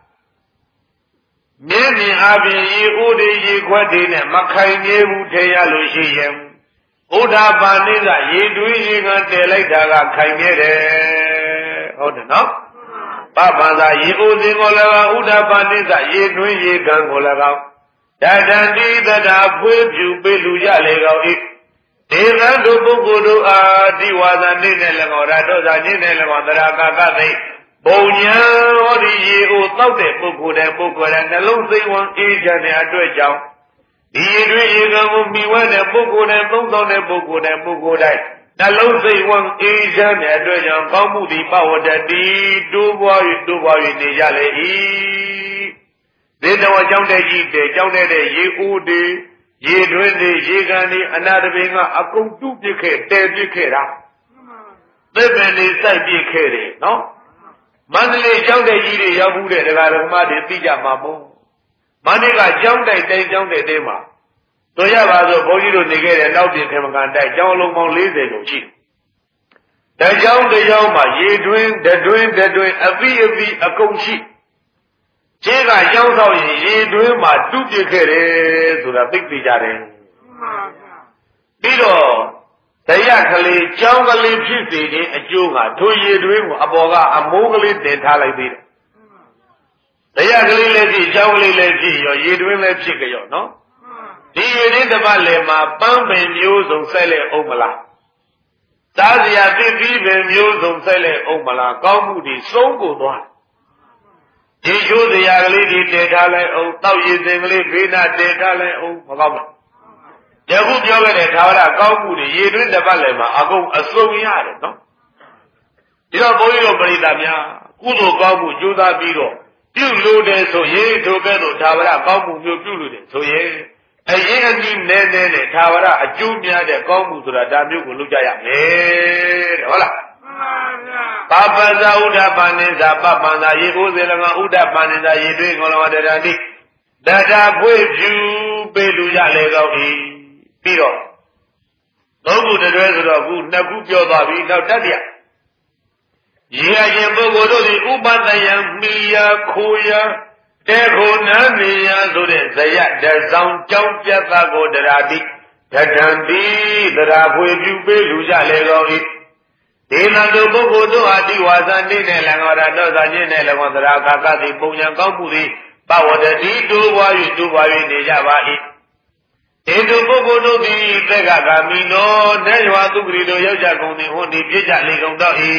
မြင်းမြင်အပြင်ရေဥတွေရေခွက်တွေနဲ့မခိုင်နေဘူးထင်ရလို့ရှိရင်ဥဒ္ဓပါဏိစာရေတွင်းရေကတည်လိုက်တာကခိုင်နေတယ်ဟုတ်တယ်နော်ပပန်းစာရေဥစဉ်ကိုလည်းဥဒ္ဓပါဏိစာရေတွင်းရေကံကိုလည်းကောင်းတတံတိတတာဖွေးပြူပေးလူရလေကောင်းဤဒေသတို့ပုဂ္ဂိုလ်တို့အားဒီဝါဒနေနဲ့၎င်းရတောဇာခြင်းနဲ့၎င်းသရကာကသိဘုံညာဟောဒီရေကိုတောက်တဲ့ပုဂ္ဂိုလ်တဲ့ပုဂ္ဂိုလ်တဲ့နှလုံးစိတ်ဝမ်းအေးချမ်းတဲ့အတွက်ကြောင့်ဒီရေတွင်ရေကံကိုမိဝဲတဲ့ပုဂ္ဂိုလ်တဲ့သုံးဆောင်တဲ့ပုဂ္ဂိုလ်တဲ့ပုဂ္ဂိုလ်တိုင်းနှလုံးစိတ်ဝမ်းအေးချမ်းတဲ့အတွက်ကြောင့်ကောင်းမှုဒီပဝတ္တတိတိုးပွား၍တိုးပွား၍နေကြလေ၏ဒေတဝကြောင့်တဲ့ကြီးတဲ့ကြောင့်တဲ့ရေအိုးတွေရေတွင်းတွေရေကန်တွေအနာတပင်ကအကုန်တုပစ်ခဲ့တဲပစ်ခဲ့တာသစ်ပင်တွေစိုက်ပစ်ခဲ့တယ်နော်မန္တလေးကျောင်းတိုက်ကြီးတွေရောက်ဘူးတဲ့ဒကာဒကမတွေသိကြမှာပေါ့မန္တလေးကကျောင်းတိုက်တိုင်းကျောင်းတိုက်တိုင်းမှာတို့ရပါဆိုဘုန်းကြီးတို့နေခဲ့တဲ့နောက်ပြင်ခေမကန်တိုက်ကျောင်းလုံးပေါင်း၄၀လို့ရှိတယ်တကျောင်းတကျောင်းမှာရေတွင်းတတွင်းတတွင်းအပိအပိအကုန်ရှိခြေကကျောင်းဆောင်ရင်ရေတွင်းမှာတုပစ်ခဲ့တယ်ဆိုတာသိသိကြတယ်ပြီးတော့တရားကလေးကျောင်းကလေးဖြစ်စေခြင်းအကျိုးကထိုရေတွင်းကိုအပေါ်ကအမိုးကလေးတင်ထားလိုက်သေးတယ်တရားကလေးလည်းဖြစ်ကျောင်းကလေးလည်းဖြစ်ရောရေတွင်းလည်းဖြစ်ကြရောနော်ဒီရေတွင်းတစ်ပတ်လည်မှာပန်းပင်မျိုးစုံဆက်လက်အောင်မလားသားစရာသစ်သီးပင်မျိုးစုံဆက်လက်အောင်မလားကောင်းမှုတွေစုံးကိုသွားဒီရိုးစရာကလေးတွေတည်ထားလိုက်အောင်တောက်ရည်စင်ကလေးဘေးနာတည်ထားလိုက်အောင်မကောင်းဘူးယခုပြောခဲ့တဲ့သာဝရကောင်းမှုတွေရေတွင်းတစ်ပတ်လည်မှာအကုန်အစုံရတယ်နော်ဒီတော့ဘုန်းကြီးတို့ပရိသတ်များကုသိုလ်ကောင်းမှုကြိုးစားပြီးတော့ပြုလို့တယ်ဆိုရင်ထိုကဲ့သို့သာဝရကောင်းမှုမျိုးပြုလို့တယ်ဆိုရင်အရင်အကြီးနဲနဲနဲ့သာဝရအကျိုးများတဲ့ကောင်းမှုဆိုတာဒါမျိုးကိုလုပ်ကြရမယ်တဲ့ဟုတ်လားပပဇာဥဒ္ဓပါဏိဇာပပန္ဇာရေဥစေလငါဥဒ္ဓပါဏိဇာရေတွေးကောလဝတ္တရာတိတတာဖွေဖြူပေးလူရလေကောင်း၏ပြီးတော့သုံးခုတတွဲဆိုတော့ခုနှစ်ခုပြောသွားပြီနောက်တတိယရေအရှင်ပုဂ္ဂိုလ်တို့သည်ဥပတယံမိယာခိုယာတေခိုနံမိယာဆိုတဲ့ဇယတဆောင်ကြောင်းပြတ်သားကိုတရာတိတထံတိတရာဖွေပြုပေးလူကြလေကောင်း၏ဒေနတုပုဂ္ဂိုလ်တို့အတိဝါစာနေနဲ့၎င်းရတောဇာခြင်းနဲ့၎င်းသရာကာကတိပုံညာကောင်းမှုသည်ပဝတ္တိတိုးပွား၍တိုးပွား၍နေကြပါ၏ဧတုပုဂ္ဂိုလ်တို့သည်သက္ကကာမိနောနေရွာသူပရိတို့ရောက်ကြကုန်သည်ဟွန်းဒီပြည့်ကြလေကုန်တော့၏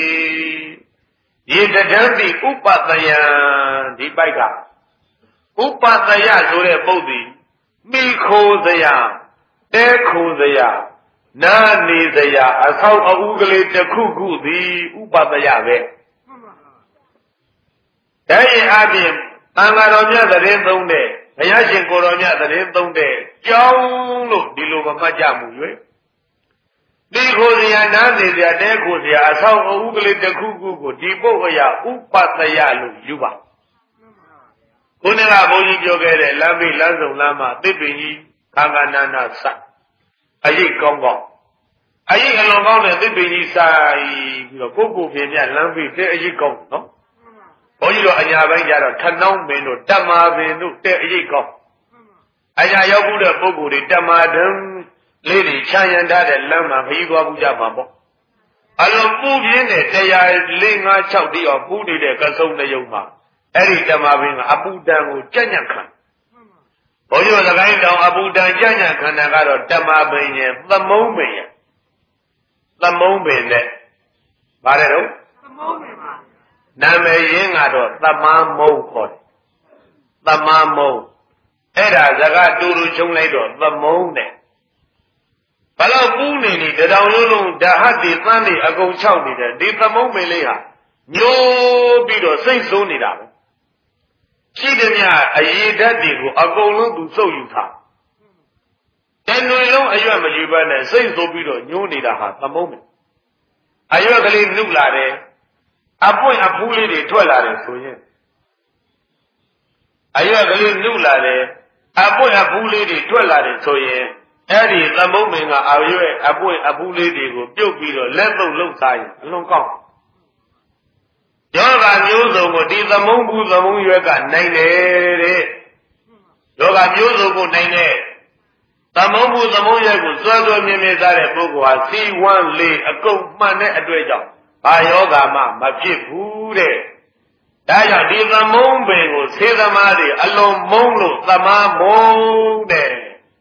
ယေတတံတိဥပတယံဒီပိုက်ကဥပတယဆိုတဲ့ပုဒ်သည်မိခိုးစရာတဲခိုးစရာနာနေစရာအဆောက်အဦကလေးတစ်ခုခုသည်ဥပတယပဲဒါရင်အပြင်သံဃာတော်မြတ်သတင်းသုံးတဲ့ဘုရားရှင်ကိုယ်တော်မြတ်သတင်းသုံးတဲ့ကြောင်းလို့ဒီလိုမမှတ်ကြမှု၍ဒီခိုစရာနားနေစရာတဲခိုစရာအဆောက်အဦကလေးတစ်ခုခုကိုဒီပုဂ္ဂိုလ်ရဥပတယလို့ယူပါခုနကဘုန်းကြီးပြောခဲ့တဲ့လမ်းမေးလမ်းဆောင်လမ်းမှာသစ်ပင်ကြီးခန္ဓာနာနာစအရေးကောင်းကောင်းအရေးအလွန်ကောင်းတဲ့သစ်ပင်ကြီးဆိုင်ပြီးတော့ကိုကိုပြင်းပြလမ်းမေးတဲ့အရေးကောင်းနော်ဘုန်းကြီးတို့အညာပိုင်းကျတော့ထနှောင်းပင်တို့တမာပင်တို့တဲ့အရေးကောင်းအညာရောက်ဘူးတဲ့ပုဂ္ဂိုလ်တွေတမာတံလေးတွေခြံရံထားတဲ့လမ်းမှာခရီးသွားဘူးကြပါပေါ့အလုံးပူပြင်းတဲ့တရားလေးငါး၆တိအောင်ပူနေတဲ့ကစုံတယုံမှာအဲ့ဒီတမပင်ကအပူတန်ကိုကြက်ညက်ခံဘုန်းကြီးတို့သခိုင်းတောင်အပူတန်ကြက်ညက်ခံတာကတော့တမပင်ရဲ့သမုံပင်ရဲ့သမုံပင်နဲ့ဗါတယ်တော့သမုံပင်ပါနာမည်ရင်းကတော့သမမုံခေါ်တယ်သမမုံအဲ့ဒါစကားတူတူချုံလိုက်တော့သမုံနဲ့ဘလောက်ပူးနေနေတတောင်လုံးလုံးဓာတ်တွေသန်းတွေအကုန်ခြောက်နေတယ်ဒီသမုံပင်လေးဟာညိုးပြီးတော့စိတ်ဆိုးနေတာပဲရှိသည်များအရေးဓာတ်တွေကိုအကုန်လုံးသူစုပ်ယူထားတဏှွေလုံးအရွက်မယူဘဲနဲ့စိတ်ဆိုးပြီးတော့ညိုးနေတာဟာသမုံပင်အရွက်ကလေးနှုတ်လာတယ်အပွင့်အဖူးလေးတွေထွက်လာတယ်ဆိုရင်အရွက်ကလေးနှုတ်လာတယ်အပွင့်အဖူးလေးတွေထွက်လာတယ်ဆိုရင်အဲ့ဒီသမုံပင်ကအရွက်အပွင့်အဖူးလေးတွေကိုပြုတ်ပြီးတော့လက်သုံးလှုပ်စားရင်အလွန်ကောင်းယောဂမျိုးစုံကိုဒီသမုံဘူးသမုံရွက်ကနိုင်တယ်တဲ့ယောဂမျိုးစုံကိုနိုင်တဲ့သမုံဘူးသမုံရွက်ကိုစွဲစွဲမြဲမြဲသားတဲ့ပုဂ္ဂိုလ်ဟာစီဝမ်းလေးအကုန်မှန်တဲ့အတွက်ကြောင့်ဘာယောဂမှမဖြစ်ဘူးတဲ့ဒါကြောင့်ဒီသမုံပင်ကိုသေသမားတွေအလွန်မုန်းလို့သမားမုန်းတဲ့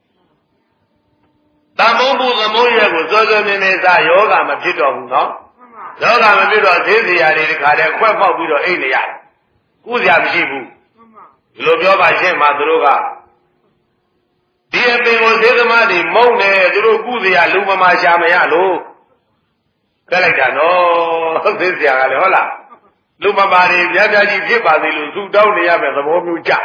သမုံဘူးသမုံရွက်ကိုစွဲစွဲမြဲမြဲသားယောဂမဖြစ်တော့ဘူးနော်ယောဂမဖြစ်တော့သေးစရာတွေတခါတည်းခွက်ပေါက်ပြီးတော့အိတ်နေရတယ်ကုစရာမရှိဘူးဒီလိုပြောပါရှင်းမှာသူတို့ကဒီအပင်ကိုသေသမားတွေမုန်းတယ်သူတို့ကုစရာလူမမာရှာမရလို့ခက်လိုက်တာနော်သေစရာကလည်းဟုတ်လားလူမမာတွေပြပြကြီးဖြစ်ပါသေးလို့သူတောင်းနေရမယ်သဘောမျိုးကြ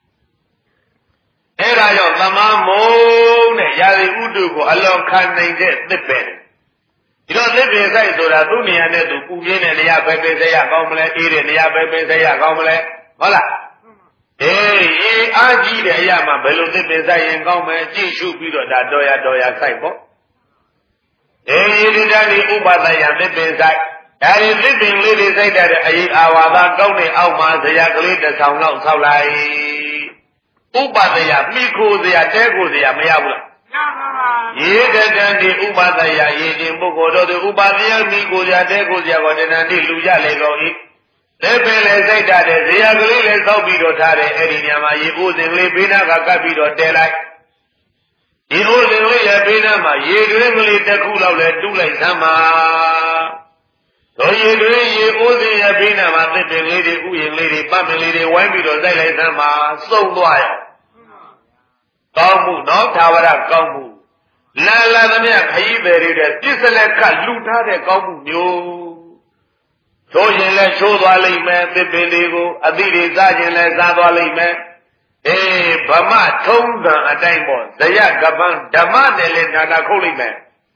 အဲ့ဒါကြောင့်သမားမုန်းတဲ့ရာဇီဥတုကိုအလွန်ခံနိုင်တဲ့သစ်ပဲဒီတော့သစ်ပင်ဆိုင်ဆိုတာသူ့နေရာနဲ့သူပူပြင်းတဲ့နေရာပဲပဲဆက်ရကောင်းမလဲအေးတဲ့နေရာပဲပဲဆက်ရကောင်းမလဲဟုတ်လားအေးအေးအားကြီးတဲ့အရာမှာဘယ်လိုသစ်ပင်ဆိုင်ရင်ကောင်းမလဲကြည့်ရှုပြီးတော့ဒါတော်ရတော်ရဆိုင်ပေါ့အေးဒီတည်းဒီဥပဒယသစ်ပင်ဆိုင်ဒါဒီသစ်ပင်လေးတွေစိုက်တဲ့အရေးအာဝါဒကောင်းတဲ့အောက်မှာဇရာကလေးတစ်ဆောင်လောက်ဆောက်လိုက်ဥပဒယမိခိုဇရာတဲကိုဇရာမရဘူးလားရေတတံဒီဥပဒယရေခြင်းပုဂ္ဂိုလ်တို့သည်ဥပဒယမိကိုဇရာတဲကိုဇရာကိုတဏ္ဍတိလူကြလေကုန်၏လက်ပင်လည်းစိုက်တတ်တယ်ဇရာကလေးလည်းဆောက်ပြီးတော့ထားတယ်အဲ့ဒီညမှာရေအိုးစင်ကလေးဘေးနာကကပ်ပြီးတော့တဲလိုက်ရေအိုးစင်လေးရဲ့ဘေးနာမှာရေတွင်းကလေးတစ်ခုလောက်လည်းတူးလိုက်သမ်းပါတို့ရေတွင်းရေအိုးစင်ရဲ့ဘေးနာမှာသစ်ပင်လေးတွေဥယျာဉ်လေးတွေပတ်ပင်လေးတွေဝိုင်းပြီးတော့စိုက်လိုက်သမ်းပါစုံသွားရောကောင်းမှုနော်သာဝရကောင်းမှုလာလာသမျှခရီးသည်တွေတဲ့ပြစ်စလက်ကလူထားတဲ့ကောင်းမှုမျိုးချိုးရင်လည်းချိုးသွားလိမ့်မယ်သစ်ပင်တွေကိုအသီးတွေစားခြင်းလည်းစားသွားလိမ့်မယ်အေးဗမထုံးစံအတိုင်းပေါ့ဇယကပန်းဓမ္မနဲ့လည်းနာနာခုတ်လိမ့်မယ်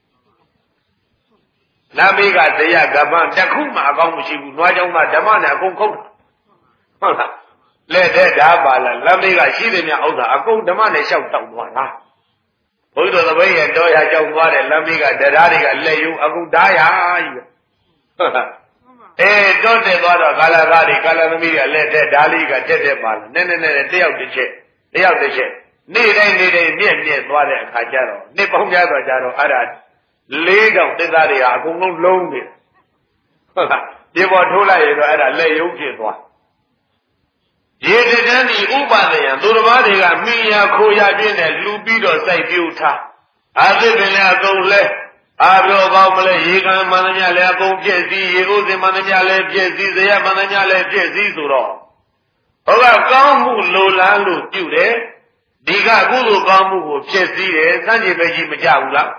လာမေးကဇယကပန်းတစ်ခုမှအကောင်းမရှိဘူးနွားကြောင့်မှဓမ္မနဲ့အကုန်ခုတ်တာဟုတ်လားလက်တဲ့ဓာပါလားလာမေးကရှိတယ်များဥစ္စာအကုန်ဓမ္မနဲ့လျှောက်တောက်သွားတာဘုရားသပိတ်ရဲ့တော်ရကြောက်သွားတယ်လမ်းမေးကတရားတွေကလက်ယုံအကုန်ဓာရကြီးဟုတ်လားအေးတောတက်သွားတော့ကာလကားတွေကာလသမီးတွေကလက်တဲ့ဓာလေးကတက်တက်ပါလားနည်းနည်းနဲ့တယောက်တစ်ချက်တယောက်တစ်ချက်နေ့တိုင်းနေ့တိုင်းမြင့်မြင့်သွားတဲ့အခါကျတော့နှစ်ပေါင်းများစွာကျတော့အဲ့ဒါလေးတောင်တက်သားတွေကအကုန်လုံးလုံးနေဟုတ်လားဒီပေါ်ထိုးလိုက်ရင်တော့အဲ့ဒါလက်ယုံဖြစ်သွားရေတတန်းဒီဥပဒယံသူတစ်ပါးတွေကမိယာခိုရပြင်းနဲ့လူပြီးတော့စိုက်ပြူထားအာသစ်ပင်လည်းအကုန်လဲအာပြောကောင်းမလဲရေကံမန္တညလည်းအကုန်ပြည့်စည်ရေဥစဉ်မန္တညလည်းပြည့်စည်ဇယမန္တညလည်းပြည့်စည်ဆိုတော့ဘုရားကောင်းမှုလိုလားလို့ပြုတယ်ဒီကကုသိုလ်ကောင်းမှုကိုပြည့်စည်တယ်စัจ jin ပဲကြီးမကြဘူးလား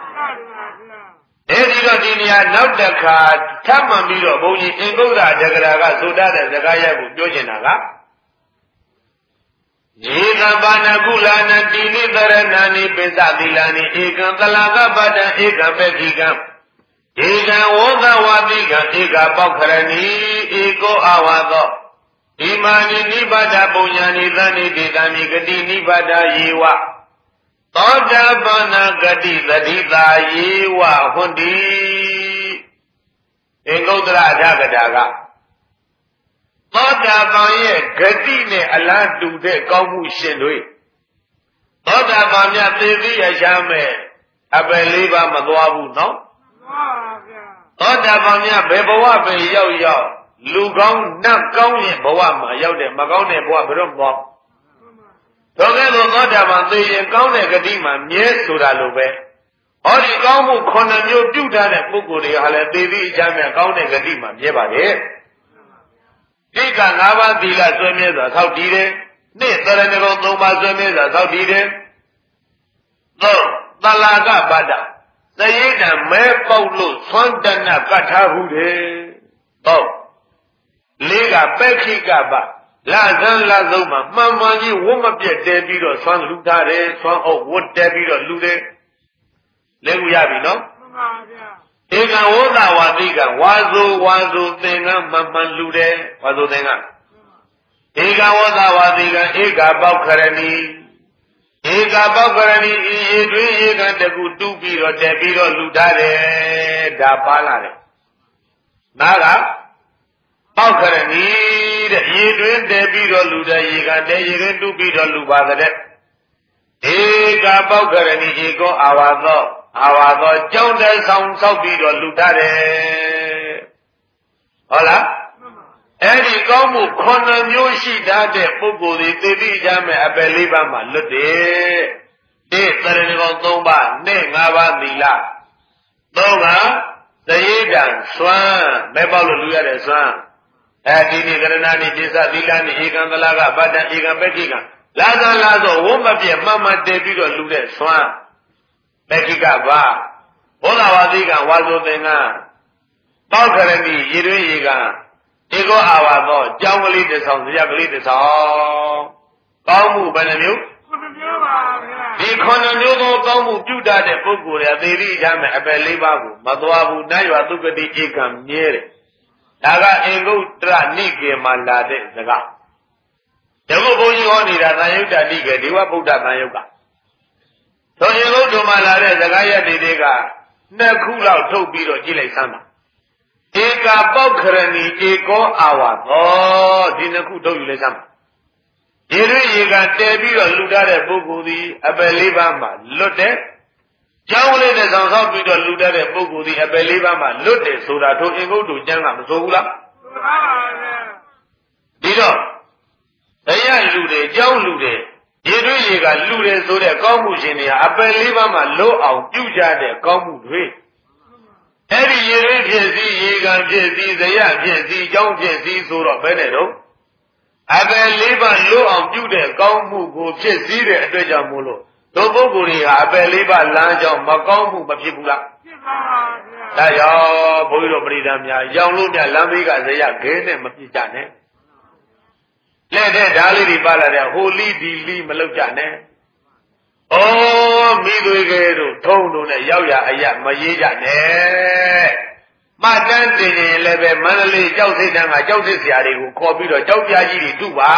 အဲဒီတော့ဒီနေရာနောက်တစ်ခါထပ်မှန်ပြီးတော့ဘုန်းကြီးအင်္ဂုတ္တဒဂရာကဆိုတတ်တဲ့စကားရပ်ကိုပြောချင်တာကဧကပါဏကုလနာတိနိတရဏာနိပိသတိလာနိဧကံသလကပတံဧကပက္ခိကံဧကံဝောကဝတိကံဧကပောက္ခရဏီဧကောအဝါသောဣမာနိနိဗ္ဗာဒပုညံနိသန္တိတေတံမိဂတိနိဗ္ဗာဒယေဝသောတာပန္နဂတိသတိတာယေဝဟွန္တိအင်္ဂုတ္တရအထကတာကသောတာပန်ရဲ့ဂတိနဲ့အလားတူတဲ့ကောင်းမှုရှင်တွေသောတာပန်မြတ်သေပြီးရရှာမယ်အပယ်လေးပါမသွားဘူးနော်မှန်ပါဗျာသောတာပန်များဘယ်ဘဝပဲရောက်ရောက်လူကောင်းနတ်ကောင်းရဲ့ဘဝမှာရောက်တယ်မကောင်းတဲ့ဘဝဘယ်တော့မပေါ့သောကဲ့သို့သောတာပန်သိရင်ကောင်းတဲ့ဂတိမှာမြဲဆိုတာလိုပဲဟောဒီကောင်းမှုခုနှစ်မျိုးပြုထားတဲ့ပုဂ္ဂိုလ်တွေဟာလည်းသိပြီးအချမ်းမြတ်ကောင်းတဲ့ဂတိမှာမြဲပါလေတိက၅ပါးသီလဆွေးမြဲစွာဆောက်တည်တယ်နှစ်သရဏဂုံ၃ပါးဆွေးမြဲစွာဆောက်တည်တယ်သုံးသလာကပတ္တသရိတံမဲပေါက်လို့သွမ်းတဏကတ်ထားဘူးတယ်သုံးလေးကပက္ခိကပလာဇန်လာဆုံးမှာမှန်မှန်ကြီးဝတ်မပြတ်တဲပြီးတော့သွမ်းလူထားတယ်သွမ်းအုပ်ဝတ်တဲပြီးတော့လူတယ်လဲခုရပြီနော်မှန်ပါဗျာဧကဝသဝတိကဝါဇုဝါဇုသင်္ကမှန်မှန်လူတယ်ဝါဇုသင်္ကဧကဝသဝတိကဧကပေါခရဏီဧကပေါခရဏီဤရေတွင်ဧကတကူတူးပြီးတော့တက်ပြီးတော့လူထားတယ်ဒါပါလာတယ်နားကပေါခရဏီတဲ့ရေတွင်တက်ပြီးတော့လူတဲ့ရေကတက်ရေတွင်တူးပြီးတော့လူပါတဲ့ဧကပေါခရဏီဧကောအာဝါသောအာဝါသောကြောင်းတဲ့ဆောင်ဆောက်ပြီးတော့လူထားတယ်ဟုတ်လားအဲ့ဒီကောင်းမှုခုနှစ်မျိုးရှိတတ်တဲ့ပုဂ္ဂိုလ်တွေသိသိကြမဲ့အပယ်လေးပါးမှာလွတ်တယ်ဒီသရဏဂုံ၃ပါးနဲ့၅ပါးသီလသုံးကသရေတံစွမ်းမဲပေါက်လို့လူရတဲ့စွမ်းအဲဒီဒီကရဏာနိပိစသီလနိဧကံသလကပတ္တဧကံပက္ခိကလာဇာလာဆိုဝုမပြည့်မှန်မှန်တည်ပြီးတော့လူတဲ့စွမ်းပက္ခိကပါဘောဓဝါတိကဝါဇုသင်္ကပေါခရဏီရေတွင်ရေကဧကောအာဝါသောကြောင်းကလေးတစ်ဆောင်ဇယကလေးတစ်ဆောင်ကောင်းမှုဘယ်နှမျိုးခုနှစ်မျိုးပါဗျာဒီခုနှစ်မျိုးသောကောင်းမှုပြုတတ်တဲ့ပုဂ္ဂိုလ်တွေသေတိချမ်းမဲ့အပယ်လေးပါးကိုမသွားဘူးနတ်ရွာသုကတိဧကံမြဲတယ်ဒါကအင်္ဂုတ္တရနိကေမှာလာတဲ့စကားဒီကုဘုန်းကြီးဟောနေတာသံယုတ္တနိကေဒီဝဗုဒ္ဓသံယုတ်ကဆိုအင်္ဂုတ္တမှာလာတဲ့စကားရက်တွေကနှစ်ခုလောက်ထုတ်ပြီးတော့ကြည့်လိုက်စမ်းပါဧကပေါခရဏီဧကောအာဝါသောဒီနှစ်ခုထုတ်ယူလိုက်စမ်းပါရေရွေးရေကတည်ပြီးတော့လူထားတဲ့ပုဂ္ဂိုလ်သည်အပယ်လေးပါးမှလွတ်တဲ့ကျောင်းလေးနဲ့ဆောင်ဆောက်ပြီးတော့လူထားတဲ့ပုဂ္ဂိုလ်သည်အပယ်လေးပါးမှလွတ်တယ်ဆိုတာထိုအင်္ဂုတ္တကျမ်းကမဆိုဘူးလားဆိုပါပါဗျာဒီတော့တရားလူတွေကျောင်းလူတွေရေရွေးရေကလူတယ်ဆိုတဲ့ကောင်းမှုရှင်တွေဟာအပယ်လေးပါးမှလွတ်အောင်ပြုကြတဲ့ကောင်းမှုတွေအဲ့ဒီရေရွေးဖြစ်စီရေကံဖြစ်စီဇယဖြစ်စီကျောင်းဖြစ်စီဆိုတော့ဘယ်နဲ့တော့အပယ်လေးပါးလွတ်အောင်ပြုတဲ့ကောင်းမှုကိုဖြစ်စည်းတဲ့အတွက်ကြောင့်မို့လို့တို့ပုဂ္ဂိုလ်တွေဟာအပယ်လေးပါးလမ်းကြောင်းမကောင်းမှုမဖြစ်ဘူးလားဖြစ်ပါပါဗျာဒါကြောင့်ဘုန်းကြီးတို့ပရိသတ်များရောင်လို့များလမ်းဘေးကဇယခဲနဲ့မပြစ်ကြနဲ့လက်တဲ့ဓာလေးတွေပါလာတဲ့ဟိုလီဒီလီမလုပ်ကြနဲ့ဩမိသွေးကဲတို့ထုံးတို့နဲ့ရောက်ရအရမရေးကြနဲ့မတန်းတင်ရင်လည်းပဲမန္တလေးကြောက်စိတ်တန်းကကြောက်စိတ်ဆရာတွေကိုခေါ်ပြီးတော့ကြောက်ပြားကြီးတွေထုပါ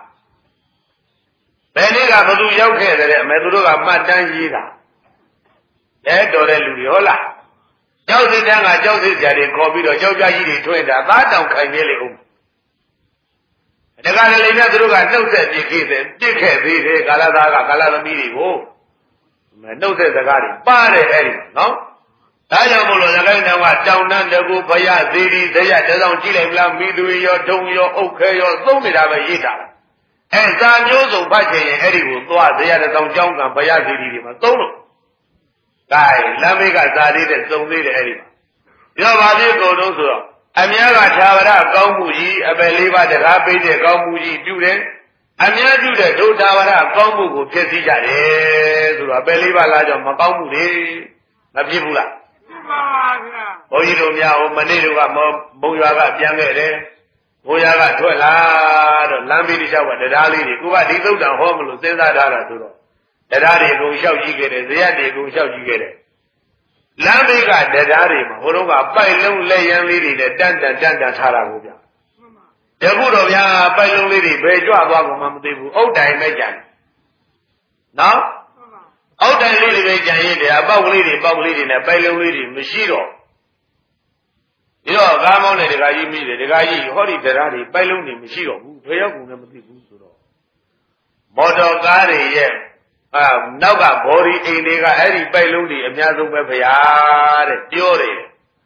ဘယ်နေ့ကဘသူရောက်ခဲ့တဲ့အမေသူတို့ကမှတ်တမ်းရေးတာအဲတော်တဲ့လူတွေဟုတ်လားကြောက်စိတ်တန်းကကြောက်စိတ်ဆရာတွေခေါ်ပြီးတော့ကြောက်ပြားကြီးတွေထွင်းတာသားတောင်ခိုင်နေလေဦးတခါလေလည်းသူတို့ကနှုတ်ဆက်ပြစ်ခဲ့တယ်ပြစ်ခဲ့သေးတယ်ကာလသားကကာလသမီးတွေကိုနှုတ်ဆက်စကားတွေပါတယ်အဲ့ဒီနော်ဒါကြောင့်မို့လို့သခိုင်းတော်ကတောင်တန်းတကူဘရသေးဒီဇယတစောင်းကြည့်လိုက်မလားမိသူရောဒုံရောအုတ်ခဲရောသုံးနေတာပဲရေးတာအဲစာမျိုးစုံဖတ်ချင်ရင်အဲ့ဒီကိုသွားဇယတစောင်းကြောင်းကဘရသေးဒီတွေမှာသုံးလို့ဒါလမ်းမေးကဇာသေးတဲ့စုံသေးတယ်အဲ့ဒီမှာပြောပါဖြစ်ကုန်တော့ဆိုတော့အများကသာဝရကောင်းမှုကြီးအပယ်လေးပါးတကားပိတ်တဲ့ကောင်းမှုကြီးပြုတယ်အများပြုတဲ့ဒုသာဝရကောင်းမှုကိုဖြစ်စည်းကြတယ်ဆိုတော့အပယ်လေးပါးလားကြောင့်မကောင်းမှုတွေမဖြစ်ဘူးလားဖြစ်ပါပါဗျာဘုန်းကြီးတို့များဟိုမနေ့ကဘုံရွာကပြန်ခဲ့တယ်ဘုရားကထွက်လာတော့လမ်းဘေးတစ်လျှောက်ကတရားလေးတွေကိုကဒီသုတ်တံဟောမလို့စဉ်းစားထားတာဆိုတော့တရားတွေအကုန်လျှောက်ကြည့်ခဲ့တယ်ဇယတွေအကုန်လျှောက်ကြည့်ခဲ့တယ်လမ်းဘေးကတရားတွေမှာဟိုတော့ကပိုက်လုံးလက်ရန်လေးတွေနဲ့တန်တန်တန်တန်ထားတာကိုဗျာတခုတော့ဗျာပိုက်လုံးလေးတွေဘယ်ကြွသွားကုန်မှမသိဘူးအုတ်တိုင်ပဲကြံနော်အုတ်တိုင်လေးတွေပဲကြံရင်တရားပေါက်ကလေးတွေပေါက်ကလေးတွေနဲ့ပိုက်လုံးလေးတွေမရှိတော့ဒီတော့ကားမောင်းတဲ့ဒကာကြီးမိတယ်ဒကာကြီးဟောဒီတရားတွေပိုက်လုံးတွေမရှိတော့ဘူးဘယ်ရောက်ကုန်လည်းမသိဘူးဆိုတော့မော်တော်ကားတွေရဲ့အာနောက်ကဘော်ဒီအိမ်တွေကအဲ့ဒီပိုက်လုံးတွေအများဆုံးပဲဖရာတဲ့ပြောတယ်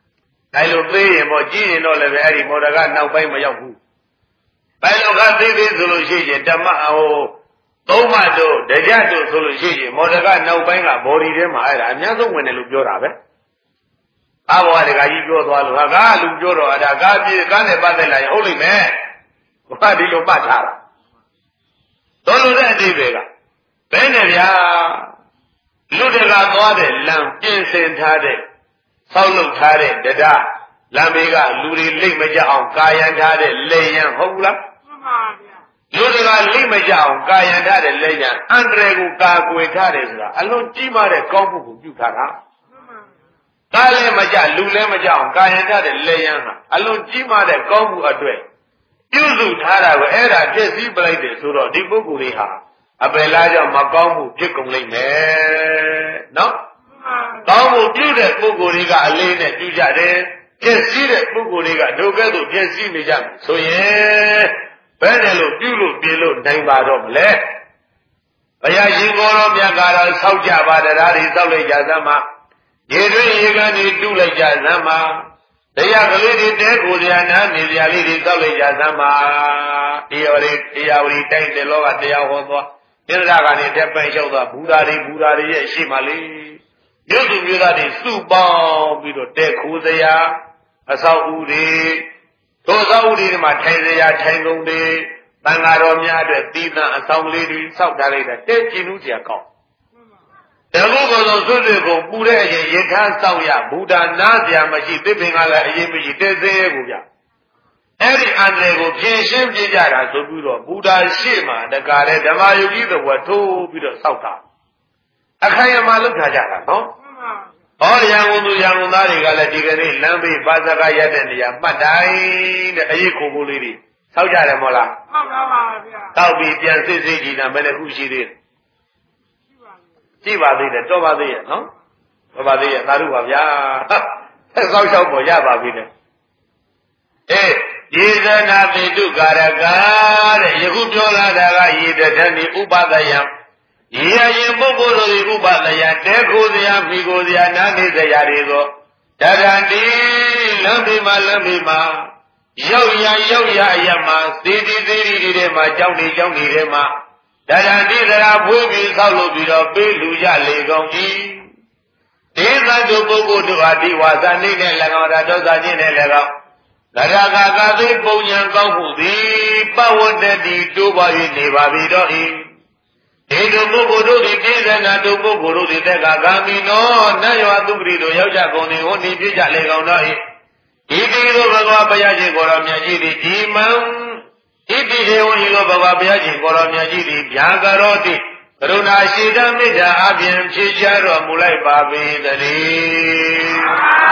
အဲလိုသေးရင်ပေါ့ကြီးရင်တော့လည်းပဲအဲ့ဒီမော်ဒကနောက်ပိုင်းမရောက်ဘူးဘယ်လိုကသေးသေးဆိုလို့ရှိရင်ဓမ္မဟိုသုံးမှတ်တို့တကြတို့ဆိုလို့ရှိရင်မော်ဒကနောက်ပိုင်းကဘော်ဒီထဲမှာအဲ့ဒါအများဆုံးဝင်တယ်လို့ပြောတာပဲအဘောကတကကြီးပြောသွားလို့ဟာကားလူပြောတော့အဲ့ဒါကားပြေကားနဲ့ပတ်သက်လာရင်ဟုတ်လိမ့်မယ်ဘာဒီလိုပတ်ထားတာတော်လို့တဲ့အသေးတွေကဘယ်နဲ့ဗျာလူတကာသွားတဲ့လမ်းပြင်ဆင်ထားတဲ့ဆောက်လုပ်ထားတဲ့တရားလမ်းဘေးကလူတွေလိမ့်မကြအောင်ကာယံထားတဲ့လေယံဟုတ်ဘူးလားမှန်ပါဗျာလူတွေကလိမ့်မကြအောင်ကာယံထားတဲ့လေယံအန္တရာယ်ကိုကာကွယ်ထားတယ်ဆိုတာအလွန်ကြီးမားတဲ့ကောင်းမှုကိုပြုထားတာကားလည်းမကြလူလည်းမကြအောင်ကာယံထားတဲ့လေယံဟာအလွန်ကြီးမားတဲ့ကောင်းမှုအတွက်ပြုစုထားတာကိုအဲ့ဒါပြည့်စည်ပလိုက်တယ်ဆိုတော့ဒီပုဂ္ဂိုလ်တွေဟာအပယ်လားကြောင့်မကောင်းမှုဖြစ်ကုန်လိမ့်မယ်နော်ကောင်းမှုပြုတဲ့ပုဂ္ဂိုလ်တွေကအလေးနဲ့ပြုကြတယ်ပြည့်စည်တဲ့ပုဂ္ဂိုလ်တွေကဒုက္ခသို့ပြည့်စည်နေကြမယ်ဆိုရင်ဘယ်နဲ့လို့ပြုလို့ပြင်လို့နိုင်ပါတော့မလဲဘုရားရှင်ကိုယ်တော်မြတ်ကတော့ဆောက်ကြပါတရားတွေဆောက်လိုက်ကြသမ်းမှာရေတွင်းရေကန်တွေတူးလိုက်ကြသမ်းမှာတရားကလေးတွေတဲကိုယ်စရာနာနေစရာလေးတွေဆောက်လိုက်ကြသမ်းမှာတရားဝရီတရားဝရီတိုင်းတယ်လောကတရားဟောသွားဣန္ဒြာကနေတက်ပန်လျှောက်သွားဘူဓာတွေဘူဓာတွေရဲ့ရှိမှလေမြို့သူမြို့သားတွေစုပေါင်းပြီးတော့တဲခိုးစရာအဆောက်အဦတွေထိုအဆောက်အဦတွေမှာထိုင်စရာထိုင်ကုန်တွေတန်ဃာတော်များအတွက်သီးသန့်အဆောင်လေးတွေစောက်ထားလိုက်တာတဲကြည့်လို့စရာကောင်းတကုကောသောဆွေတွေကိုပူတဲ့အရင်ယထာစောက်ရဘူတာနာစရာမရှိသစ်ပင်ကလည်းအရင်မရှိတဲသေးကိုဗျအဲ့ဒီအန္တရာယ်ကိုဖြင်းရှင်းပြကြတာဆိုပြီးတော့ဘူတာရှိမှတကားတဲ့ဓမ္မယုကြီးတော်ကထိုးပြီးတော့စောက်တာအခိုင်အမာလုပ်ထားကြတာနော်ဟောရန်ကုန်သူရန်ကုန်သားတွေကလည်းဒီကနေ့လမ်းဘေးပါဇကရတဲ့နေရာမှတ်တိုင်းတဲ့အရေးခိုကိုလေးတွေစောက်ကြတယ်မို့လားမှန်ပါပါဗျာတောက်ပြီးပြန်စစ်စစ်ကြည့်တာဘယ်နှခုရှိသေးလဲကြည့်ပါသေးတယ်တော့ပါသေးရဲ့နော်တော့ပါသေးရဲ့သာဓုပါဗျာဆက်စောက်လျှောက်ပေါ်ရပါပြီတဲ့အေးယေဇနာပိတုကာရကတဲ့ယခုပြောလာတာကယေတတဏိဥပဒယံရေရရင်ပုဂ္ဂိုလ်တို့ဒီဥပဒယတဲခိုးစရာမိကိုစရာနာနေစရာတွေကိုတရံတိလမ်းပြီးမှလမ်းပြီးမှရောက်ရရောက်ရအရမှာသေတိသေးတိတွေထဲမှာကြောင်းနေကြောင်းနေထဲမှာတရံတိသရာဖွေးပြီးဆောက်လို့ပြီးတော့ပေးလူရလေကုန်ကြီးဒေသတို့ပုဂ္ဂိုလ်တို့ဟာဒီဝါစာနေနဲ့၎င်းတာဒေါသချင်းနဲ့၎င်းဂရကကသိပုံညာကောင်းမှုသည်ပဝတ္တိတိုးပါ၍နေပါပြီတော့ဤဒီတို့ပုဂ္ဂိုလ်တို့ဒီကိစ္စနာတို့ပုဂ္ဂိုလ်တို့ဒီတက်ကဂာမိနောနတ်ရွာသူပရိတို့ရောက်ကြကုန်သည်ဟောနေပြကြလေကုန်တော့ဤဤတိတို့ဘဂဝါဘုရားရှင်ကိုတော်မြတ်ကြီးသည်ဒီမံဣတိဟေဝံဤသောဘဂဝါဘုရားရှင်ကိုတော်မြတ်ကြီးသည်ဗျာကရောတိကရုဏာရှိတမေတ္တာအပြင်ဖြေချတော်မူလိုက်ပါပေတည်း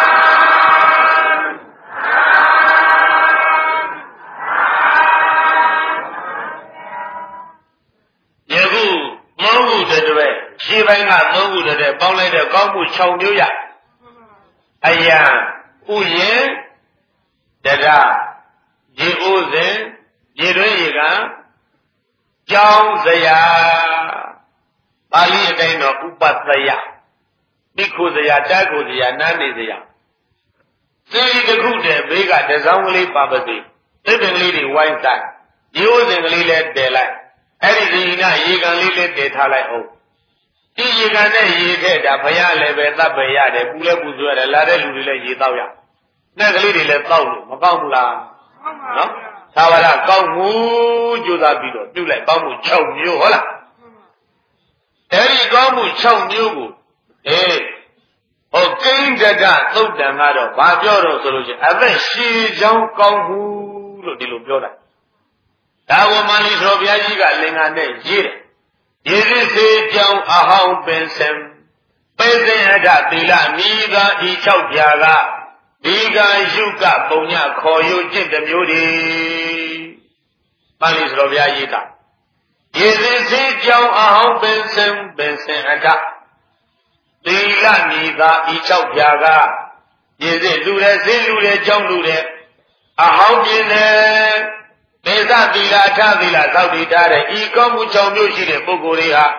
ယခုမောမှုတဲ့ခြေပိုင်းကသုံးခုတဲ့ပေါင်းလိုက်တဲ့ကောင်းမှု၆မျိုးရအယံဥယျင်တရားရေအိုးစဉ်ရေတွင်းရေကကြောင်းစရာပါဠိအတိုင်းတော့ဥပသယမိခုစရာတတ်ခုစရာနားနေစရာစေတီတစ်ခုတည်းဘေးကတစောင်းကလေးပါပသိသစ်ပင်ကလေးတွေဝိုင်းဆိုင်ရေအိုးစဉ်ကလေးလည်းတည်လိုက်အဲ့ဒီဒီနာရေကန်လေးလည်းတည်ထားလိုက်အောင်ဒီရေကန်နဲ့ရေထက်တာဘုရားလည်းပဲသတ်ပဲရတယ်ပူလည်းပူဆွဲရတယ်လာတဲ့လူတွေလည်းရေတောက်ရနဲ့ကလေးတွေလည်းတောက်လို့မကောက်ဘူးလားနော်သာဝရကောက်မှုကြိုးစားပြီးတော့ပြုလိုက်ကောက်မှု၆မျိုးဟုတ်လားအဲ့ဒီကောက်မှု၆မျိုးကိုအေးဟောကိဉ္ဒကသုတ်တံကတော့ဘာပြောတော့ဆိုလို့ရှိရင်အသက်ရှည်ချောင်းကောက်မှုလို့ဒီလိုပြောတာဒါကိုမန္လိသောဘုရားကြီးကလင်္ကာနဲ့ရေးတယ်ယေရစ်စေကြောင်းအဟောင်းပင်စံပေစင်အထသီလမိသာဤ၆ပြာကဒီကယုကပုံညခေါ်ယူจิตတစ်မျိုးဒီမန္လိသောဘုရားကြီးကယေရစ်စေကြောင်းအဟောင်းပင်စံပင်စင်အထသီလမိသာဤ၆ပြာကယေရစ်လူတဲ့စင်းလူတဲ့ကြောင်းလူတဲ့အဟောင်းပြင်းတဲ့ဒေသသီလအထသီလသောက်တည်ထားတဲ့ဤကောင်းမှုကြောင့်မျိုးရှိတဲ့ပုဂ္ဂိုလ်တွေဟာဒ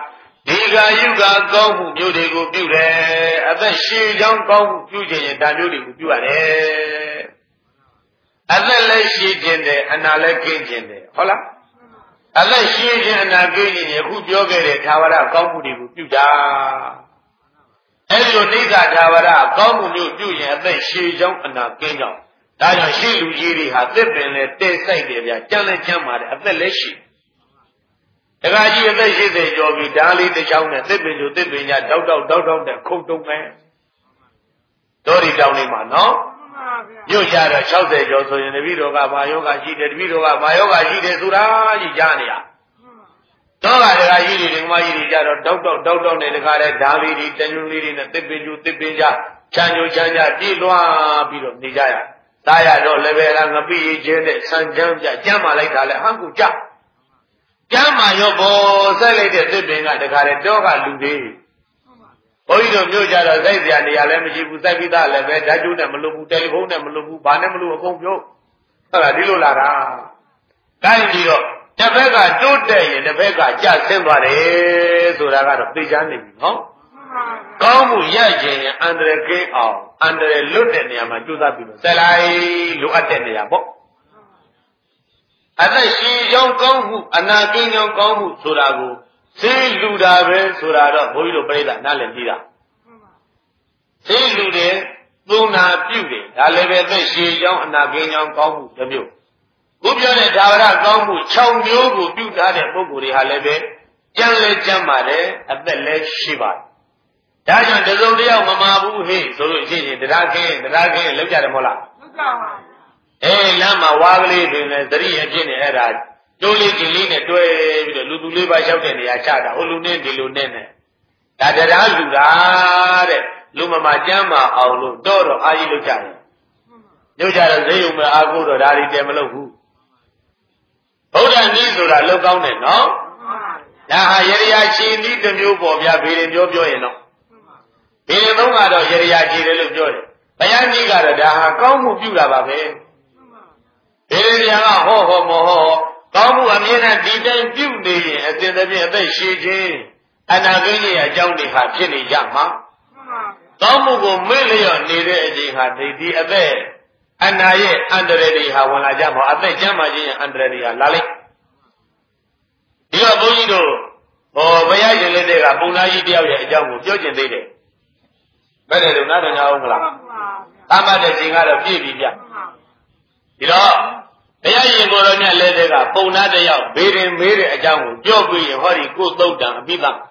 ဒီကယုကကောင်းမှုမျိုးတွေကိုပြုတယ်အသက်ရှည်ချောင်းကောင်းမှုပြုခြင်းရင်ဒါမျိုးတွေကိုပြုရတယ်အသက်လည်းရှည်ခြင်းတယ်အနာလည်းကင်းခြင်းတယ်ဟုတ်လားအသက်ရှည်ခြင်းအနာကင်းခြင်းအခုပြောခဲ့တဲ့သာဝရကောင်းမှုတွေကိုပြုတာအဲဒီလိုနိစ္စသာဝရကောင်းမှုမျိုးပြုရင်အသက်ရှည်ချောင်းအနာကင်းကြောင်းဒါကြောင့်ရှေ့လူကြီးတွေဟာသစ်ပင်နဲ့တဲဆိုင်တယ်ဗျာကြမ်းလည်းကြမ်းပါတယ်အသက်လည်းရှည်တခါကြီးအသက်ရှိသေးကြောပြီဓာလေးတစ်ချောင်းနဲ့သစ်ပင်ကျိုသစ်ပင်ညာတောက်တောက်တောက်တောက်တဲ့ခုံတုံးမယ်ဒေါ်ရီတောင်းနေမှာနော်ညွတ်ကြတော့၆၀ကျော်ဆိုရင်တပည့်တော်ကမာယောဂရှိတယ်တပည့်တော်ကမာယောဂရှိတယ်ဆိုတာကြီးကြားနေရတော့ကတခါကြီးတွေဒီမကြီးတွေကြတော့တောက်တောက်တောက်တောက်နဲ့တခါလဲဓာလေးတွေတညွန်းလေးတွေနဲ့သစ်ပင်ကျိုသစ်ပင်ညာချမ်းညိုချမ်းကြပြေးလွှားပြီးတော့နေကြရသားရတော့လည်းပဲလားငပိရေးခြင်းနဲ့ဆန်ချမ်းပြကျမ်းမာလိုက်တာလဲဟန်ကူကြကျမ်းမာရောပေါ်ဆက်လိုက်တဲ့သစ်ပင်ကတခါလေတော့ကလူတွေဘုန်းကြီးတို့မျိုးကြတော့စိုက်စရာနေရာလည်းမရှိဘူးစိုက်ပြီးသားလည်းပဲဓာတ်ကျိုးနဲ့မလုပ်ဘူးတယ်လီဖုန်းနဲ့မလုပ်ဘူးဘာနဲ့မလုပ်အကုန်ပြုတ်ဟုတ်လားဒီလိုလာတာတိုင်းပြီးတော့တစ်ဖက်ကတိုးတက်ရင်တစ်ဖက်ကကျဆင်းသွားတယ်ဆိုတာကတော့သိချမ်းနေပြီနော်ကောင်းမှုရခြင်းရင်အန္တရာယ်ကင်းအောင်အန္တရာယ်လွတ်တဲ့နေရာမှာကြိုးစားပြီးတော့ဆက်လိုက်လိုအပ်တဲ့နေရာပေါ့အသက်ရှင်ကြောင်းကောင်းမှုအနာကင်းကြောင်းကောင်းမှုဆိုတာကိုသိလူတာပဲဆိုတာတော့ဘုန်းကြီးတို့ပြိဿနားလည်ကြည့်တာသိလူတယ်သုံးနာပြုတယ်ဒါလည်းပဲအသက်ရှင်ကြောင်းအနာကင်းကြောင်းကောင်းမှုတစ်မျိုးခုပြောတဲ့ဒါဝရကောင်းမှု၆မျိုးကိုပြုထားတဲ့ပုဂ္ဂိုလ်တွေဟာလည်းပဲကြမ်းလဲကြမ်းပါတယ်အသက်လည်းရှိပါတယ်ဒါကြောင့်တစုံတယောက်မမာဘူးဟေ့ဆိုလို့ရှိရင်တရားခင်းတရားခင်းလောက်ကြတယ်မဟုတ်လားလောက်ကြပါအေးလမ်းမှာဝါကလေးပင်လဲသတိအဖြစ်နဲ့အဲ့ဒါတိုးလေးကြီးလေးနဲ့တွဲပြီးတော့လူသူလေးပါရောက်တဲ့နေရာချတာဟိုလူနဲ့ဒီလူနဲ့နဲ့ဒါတရားလူတာတဲ့လူမမကျမ်းမာအောင်လို့တော့တော့အာကြီးလောက်ကြတယ်ညွှန်ကြတော့ဈေးုံမအာကိုတော့ဒါတွေတည်မလို့ဘူးဗုဒ္ဓနည်းဆိုတာလောက်ကောင်းတယ်နော်ဒါဟာရရိယာရှင်နည်းတစ်မျိုးပေါ့ဗျာဘေရင်ပြောပြောရင်တော့ဘေရင်သုံးကတော့ရရိယာရှင်တယ်လို့ပြောတယ်ဘုရားနည်းကတော့ဒါဟာကောင်းမှုပြုတာပါပဲဘေရင်ညာကဟောဟောမဟောကောင်းမှုအမြဲတမ်းဒီတိုင်းပြုနေရင်အစဉ်တပြည့်အသက်ရှည်ခြင်းအနာဂတ်ရဲ့အကြောင်းတွေဟာဖြစ်နေကြမှာကောင်းမှုကိုမေ့လျော့နေတဲ့အချိန်ဟာဒီဒီအသက်အနာရဲ့အန္တရာယ်တွေဟာဝင်လာကြမှာအသက်ကျမ်းမာခြင်းရဲ့အန္တရာယ်တွေဟာလာလိုက်ဒီတော့ဘုန်းကြီးတို့ဟောဘုရားရှင်လက်ထက်ကပုံနာကြီးတယောက်ရဲ့အကြောင်းကိုပြောကျင်သေးတယ်ဘယ်နဲ့လို့နားထောင်ကြအောင်မလားသာမတ်တဲ့ရှင်ကတော့ပြည့်ပြီဗျဒီတော့ဘုရားရှင်ကိုယ်တော်မြတ်လက်ထက်ကပုံနာတယောက်ဘေးရင်မေးတဲ့အကြောင်းကိုပြောပြီးရင်ဟောဒီကိုယ်သုတ်တံအပိသမ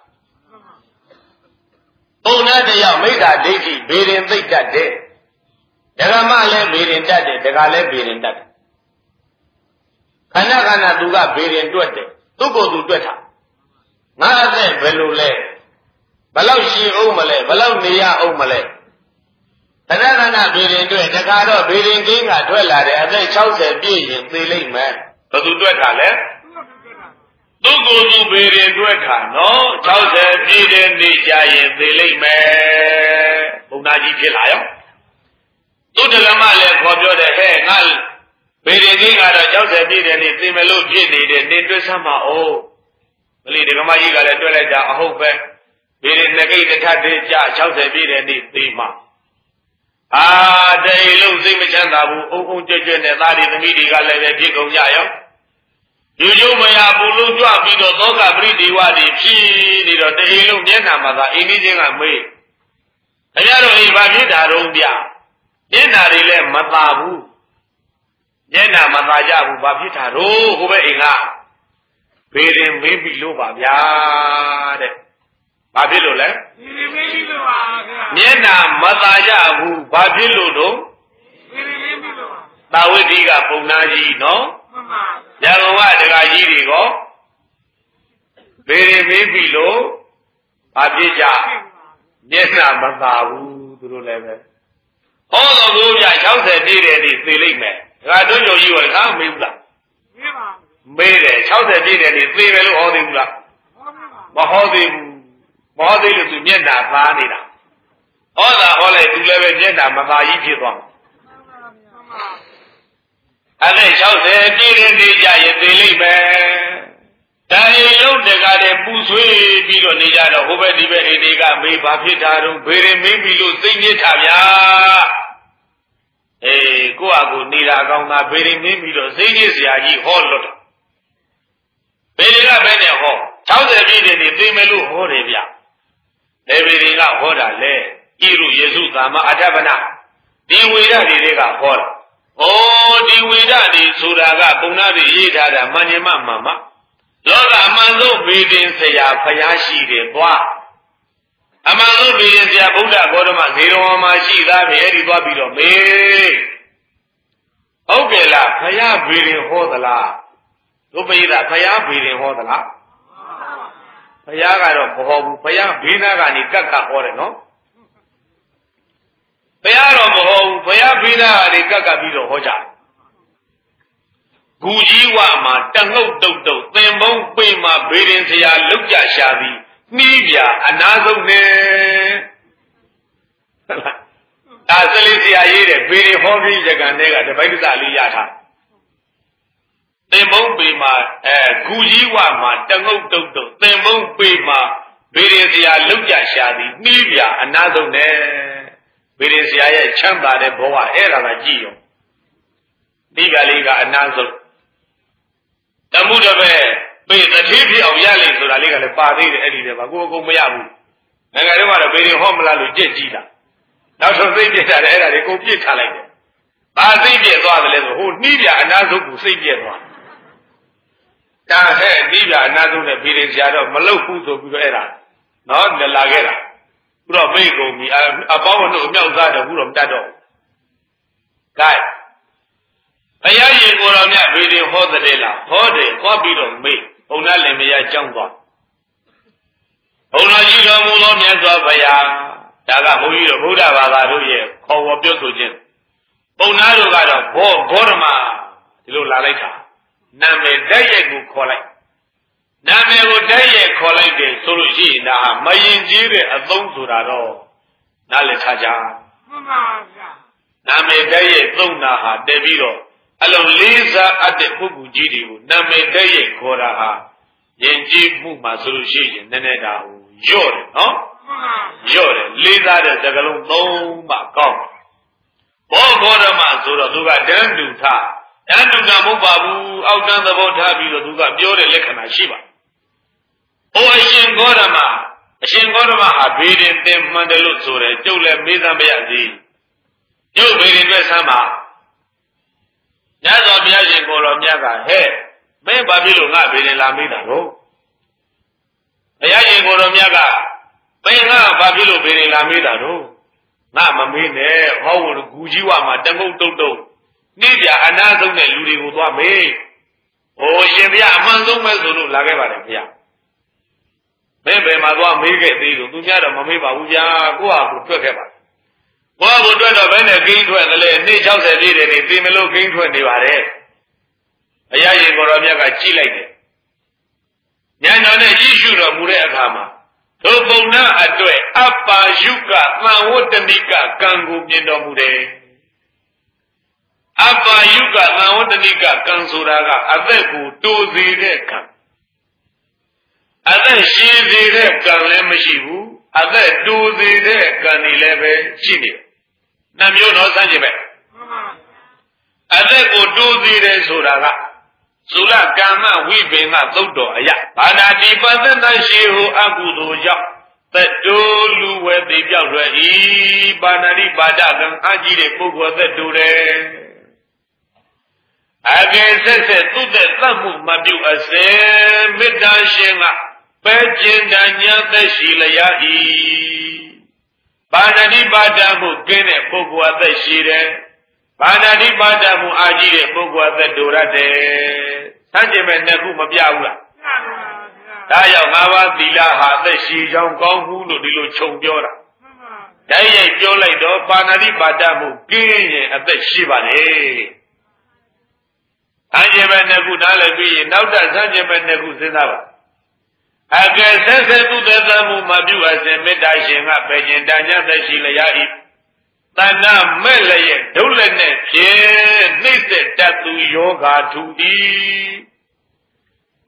ပုံနာတယောက်မိစ္ဆာဒိဋ္ဌိဘေးရင်သိတ်တတ်တယ်ဒဂမလည်းဘေးရင်တတ်တယ်ဒဂလည်းဘေးရင်တတ်တယ်ခဏခဏသူကဘေးရင်တွက်တယ်သူ့ကိုယ်သူတွက်တာငါအသက်ဘယ်လိုလဲဘလောက်ရှိအောင်မလဲဘလောက်နေရအောင်မလဲခဏခဏဘေးရင်တွက်တခါတော့ဘေးရင်ကင်းကထွက်လာတယ်အသက်၆၀ပြည့်ရင်သေလိမ့်မယ်ဘယ်သူတွက်တာလဲသူ့ကိုယ်သူဘေးရင်တွက်တာနော်၆၀ပြည့်တဲ့နေ့ကျရင်သေလိမ့်မယ်ဘုံသားကြီးဖြစ်လာရောသူတလမလည်းခေါ်ပြောတယ်ဟဲ့ငါဘေးရင်ကင်းကတော့၆၀ပြည့်တဲ့နေ့သေမလို့ဖြစ်နေတဲ့နေတွက်ဆမ်းမအောင်မလီဒကမကြီးကလည်းတွက်လိုက်တာအဟုတ်ပဲဘေးရင်ငကိတ်တစ်ထပ်တည်းကြ၆၀ပြည့်တဲ့နေ့သေမှာအာတေလုံးစိတ်မချမ်းသာဘူးအုံအုံကြွကြွနဲ့သားတွေသမီးတွေကလည်းပဲဖြစ်ကုန်ကြရောယူကျုံမရပူလုံးကြွပြီးတော့သောကပရိဒီဝတွေဖြစ်နေတော့တေလုံးမျက်နှာမှာသာအိမ်ကြီးချင်းကမေးခင်ဗျားတို့အိမ်ဘာဖြစ်တာတော့ဗျမျက်နှာတွေလည်းမသာဘူးမျက်နှာမသာကြဘူးဘာဖြစ်တာတော့ဟိုဘက်အိမ်ကဘေးရင်မေးပြီလို့ပါဗျာတဲ့ဘာဖြစ်လို့လဲမျက်နှာမသာကြဘူးဘာဖြစ်လို့တော့သာဝတိကပုံနာကြီးနော်ရန်ကုန်ကဒကာကြီးတွေကောဘေးရင်မေးပြီလို့ဘာဖြစ်ကြမျက်နှာမသာဘူးသူတို့လည်းပဲဟောတော်ကိုကြ၆၀ပြည့်တဲ့နေ့သေလိမ့်မယ်ဒကာတွန်းကျော်ကြီးကလည်းမေးဘူးလားမေးပါမေးတယ်၆၀ပြည့်တဲ့နေ့သေတယ်လို့ဟောသေးဘူးလားမဟောသေးဘူးမဟောသေးလို့သူမျက်နှာသားနေတာဟောတာဟောလိုက်သူလည်းပဲမျက်နှာမသာကြီးဖြစ်သွားအဲ့ဒါ၆၀ပြည့်တဲ့နေ့ကျရင်သေလိမ့်မယ်ဒါရင်လုံးတကားတဲ့ပူဆွေးပြီးပြီးတော့နေကြတော့ဟိုဘက်ဒီဘက်အိမ်တွေကမေးဘာဖြစ်တာတော့ဘေရင်မင်းပြီလို့စိတ်ညစ်တာဗျာအေးကိုယ့်အကူနေတာကောင်းတာဘေရင်မင်းပြီတော့စိတ်ညစ်စရာကြီးဟောလွတ်တယ်ဘေရင်ကဘယ်နဲ့ဟော၆၀ပြည့်နေသိမယ်လို့ဟောတယ်ဗျလေဘေရင်ကဟောတာလေဣရုယေစုကာမအထပနာဒီဝေဒတွေကဟောတာဩဒီဝေဒတွေဆိုတာကပုံနာတွေရေးထားတာမှန်ရင်မှမှန်မှလောကအမှန်ဆုံးဘေရင်ဆရာဖျားရှိတယ်သွားအမှန်ဆုံးဘေရင်ဆရာဗုဒ္ဓဂေါတမဇေရဝမှာရှိသားပြီအဲ့ဒီသွားပြီးတော့မေးဟုတ်ကဲ့လားဖျားဘေရင်ဟောသလားတို့ပိဒါဖျားဘေရင်ဟောသလားဖျားကတော့မဟောဘူးဖျားဘေးနာကနေကတ်ကတ်ဟောတယ်နော်ဘုရားတော်မဟောဘူးဘုရားဘေးနာကနေကတ်ကပ်ပြီးတော့ဟောကြဂူကြီးဝမှာတငုတ်တုတ်တုတ်သင်ပုံးပိမှဘေရင်ဆရာလောက်ကြရှာသည်နှီးပြအနာဆုံးနဲ့ဒါစလေးဆရာရေးတယ်ဘေရင်ဟောပြီးရကန်တဲ့ကတပိုက်တစလေးရထားသင်ပုံးပိမှအဲဂူကြီးဝမှာတငုတ်တုတ်တုတ်သင်ပုံးပိမှဘေရင်ဆရာလောက်ကြရှာသည်နှီးပြအနာဆုံးနဲ့ဘေရင်ဆရာရဲ့ချမ်းသာတဲ့ဘဝအဲ့ဒါကကြည့်ရောဒီကလေးကအနာဆုံးတမှုတပဲပေတတိဖြစ်အောင်ရလိမ့်ဆိုတာလေးကလည်းပါသေးတယ်အဲ့ဒီတည်းပါကိုယ်ကိုမရဘူးငါကတော့ကတော့ဘေရင်ဟောမလားလို့ကြက်ကြည့်တာနောက်ဆုံးသိပြတာလည်းအဲ့ဒါလေးကိုပြစ်ထားလိုက်တယ်ဘာသိပြသွားတယ်လဲဆိုဟိုနှီးပြအနာဆုံးကိုစိတ်ပြသွားဒါဟဲ့နှီးပြအနာဆုံးနဲ့ဘေရင်ဆရာတော့မလုပ်ဘူးဆိုပြီးတော့အဲ့ဒါနော်လာခဲ့တာခုတော့မိတ်ကုန်ပြီအပေါင်းတို့အမြောက်သားတော့ခုတော့မတတ်တော့ဘူး။ gain ဘုရားရှင်ကိုယ်တော်မြတ်ဘေရင်ဟောတဲ့လားဟောတယ်ဟောပြီးတော့မိတ်ဘုံနာလင်မယားကြောင်းသွားဘုံတော်ကြီးတော်မူသောမြတ်စွာဘုရားဒါကဘုန်းကြီးတို့ဗုဒ္ဓဘာသာတို့ရဲ့ခေါ်ဝေါ်ပြောဆိုခြင်းဘုံနာတို့ကတော့ဘောဂေါရမဒီလိုလာလိုက်တာနာမည်တိုက်ရိုက်ကိုခေါ်လိုက်နာမည်ကိုတိုက်ရိုက်ခေါ်လိုက်တယ်ဆိုလို့ရှိရင်ဒါဟာမယဉ်ကျေးတဲ့အသုံးဆိုတာတော့နားလည်ထားကြမှန်ပါဗျာနာမည်တိုက်ရိုက်သုံးတာဟာတည်ပြီးတော့အလုံးလေးစားအပ်တဲ့ပုဂ္ဂိုလ်ကြီးတွေကိုနာမည်တိုက်ရိုက်ခေါ်တာဟာယဉ်ကျေးမှုမှာဆိုလို့ရှိရင်နည်းနည်းတာဟိုညော့တယ်နော်ညော့တယ်လေးစားတဲ့စကားလုံးသုံးပါကောင်းဘောဂေါရမဆိုတော့သူကတန်းတူထားတန်းတူတာမဟုတ်ပါဘူးအောက်တန်းသဘောထားပြီးတော့သူကပြောတဲ့လက္ခဏာရှိပါဟိုအရှင်ဂေါရမအရှင်ဂေါရမဟာဘေရင်တင်မှန်တယ်လို့ဆိုတယ်ကျုပ်လည်းမေးသမ်းမရသေးကျုပ်ဘေရင်အတွက်ဆမ်းပါညသောဘုရားရှင်ကိုယ်တော်မြတ်ကဟဲ့မင်းဘာဖြစ်လို့ငါဘေရင်လာမေးတာတော့ဘုရားရှင်ကိုယ်တော်မြတ်ကမင်းငါဘာဖြစ်လို့ဘေရင်လာမေးတာတော့ငါမမေးနဲ့ဟောဝဂူကြီးဝမှာတငုတ်တုတ်တုတ်နေ့ပြအနာဆုံးတဲ့လူတွေကိုသွားမေးဟိုရှင်ဘုရားအမှန်ဆုံးပဲဆိုလို့လာခဲ့ပါတယ်ဘုရားမင်းဘယ်မှာသွားမေးခဲ့သေးလို့သူများတော့မမေးပါဘူးဗျာကိုယ့်ဟာကိုထွက်ခဲ့ပါကိုယ့်ဟာကိုထွက်တော့ဘယ်နဲ့ဂိမ်းထွက်တယ်လဲနေ့၆၀ပြည့်တယ်နေသိမလို့ဂိမ်းထွက်နေပါတယ်ဘုရားရှင်ကိုယ်တော်မြတ်ကကြည့်လိုက်တယ်ဉာဏ်တော်နဲ့ကြည့်ရှုတော်မူတဲ့အခါမှာသို့ပုံနာအတွက်အပ္ပါယုကသံဝတ္တနိကကံကိုမြင်တော်မူတယ်အပ္ပါယုကသံဝတ္တနိကကံဆိုတာကအသက်ကိုတိုးစေတဲ့ကံအသက်ရှည်စေတဲ့ကံလည်းမရှိဘူးအသက်တိုးစေတဲ့ကံတွေလည်းပဲရှိနေတယ်နှမျိုးတော့စမ်းကြည့်ပဲအသက်ကိုတိုးစေတယ်ဆိုတာကသုလကမ္မဝိပင်ကသုတ်တော်အယဘာနာတိပသတရှိဟုအကုသိုလ်ကြောင့်သက်တိုးလူဝဲသိပြောက်ရဤဘာနာတိပါဒကံအကြီးတဲ့ပုဂ္ဂိုလ်သက်တိုးတယ်အကယ်ဆက်ဆက်သူ့တဲ့သတ်မှုမပြုအစင်မေတ္တာရှင်ကပဲကျင်တညာသက်ရှိလျာဤဘာနာတိပါဒမှုကင်းတဲ့ပုဂ္ဂိုလ်အသက်ရှိတယ်ဘာနာတိပါဒမှုအာကြီးတဲ့ပုဂ္ဂိုလ်အသက်တိုးရတယ်ဆန်းကျင်မဲ့နှစ်ခုမပြဘူးလားဒါကြောင့်ငါးပါးသီလဟာအသက်ရှိကြောင်းကောင်းမှုလို့ဒီလိုခြုံပြောတာတိုက်ရိုက်ပြောလိုက်တော့ဘာနာတိပါဒမှုကင်းရင်အသက်ရှိပါလေဆန်းကျင်မဲ့နှစ်ခုနားလည်ပြီးရင်နောက်ထပ်ဆန်းကျင်မဲ့နှစ်ခုစဉ်းစားပါအကယ်ဆက်ဆက်သူသက်သမှုမပြုအစဉ်မေတ္တာရှင်ကပဲကျင်တညာသက်ရှိလျာဤတဏ္ဍမဲ့လည်းရဲ့ဒုလက်နဲ့ဖြင့်နှိမ့်သက်တတ်သူယောဂါထူသည်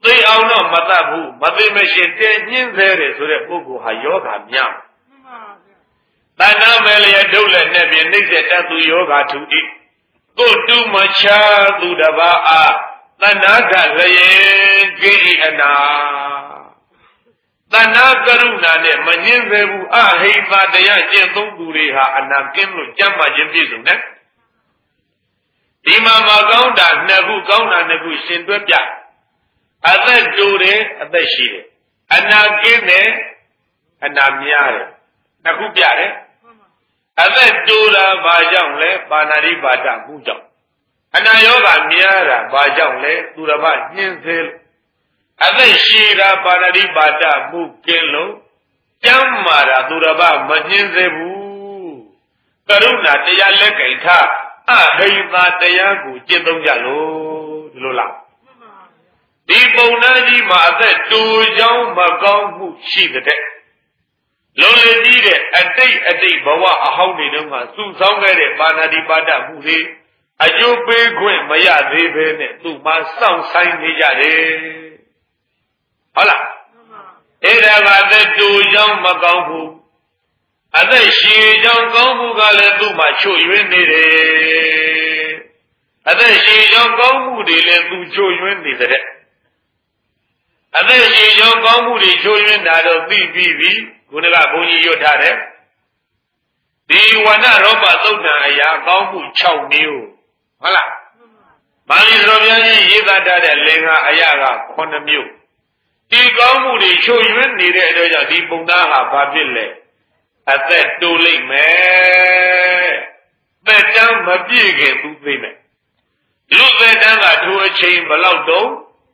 သိအောင်တော့မတတ်ဘူးမသိမရှင်တည်ညှင်းသေးတယ်ဆိုတဲ့ပုဂ္ဂိုလ်ဟာယောဂများတဏ္ဍမဲလျက်ဒုလည်းနဲ့ပြင်နှိမ့်တဲ့တတ်သူယောဂထူတိကိုတူမချာသူတပါးအားတဏ္ဍကရရင်ကိဣအနာတဏ္ဍကရုဏာနဲ့မညှင်းသေးဘူးအဟိမတရားကျင့်သုံးသူတွေဟာအနာကင်းလို့ကြမ်းမှခြင်းပြည့်စုံတယ်ဒီမှာမကောင်းတာနှစ်ခုကောင်းတာနှစ်ခုရှင်တွဲပြအသက်တူတယ်အသက်ရှိတယ်အနာကင်းတယ်အနာများတယ်နှစ်ခုပြတယ်အသက်တူတာဘာကြောင့်လဲပါဏာတိပါဒမှုကြောင့်အနာယောဂများတာဘာကြောင့်လဲသူတစ်ပါးညှင်းသေးလို့အသက်ရှိတာပါဏာတိပါဒမှုကင်းလို့ကျမ်းမာတာသူတစ်ပါးမညှင်းသေးဘူးကရုဏာတရားလက်ကင်ထားအဟိမတရားကိုကျင့်သုံးကြလို့ဒီလိုလားဒီပုံနာကြီးမှာအသက်တူကြောင်းမကောင်းမှုရှိတဲ့လုံးလေကြီးတဲ့အတိတ်အတိတ်ဘဝအဟောင်းတွေတုန်းကစုဆောင်းခဲ့တဲ့ပါဏာတိပါဒမှုတွေအကျိုးပေးခွင့်မရသေးဘဲနဲ့သူ့မှာစောင့်ဆိုင်နေကြတယ်ဟုတ်လားအဲ့ဒါကအသက်တူကြောင်းမကောင်းဘူးအသက်ရှည်ကြောင်းကောင်းမှုကလည်းသူ့မှာချွတ်ယွင်းနေတယ်အသက်ရှည်ကြောင်းကောင်းမှုတွေလည်းသူချွတ်ယွင်းနေတဲ့အသက်ရှည်ကြောင်းကောင်းမှုတွေချွတ်ယွင်းတာတော့သိပြီးပြီခုနကဘုန်းကြီးရွတ်ထားတယ်ဒီဝဏရောပသုတ်တံအရာကောင်းမှု၆မျိုးဟုတ်လားပါဠိတော်များကြီးရေးသားထားတဲ့လင်္ကာအရာကခုနှစ်မျိုးဒီကောင်းမှုတွေချွတ်ယွင်းနေတဲ့အတွက်ကြောင့်ဒီပုံသားဟာဘာဖြစ်လဲအသက်တိုးလိုက်မယ်သက်တမ်းမပြည့်ခင်သူသိမယ်လူသက်တမ်းကထိုအချိန်ဘလောက်တုံး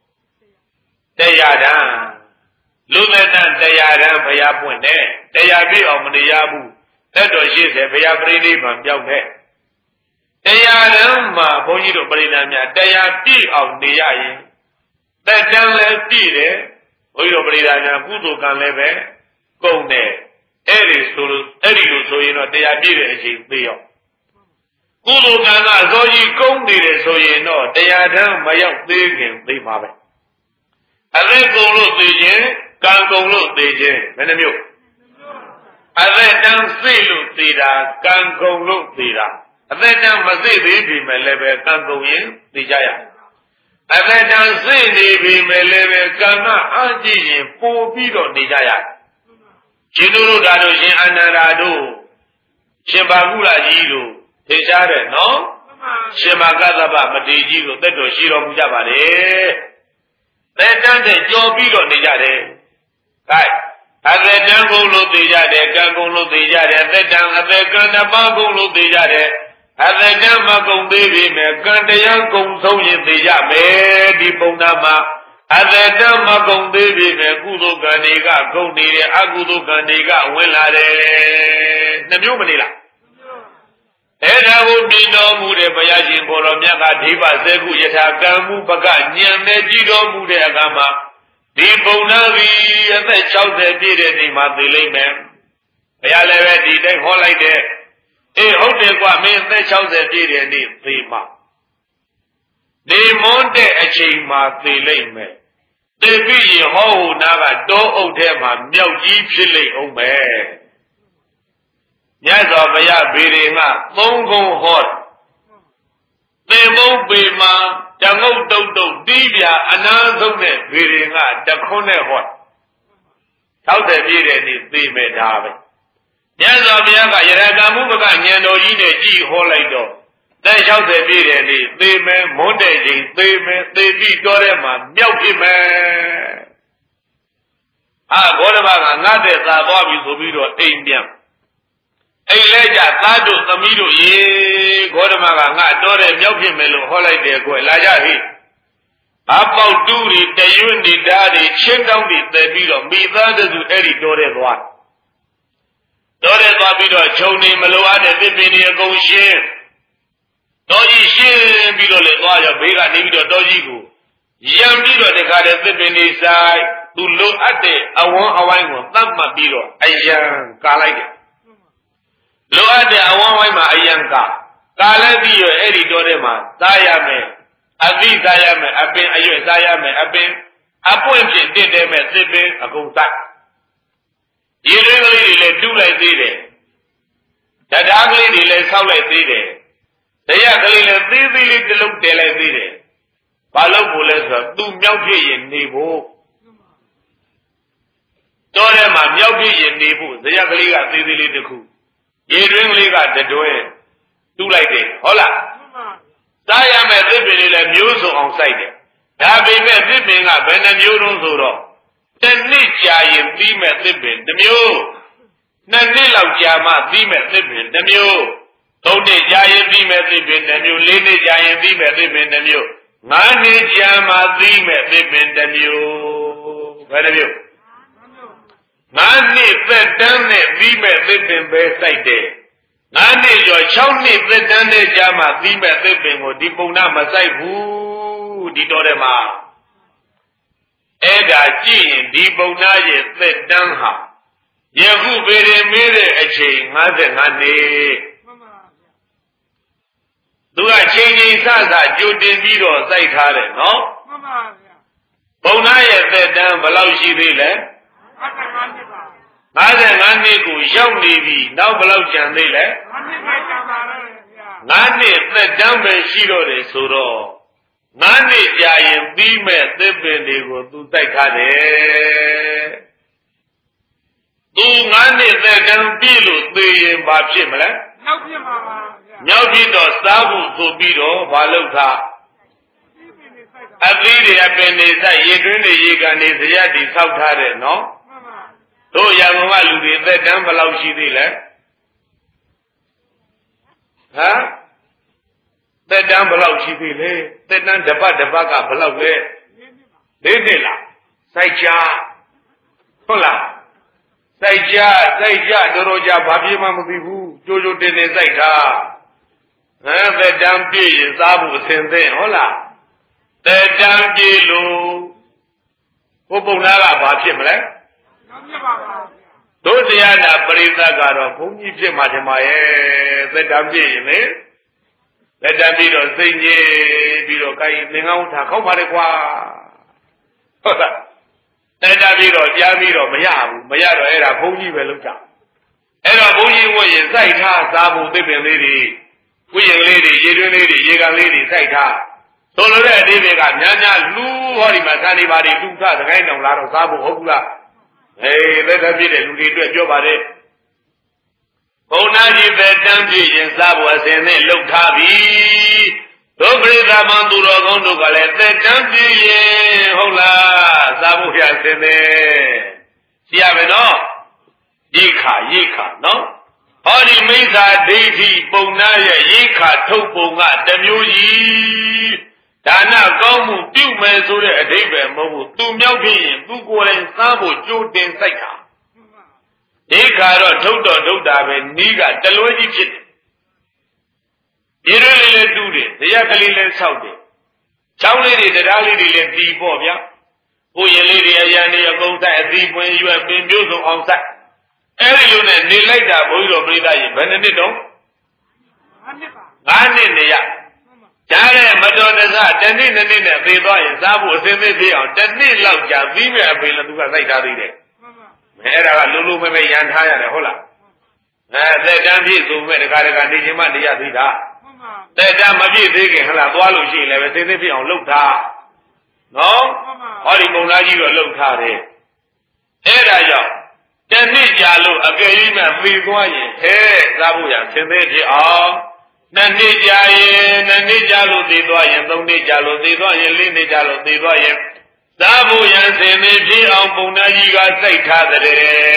တရားတန်းလူသက်တမ်းတရားတန်းဘုရားပွင့်တယ်တရားပြည့်အောင်မနေရဘူးသက်တော်ရှိစေဘုရားပြိဋိဘံပြောက်တယ်တရားတန်းမှာဘုန်းကြီးတို့ပြိဋိများတရားပြည့်အောင်နေရရင်သက်တမ်းလည်းပြည့်တယ်ဘုန်းကြီးတို့ပြိဋိများကုသိုလ်ကံလည်းပဲကုန်တယ်အဲ့ဒီဆိုလို့အဲ့ဒီလိုဆိုရင်တော့တရားပြည့်တဲ့အချိန်သိရောကုသိုလ်ကံကဇောကြီးကုန်းနေတယ်ဆိုရင်တော့တရားထမ်းမရောက်သေးခင်သိပါပဲအသက်ကုန်လို့သိခြင်းကံကုန်လို့သိခြင်းဘယ်နှမျိုးအသက်တမ်းသိလို့သိတာကံကုန်လို့သိတာအသက်တမ်းမသိသေးပြီမဲ့လည်းပဲကံကုန်ရင်သိကြရအသက်တမ်းသိနေပြီမဲ့လည်းပဲကံကအကြည့်ရင်ပို့ပြီးတော့နေကြရရှင်တို့ဒါတို့ရှင်အနန္ဒာတို့ရှင်ဘာကုလကြီးတို့ထင်ရှားတယ်နော်ရှင်မကသဗ္ဗမထေရကြီးတို့သက်တော်ရှိတော်မူကြပါလေသက်တမ်းတဲ့ကြော်ပြီးတော့နေကြတယ်ဟဲ့အသက်တမ်းကုန်လို့သိကြတယ်ကံကုန်လို့သိကြတယ်သက်တမ်းအသက်ကံတစ်ပါးကုန်လို့သိကြတယ်အသက်တမ်းမကုန်သေးပြီမဲ့ကံတရားကုန်ဆုံးရင်သိကြမယ်ဒီပုံနာမှာအသက်တမ်းမကုန်သေးပြီမဲ့ကုသိုလ်ကံတွေကကုန်နေတယ်အကုသိုလ်ကံတွေကဝင်လာတယ်နှမျိုးမနေလားအဲ့ဒါကိုမြင်တော်မူတဲ့ဘုရားရှင်ဘောတော်မြတ်ကဒိဗ္ဗစဲခုယထာကံမှုပကဉာဏ်နဲ့ကြည်တော်မူတဲ့အခါမှာဒီပုံနာကြီးအသက်၆၀ပြည့်တဲ့နေ့မှာသိလိမ့်မယ်ဘုရားလည်းပဲဒီတိုင်းဟောလိုက်တဲ့အေးဟုတ်တယ်ကွာမင်းအသက်၆၀ပြည့်တဲ့နေ့သိမှာနေမွန်းတဲ့အချိန်မှာသိလိမ့်မယ်သိပြီးရင်ဟောဟိုနာကတောအုပ်ထဲမှာမြောက်ကြီးဖြစ်လိမ့်အောင်မယ်မြတ်စွာဘုရားဗေဒင်ကသုံးခုဟောသင်္ဘုံပေမှာတငုတ်တုတ်တုတ်တီးပြအနာဆုံးတဲ့ဗေဒင်ကတခွန်းနဲ့ဟော၆၀ပြည့်တဲ့နေ့သိမယ်ဒါပဲမြတ်စွာဘုရားကယရကမှုမကဉာဏ်တော်ကြီးနဲ့ကြည်ဟောလိုက်တော့သက်၆၀ပြည့်တဲ့နေ့သေမယ်မွန်းတဲ့ချိန်သေမယ်သေပြီးတော့တဲ့မှာမြောက်ဖြစ်မယ်အာဂေါတမကငါတဲ့သာသွားပြီဆိုပြီးတော့အိမ်ပြန်အိမ်လဲကြသားတို့သမီးတို့ရေဂေါတမကငါတော့တဲ့မြောက်ဖြစ်မယ်လို့ဟောလိုက်တယ်ကွယ်လာကြဟိအပေါက်တူးတွေတရွတ်နေဓာတ်တွေချင်းတောင်းတွေတည်ပြီးတော့မိသားစုအဲ့ဒီတော့တဲ့သွားတော့တဲ့သွားပြီးတော့ခြုံနေမလိုအပ်တဲ့သစ်ပင်တွေအကုန်ရှင်းတော်ကြီးရှင်းပြီးတော့လေသွားရဘေးကနေပြီးတော့တော်ကြီးကိုရံပြီးတော့တခါတည်းသစ်ပင်တွေဆိုင်သူလိုအပ်တဲ့အဝန်းအဝိုင်းကိုသတ်မှတ်ပြီးတော့အယံကာလိုက်တယ်လိုအပ်တဲ့အဝန်းဝိုင်းမှာအယံကာကာလည်းပြီးရအဲ့ဒီတော်ထဲမှာသားရမယ်အသီးသားရမယ်အပင်အရွက်သားရမယ်အပင်ပွင့်ဖြစ်တည်တယ်မဲ့သစ်ပင်အကုန်စိုက်ရေတွင်းကလေးတွေလည်းတူးလိုက်သေးတယ်တရားကလေးတွေလည်းဆောက်လိုက်သေးတယ်တရားကလေးလည်းသေးသေးလေးတစ်လုံးတည်လိုက်သေးတယ်ဘာလို့ကိုလဲဆိုတော့သူမြောက်ဖြစ်ရင်နေဖို့တော်ထဲမှာမြောက်ဖြစ်ရင်နေဖို့တရားကလေးကသေးသေးလေးတစ်ခုရေတွင်းကလေးကတတွဲတူးလိုက်တယ်ဟုတ်လားစားရမယ်သစ်ပင်တွေလည်းမျိုးစုံအောင်စိုက်တယ်ဒါပေမဲ့သစ်ပင်ကဘယ်နှမျိုးတုံးဆိုတော့တစ်နှစ်ကြာရင်ပြီးမဲ့သစ်ပင်တစ်မျိုးနှစ်နှစ်လောက်ကြာမှပြီးမဲ့သစ်ပင်တစ်မျိုးသုံးနှစ်ကြာရင်ပြီးမဲ့သစ်ပင်တစ်မျိုးလေးနှစ်ကြာရင်ပြီးမဲ့သစ်ပင်တစ်မျိုးငါးနှစ်ကြာမှပြီးမဲ့သစ်ပင်တစ်မျိုးဘယ်နှမျိုးငါးနှစ်သက်တမ်းနဲ့ပြီးမဲ့သစ်ပင်ပဲစိုက်တယ်ငါးနှစ်ကျော်၆နှစ်သက်တမ်းနဲ့ကြာမှပြီးမဲ့သစ်ပင်ကိုဒီပုံနာမစိုက်ဘူးဒီတော်တယ်မှာအဲ့ဒါကြည့်ရင်ဒီပုံနာရဲ့သက်တမ်းဟာယခုပေရင်မေးတဲ့အချိန်၅၅နှစ်သူကချိန်ချိန်ဆဆကြိုတင်ပြီးတော့စိုက်ထားတယ်နော်မှန်ပါဗျာပုံနာရဲ့သက်တမ်းဘယ်လောက်ရှိသေးလဲ၅၅နှစ်ပါ၅၅နှစ်ကိုရောက်နေပြီနောက်ဘယ်လောက်ကျန်သေးလဲ၅နှစ်ပဲကျန်ပါတော့ဗျာ၅နှစ်သက်တမ်းပဲရှိတော့တယ်ဆိုတော့ငါးနှစ်ကြာရင်ပြီးမဲ့သစ်ပင်တွေကိုသူတိုက်ထားတယ်သူငါးနှစ်သက်တမ်းပြည့်လို့သေရင်ဘာဖြစ်မလဲမြောက်ဖြစ်မှာပါဗျာမြောက်ဖြစ်တော့စားဖို့ဆိုပြီးတော့ဘာလုပ်ထားအသီးတွေအပင်တွေစိုက်ရေတွင်းတွေရေကန်တွေဇရပ်တွေဆောက်ထားတယ်နော်တို့ရံကုန်ကလူတွေသက်တမ်းဘယ်လောက်ရှိသေးလဲဟမ်သက်တမ်းဘယ်လောက်ရှိသေးလဲသက်တမ်းတစ်ပတ်တစ်ပတ်ကဘယ်လောက်လဲလေးနှစ်လားစိုက်ချဟုတ်လားစိုက်ချစိုက်ချတော်တော်ကြာဘာပြေးမှမသိဘူးကြိုးကြိုးတင်တင်စိုက်တာဟမ်သက်တမ်းပြည့်ရင်စားဖို့အဆင်သင့်ဟုတ်လားသက်တမ်းပြည့်လို့ဘုပုံနာကဘာဖြစ်မလဲဖြစ်ပါပါတို့တရားနာပရိသတ်ကတော့ဘုန်းကြီးဖြစ်မှာဒီမှာရဲ့သက်တမ်းပြည့်ရင်လေလက်တံပြီးတော့စိတ်ငြိပြီးတော့ကိုင်သင်္ကန်းဝတ်ထားခောက်ပါလေကွာဟုတ်လားလက်တံပြီးတော့ကြားပြီးတော့မရဘူးမရတော့အဲ့ဒါဘုန်းကြီးပဲလုပ်ကြအဲ့တော့ဘုန်းကြီးဝတ်ရင်စိုက်ထားစားဖို့သစ်ပင်လေးတွေဝိရင်လေးတွေရေတွင်းလေးတွေရေကန်လေးတွေစိုက်ထားဆိုလိုတဲ့အသေးတွေကများများလူဟောဒီမှာကံဒီပါတွေတူထသခိုင်းတောင်လာတော့စားဖို့ဟုတ်ဘူးလားအေးလက်ထပ်ပြည့်တဲ့လူတွေအတွက်ပြောပါတယ်ဘုံနာကြီးပဲတန်းပြည့်ရင်စားဖို့အစဉ်နဲ့လှုပ်ထားပြီဒုပရိသမန်သူတော်ကောင်းတို့ကလည်းသက်တန်းပြည့်ရင်ဟုတ်လားစားဖို့ရအစဉ်နဲ့ရှိရမယ်နော်ရိခာရိခာနော်ဟောဒီမိစ္ဆာဒိဋ္ဌိပုံနာရဲ့ရိခာထုတ်ပုံကတမျိုးကြီးဒါနကောင်းမှုပြုမယ်ဆိုတဲ့အဓိပ္ပာယ်မဟုတ်ဘူးသူမြောက်ဖြစ်ရင်သူကိုယ်တိုင်စားဖို့ကြိုးတင်စိုက်တာဒီခါတော့ထုတ်တော်ထုတ်တာပဲနီးကတလွဲကြီးဖြစ်တယ်ဒီလိုလေးလေးတူးတယ်တရားကလေးလေးဆောက်တယ်ချောင်းလေးတွေတရားလေးတွေလည်းပြီးပေါ့ဗျာကိုရင်လေးတွေအရန်တွေအကုန်ဆိုင်အသီးပွင့်ရွက်ပင်မျိုးစုံအောင်ဆိုင်အဲဒီလိုနဲ့နေလိုက်တာဘုန်းကြီးတော်ပြိဿကြီးဘယ်နှစ်နှစ်တော့၅နှစ်ပါ၅နှစ်နေရကြားတဲ့မတော်တဆတစ်နှစ်နှစ်နှစ်နဲ့သေသွားရင်စားဖို့အစင်းသေးသေးအောင်တစ်နှစ်လောက်ကြာပြီးမဲ့အပင်လည်းသူကစိုက်ထားသေးတယ်အဲ့ဒါကလုံးလုံးမဲမဲရန်ထားရတယ်ဟုတ်လားအဲသက်တမ်းပြည့်စုံမဲ့တခါတခါနေခြင်းမနေရသေးတာသက်တမ်းမပြည့်သေးခင်ဟလာသွားလို့ရှိရင်လည်းသိသိဖြစ်အောင်လုပ်ထားနော်ဟောဒီပုံသားကြီးတော့လုပ်ထားတယ်အဲ့ဒါကြောင့်တနှစ်ကြာလို့အကယ်၍မှပြီးသွားရင်ဟဲ့စားဖို့ရဆင်းသေးဖြစ်အောင်နှစ်နှစ်ကြာရင်နှစ်နှစ်ကြာလို့သိသွားရင်သုံးနှစ်ကြာလို့သိသွားရင်လေးနှစ်ကြာလို့သိသွားရင်သာဖို့ရန်စင်နေဖြစ်အောင်ပုံနာကြီးကစိုက်ထားတဲ့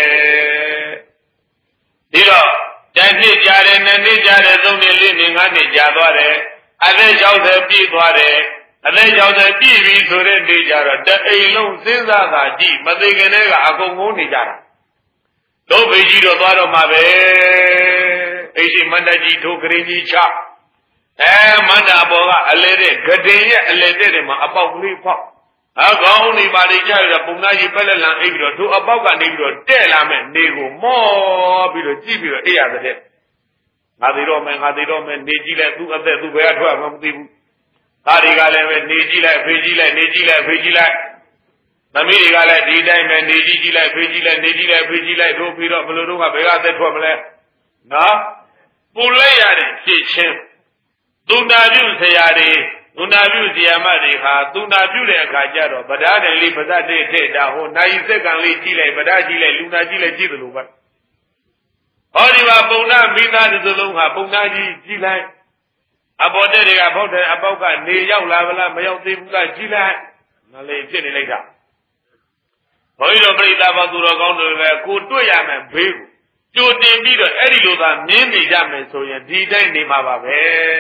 ဒီတော့တစ်နှစ်ကြာတယ်နှစ်နှစ်ကြာတယ်သုံးနှစ်လေးနှစ်ငါးနှစ်ကြာသွားတယ်အသက်၆၀ပြည့်သွားတယ်အသက်၆၀ပြည့်ပြီဆိုတဲ့နေ့ကျတော့တအိမ်လုံးစဉ်းစားတာကြည့်မသိခင်တည်းကအကုန်ငုံနေကြတာတို့ဖေကြီးတော့သွားတော့မှာပဲအိရှိမန္တကြီးထိုကရင်ကြီးချအဲမန္တဘောကအလဲတဲ့ဂဒင်ရဲ့အလဲတဲ့တွေမှာအပေါက်ကလေးဖောက်အကောင်းနေပါလိမ့်ကြရပုံသားကြီးပက်လက်လံအိပ်ပြီးတော့သူအပေါက်ကနေပြီးတော့တဲ့လာမဲ့နေကိုမောပြီးတော့ကြည့်ပြီးတော့အိပ်ရတဲ့ငါသေးတော့မယ်ငါသေးတော့မယ်နေကြည့်လိုက်သူအသက်သူဘယ်ကထွက်မှမသိဘူးဒါတွေကလည်းပဲနေကြည့်လိုက်ဖေးကြည့်လိုက်နေကြည့်လိုက်ဖေးကြည့်လိုက်သမီးတွေကလည်းဒီတိုင်းပဲနေကြည့်ကြည့်လိုက်ဖေးကြည့်လိုက်နေကြည့်လိုက်ဖေးကြည့်လိုက်တို့ပြီးတော့ဘယ်လိုတော့ကဘယ်ကသက်ထွက်မလဲနော်ပူလိုက်ရတဲ့ဖြစ်ချင်းသူနာပြုဆရာတွေသူနာပြုဆရာမတွေဟာသူနာပြုတဲ့အခါကျတော့ဗဒါတယ်လေးပဇတ်တဲ့တဲ့တာဟိုနိုင်စက်ကံလေးကြည့်လိုက်ဗဒါကြည့်လိုက်လူနာကြည့်လိုက်ကြည့်သလိုပဲဟောဒီမှာပုံနာမိသားတစ်စုလုံးဟာပုံနာကြီးကြည့်လိုက်အပေါ်တဲ့တွေကဖောက်တဲ့အပေါက်ကနေရောက်လာဗလားမရောက်သေးဘူးလားကြည့်လိုက်နလေးဖြစ်နေလိုက်တာဘုန်းကြီးတို့ပြိဿဘောသူတော်ကောင်းတွေပဲကိုတွေ့ရမယ်ဘေးကိုကြိုတင်ပြီးတော့အဲ့ဒီလိုသာမြင်နေကြမယ်ဆိုရင်ဒီတိုင်းနေမှာပါပဲ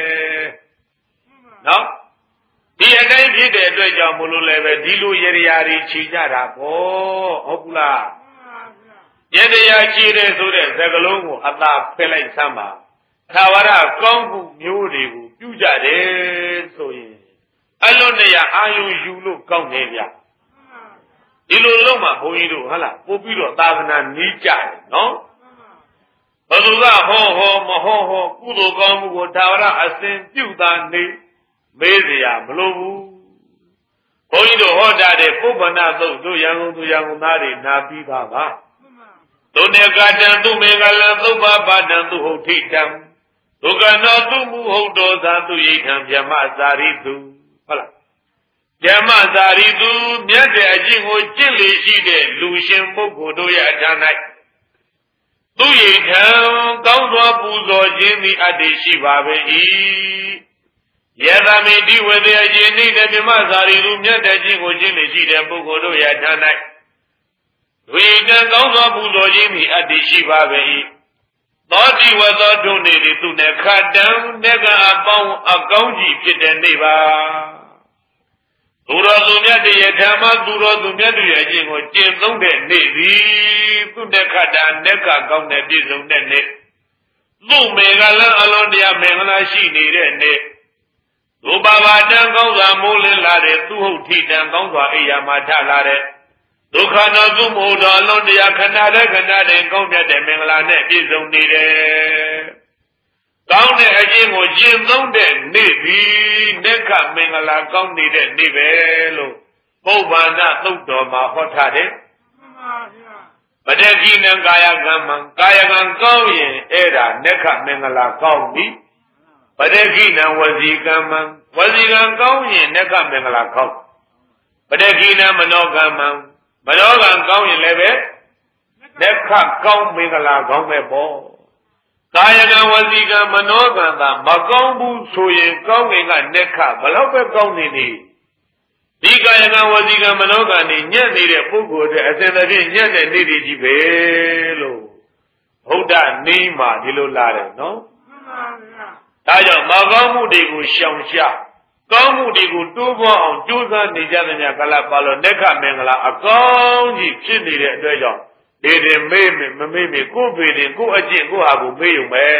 နော်ဒီအတိုင်းဖြစ်တဲ့အတွက်ကြောင့်မလို့လည်းပဲဒီလိုရရတွေခြေကြတာပေါ့ဟုတ်ကူလားရရခြေတယ်ဆိုတဲ့သကလုံးကိုအသာဖယ်လိုက်စမ်းပါသာဝရကောင်းမှုမျိုးတွေကိုပြုကြတယ်ဆိုရင်အလွန်တရာအာယုံယူလို့ကောင်းနေဗျဒီလိုလုံးမှာဘုန်းကြီးတို့ဟုတ်လားပို့ပြီးတော့သာသနာနီးကြတယ်နော်ဘယ်သူကဟောဟောမဟောဟောကုသိုလ်ကောင်းမှုကိုသာဝရအစဉ်ပြုတာနေမေးเสียမလို့ဘူးဘုန်းကြီးတို့ဟောတာတဲ့ပုပ္ပနာသုတ်တို့ရန်ကုန်သူရန်ကုန်သားတွေနာပြီးပါပါသုနေကတံသူမေကလံသုဘပါတံသူဟုတ်ထိတံဒုက္ခနောသူမူဟုတ်တော်သာသူရိဋ္ဌံဗြဟ္မဇာရိတုဟုတ်လားဗြဟ္မဇာရိတုမြတ်တဲ့အကျင့်ကိုကျင့်လေရှိတဲ့လူရှင်ပုဂ္ဂိုလ်တို့ရဲ့အထံ၌သူရိဋ္ဌံကောင်းစွာပူဇော်ခြင်းသည်အတ္တိရှိပါပေ၏ယေသမိတိဝေဒေအကျင့်နှင့်ဗြဟ္မဇာရိတုမြတ်တဲ့အကျင့်ကိုကျင့်လေရှိတဲ့ပုဂ္ဂိုလ်တို့ရဲ့အထံ၌သူရိဋ္ဌံကောင်းစွာပူဇော်ခြင်းသည်အတ္တိရှိပါပေ၏သောတိဝသောဒုနေတိသူနဲ့ခတံနဲ့ကအပေါင်းအကောင်းကြီးဖြစ်တဲ့နေ့ပါသူတော်သူမြတ်ရဲ့ဓမ္မသူတော်သူမြတ်ရဲ့အကျင့်ကိုကျင့်သုံးတဲ့နေ့သည်သူနဲ့ခတံနဲ့ကကောင်းတဲ့ပြည့်စုံတဲ့နေ့သူ့မေကလံအလွန်တရာမင်္ဂလာရှိနေတဲ့နေ့သူပါပါတံကောင်းစွာမိုးလင်းလာတဲ့သူဟုတ်ထိတံကောင်းစွာအိယာမှာထလာတဲ့ဒုက္ခနောသူ့မို့တော်အလုံးတရားခဏတဲ့ခဏတဲ့ကောင်းမြတ်တဲ့မင်္ဂလာနဲ့ပြည့်စုံနေတယ်။ကောင်းတဲ့အကျင့်ကိုကျင့်သုံးတဲ့နေ့ပြီးနက္ခမင်္ဂလာကောင်းနေတဲ့နေ့ပဲလို့ပုဗ္ဗန္နသုတ်တော်မှာဟောထားတယ်။မှန်ပါဗျာ။ပဋ္ဌိနံကာယကံမှာကာယကံကောင်းရင်အဲ့ဒါနက္ခမင်္ဂလာကောင်းပြီ။ပဋ္ဌိနံဝစီကံမှာဝစီကံကောင်းရင်နက္ခမင်္ဂလာကောင်း။ပဋ္ဌိနံမနောကံမှာမနောကံကောင်းရင်လည်းပဲလက်ခကောင်းမင်္ဂလာကောင်းပဲပေါ့ကာယကံဝစီကံမနောကံသာမကောင်းဘူးဆိုရင်ကောင်းငင်ကလက်ခဘလောက်ပဲကောင်းနေနေဒီကာယကံဝစီကံမနောကံနေညံ့နေတဲ့ပုဂ္ဂိုလ်တဲ့အစဉ်တစ်ပြည့်ညံ့တဲ့နေ့တွေကြီးပဲလို့ဘုဒ္ဓနေမှာဒီလိုလာတယ်နော်မှန်ပါဗျာဒါကြောင့်မကောင်းမှုတွေကိုရှောင်ရှားကောင်းမှုတွေကိုတိုးပွားအောင်ကြိုးစားနေကြတဲ့ညကလပါလို့နက္ခမင်္ဂလာအကောင်းကြီးဖြစ်နေတဲ့အတွက်ကြောင့်ဒီတင်မေးမေးမမေးမေးကိုယ်ပေတင်ကိုယ်အကျင့်ကိုယ်ဟာကိုမေးရုံပဲ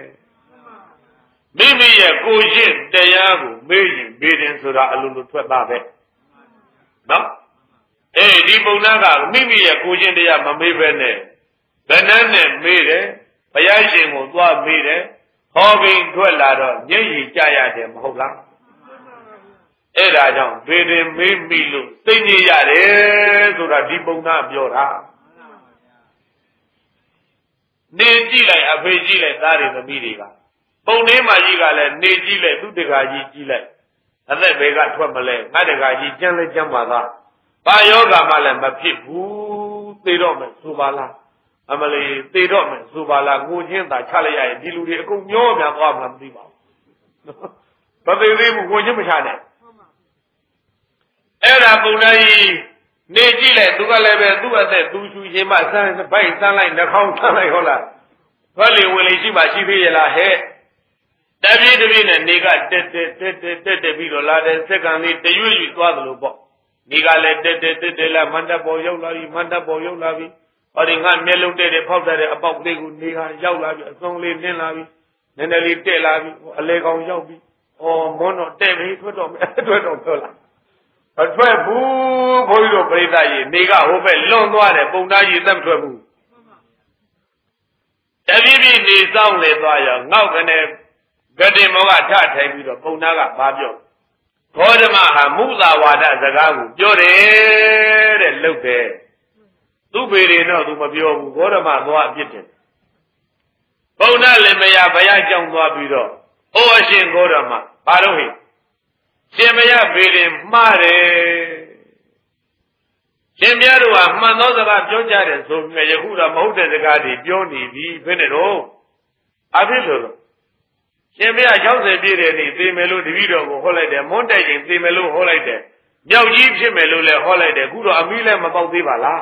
မိမိရဲ့ကိုယ်ရှင်းတရားကိုမေးရင်မေးတင်ဆိုတာအလိုလိုထွက်တာပဲနော်အေးဒီပုံနာကမိမိရဲ့ကိုယ်ရှင်းတရားမမေးပဲနဲ့ဗဏ္ဍနဲ့မေးတယ်ဘုရားရှင်ကိုသွားမေးတယ်ဟောပြီးထွက်လာတော့ညှိရကြရတယ်မဟုတ်လားအဲ့ဒါကြောင့်ဘေဒင်မေးမိလို့သိညစ်ရတယ်ဆိုတာဒီပုံနာပြောတာနေကြည့်လိုက်အဖေကြည့်လိုက်သားတွေသမီးတွေကပုံလေးမကြီးကလည်းနေကြည့်လိုက်သူတကာကြီးကြည့်လိုက်အသက်ဘယ်ကထွက်မလဲငါတကာကြီးကျန်းလဲကျန်းပါသားဘာယောဂမှလည်းမဖြစ်ဘူးသေတော့မယ်ဆိုပါလားအမလီသေတော့မယ်ဆိုပါလားငိုချင်းသာချလိုက်ရရင်ဒီလူတွေအကုန်မျောများသွားမှမသိပါဘူးမသိသေးဘူးငိုချင်းမချနဲ့အဲ့ဒါပုံနာကြီးနေကြည့်လိုက်သူကလည်းပဲသူ့အသက်သူရှူရှင်မဆန်းဗိုက်ဆန်းလိုက်နှာခေါင်းဆန်းလိုက်ဟုတ်လားဘယ်လေဝင်လေရှိမှရှိသေးရလားဟဲ့တပြေးတပြေးနဲ့နေကတက်တက်တက်တက်တက်တက်ပြီးတော့လာတဲ့စက္ကန့်လေးတရွေ့ရွေ့သွားသလိုပေါ့နေကလည်းတက်တက်တက်တက်လာမန္တပေါ်ရောက်လာပြီမန္တပေါ်ရောက်လာပြီဟောဒီငါမျက်လုံးတဲ့တဲ့ဖောက်တဲ့အပေါက်လေးကိုနေကရောက်လာပြီအစုံလေးနင်းလာပြီနည်းနည်းလေးတက်လာပြီအလေကောင်ရောက်ပြီအော်မွန်းတော့တက်ပြီထွက်တော့မယ်ထွက်တော့ပြောလာအထွက်ဘူးဘုန်းကြီးတို့ပြိဿကြီးနေကဟိုဘက်လွန်သွားတယ်ပုံသားကြီးသက်မထွက်ဘူးတပြည့်ပြည့်နေဆောင်လေသွားရောငေါက်ကနေဂတိမောကထထိုင်ပြီးတော့ပုံသားကဘာပြောဘောဓမဟာမုသာဝါဒစကားကိုပြောတယ်တဲ့လှုပ်တယ်သူပေရင်တော့သူမပြောဘူးဂေါရမသွားအပြစ်တင်ဘုံနာလည်းမရဘရကြောင်းသွားပြီးတော့အိုးအရှင်ဂေါရမဘာလို့ဟိရှင်မရပေရင်မှားတယ်ရှင်ပြတို့ကမှန်သောစကားပြောကြတယ်ဆိုပြီးယခုတော့မဟုတ်တဲ့စကားတွေပြောနေပြီဘယ်နဲ့တော့အဖြစ်လို့ရှင်ပြ၆၀ပြည့်တဲ့နေ့သေမယ်လို့တပည့်တော်ကိုဟောလိုက်တယ်မွန်းတိုက်ရင်သေမယ်လို့ဟောလိုက်တယ်မြောက်ကြီးဖြစ်မယ်လို့လည်းဟောလိုက်တယ်အခုတော့အမိလည်းမပေါက်သေးပါလား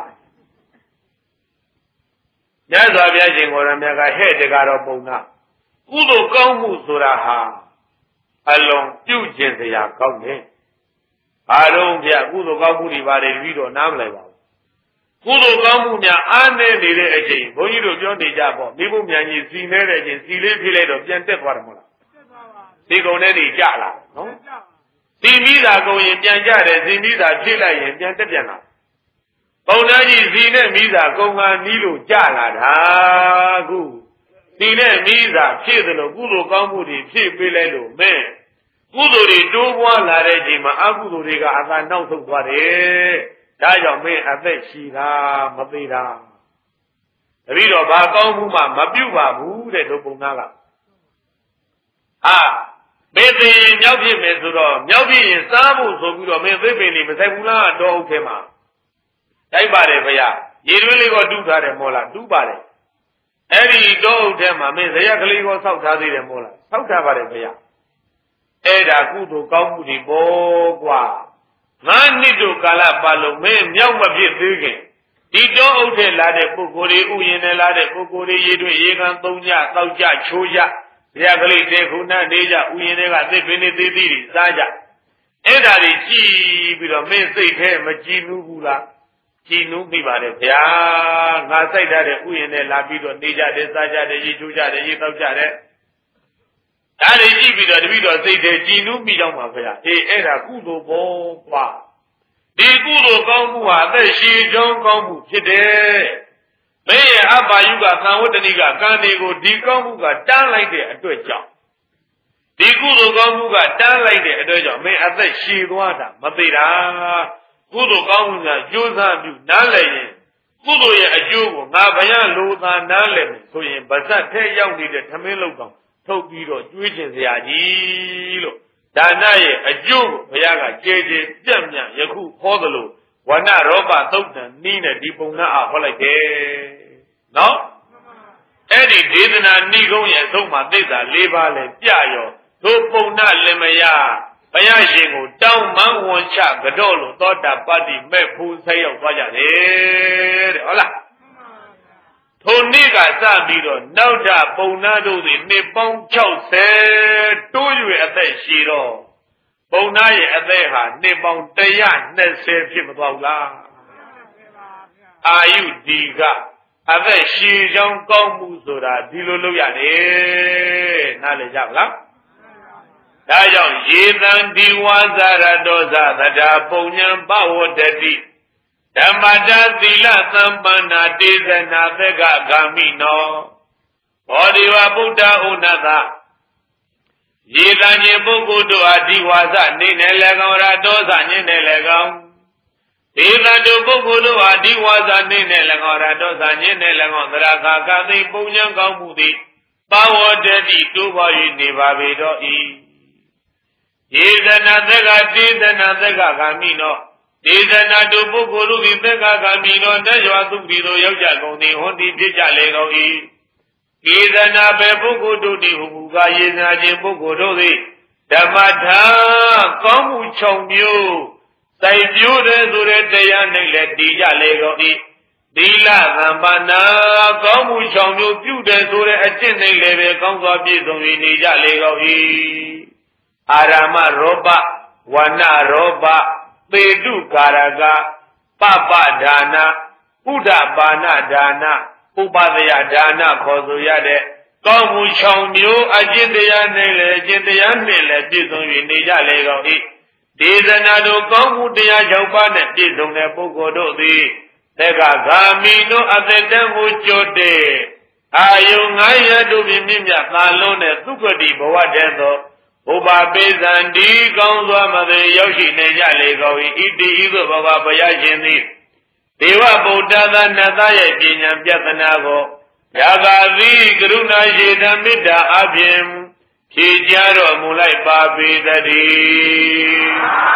မြတ်စွာဘုရားရှင်ကိုယ်တော်မြတ်ကဟဲ့တကားတော့ပုံနာကုသိုလ်ကောင်းမှုဆိုတာဟာအလွန်ပြုကျင်စရာကောင်းတယ်ဘာလို့ဗျကုသိုလ်ကောင်းမှုတွေပါတယ်တပည့်တော်နားမလည်ပါဘူးကုသိုလ်ကောင်းမှုများအားနည်းနေတဲ့အချိန်ဘုန်းကြီးတို့ပြောနေကြပေါ့မိဖို့မြန်ကြီးစီနေတဲ့အချိန်စီလေးဖြည့်လိုက်တော့ပြန်တက်သွားတယ်မဟုတ်လားဒီကုံနဲ့နေကြလာနော်စီမိသာကုံရင်ပြန်ကြတယ်စီမိသာဖြည့်လိုက်ရင်ပြန်တက်ပြန်လာပုံသားကြီးစီနဲ့မိသာကုံကနီးလို့ကြလာတာခုစီနဲ့မိသာဖြည့်သလိုကုသိုလ်ကောင်းမှုတွေဖြည့်ပေးလိုက်လို့မဲကုသိုလ်တွေတိုးပွားလာတဲ့ချိန်မှာအကုသိုလ်တွေကအသာနောက်ဆုတ်သွားတယ်ဒါကြောင့်မင်းအသက်ရှိတာမသေးတာတပည့်တော်ဘာကောင်းမှုမှမပြုတ်ပါဘူးတဲ့တို့ပုံသားကဟာမင်းသိရင်မြောက်ဖြစ်မယ်ဆိုတော့မြောက်ဖြစ်ရင်စားဖို့ဆိုပြီးတော့မင်းသိပင်နေမဆိုင်ဘူးလားတော့ဟုတ်တယ်မှာတိုက်ပါတယ်ဗျာရေတွင်းလေးကတူးထားတယ်မို့လားတူးပါတယ်အဲ့ဒီတော့ဟုတ်တယ်မှာမင်းဇရက်ကလေးကိုဆောက်ထားသေးတယ်မို့လားဆောက်ထားပါတယ်ဗျာအဲ့ဒါကုသိုလ်ကောင်းမှုတွေပေါ့ကွာငါနှစ်တို့ကာလပတ်လုံးမင်းမြောက်မဖြစ်သေးခင်ဒီတော့အုပ်ထဲလာတဲ့ပုဂ္ဂိုလ်တွေဥယျာဉ်နဲ့လာတဲ့ပုဂ္ဂိုလ်တွေရေတွင်းရေကန်သုံးကြတောက်ကြချိုးကြဇရကလေးတေခုနာနေကြဥယျာဉ်တွေကသစ်ပင်တွေသေးသေးတွေစားကြအဲ့ဒါတွေကြည်ပြီးတော့မင်းစိတ်ထဲမကြည်နူးဘူးလားကြည်နူးမိပါတယ်ဗျာငါစိုက်ထားတဲ့ဥယျာဉ်နဲ့လာပြီးတော့နေကြတယ်စားကြတယ်ရေချိုးကြတယ်ရေတောက်ကြတယ်ဒါတွေကြည့်ပြီးတော့တပည့်တော်စိတ်ထဲကြည်နူးမိကြောင်းပါဗျာအေးအဲ့ဒါကုသိုလ်ဘောပါဒီကုသိုလ်ကောင်းမှုဟာအသက်ရှည်ကြောင်းကောင်းမှုဖြစ်တယ်မင်းရဲ့အဘယုကသံဝတ္တနိကကံတွေကိုဒီကောင်းမှုကတန်းလိုက်တဲ့အတွက်ကြောင့်ဒီကုသိုလ်ကောင်းမှုကတန်းလိုက်တဲ့အတွက်ကြောင့်မင်းအသက်ရှည်သွားတာမသေးတာကုသိုလ်ကောင်းမှုကကြိုးစားပြီးနားလည်ရင်ကုသိုလ်ရဲ့အကျိုးကိုငါဘယလိုသာနားလည်ဆိုရင်ဗဇတ်ထဲရောက်နေတဲ့ထမင်းလောက်တောင်ထုတ်ပြီးတော့ကျွေးကျင်စရာကြီးလို့ဒါနရဲ့အကျိုးကိုဘုရားကကျေကျေပြတ်မြတ်ယခုဟောသလိုဝဏရောပသုတ်တံနီးနဲ့ဒီပုံနာအားဟောလိုက်တယ်နော်အဲ့ဒီဒေသနာဏိကုံးရဲ့အဆုံးမှာသိက္ခာ၄ပါးလဲပြရောတို့ပုံနာလင်မယားဘုရားရှင်ကိုတောင်းမန်းဝန်ချကြော့လို့သောတာပတ္တိမဲ့ဖူးဆက်ရောက်သွားကြတယ်တဲ့ဟုတ်လားထိုနေ့ကစပြီးတော့နောက်ထပုံနာတို့သည်နှစ်ပေါင်း၆၀တိုး၍အသက်ရှည်တော့ပုံနာရဲ့အသက်ဟာနှစ်ပေါင်း၁၂၀ဖြစ်မသွားဘူးလားအာယုဒီကအသက်ရှည်ကြောင်းကောင်းမှုဆိုတာဒီလိုလုပ်ရတယ်နားလည်ကြပါလားဒါကြောင့်ယေတံဒီဝါဇရတောဇသဒ္ဓပုံညံပဝတ္တိဓမ္မတာသီလသမ္ပန္နာတေဇနာသက္ကဂာမိနောဘောဓိဝဗုဒ္ဓဥနတယေတံညင်ပုဂ္ဂိုလ်တို့အဒီဝါဇနေနဲ့လည်းကောင်းရတောဇညင်းနဲ့လည်းကောင်းဒေသတို့ပုဂ္ဂိုလ်တို့အဒီဝါဇနေနဲ့လည်းကောင်းရတောဇညင်းနဲ့လည်းကောင်းသရခါကသိပုံညံကောင်းမှုသည်ပဝတ္တိတိုးပွား၍နေပါပေတော့ဤယေဇနာသက္ကတေဇနာသက္ကဂာမိနောဒေသနာတို့ပုဂ္ဂိုလ်တို့သည်သက္ကဂာမိတော်တရွာသူပြည်သို့ရောက်ကြကုန်သည်ဟွန်ဒီဖြစ်ကြလေကုန်၏ဒေသနာပဲပုဂ္ဂိုလ်တို့သည်ဟူမူကားယေဇနာခြင်းပုဂ္ဂိုလ်တို့သည်ဓမ္မထာကောင်းမှု၆မျိုးစိုက်ပျိုးတဲ့ဆိုတဲ့တရားနဲ့လည်းတည်ကြလေကုန်၏သီလသမ္ပန္နာကောင်းမှု၆မျိုးပြုတဲ့ဆိုတဲ့အကျင့်နဲ့လည်းပဲကောင်းစွာပြည့်စုံ၍နေကြလေကုန်၏အာရမရောပဝဏရောပသေတုကာရကပပဒါနဥဒ္ဒပါဏဒါနဥပဒယဒါနခေါ်ဆိုရတဲ့ကောင်းမှု၆မျိုးအကျင့်တရားနဲ့လည်းအကျင့်တရားနဲ့လည်းပြည့်စုံ၍နေကြလေကုန်၏ဒေသနာတို့ကောင်းမှုတရား၆ပါးနဲ့ပြည့်စုံတဲ့ပုဂ္ဂိုလ်တို့သည်သက္ကဂာမိတို့အသက်တမ်းကိုကြိုတဲ့အာယုံငါးရတို့ဖြင့်မြင့်မြတ်သာလွန်တဲ့သုခတိဘဝတည်းသောဥပပိသံဒီကောင်းစွာမသိရောက်ရှိနေကြလေကုန်၏ဣတိဤသို့ဘဝဘုရားရှင်သည်ဒေဝဗုဒ္ဓသာနတ်သားရဲ့ပညာပြဿနာကိုယာဂာသီကရုဏာရှိသမေတ္တာအပြင်ဖြေကြတော်မူလိုက်ပါပေတည်း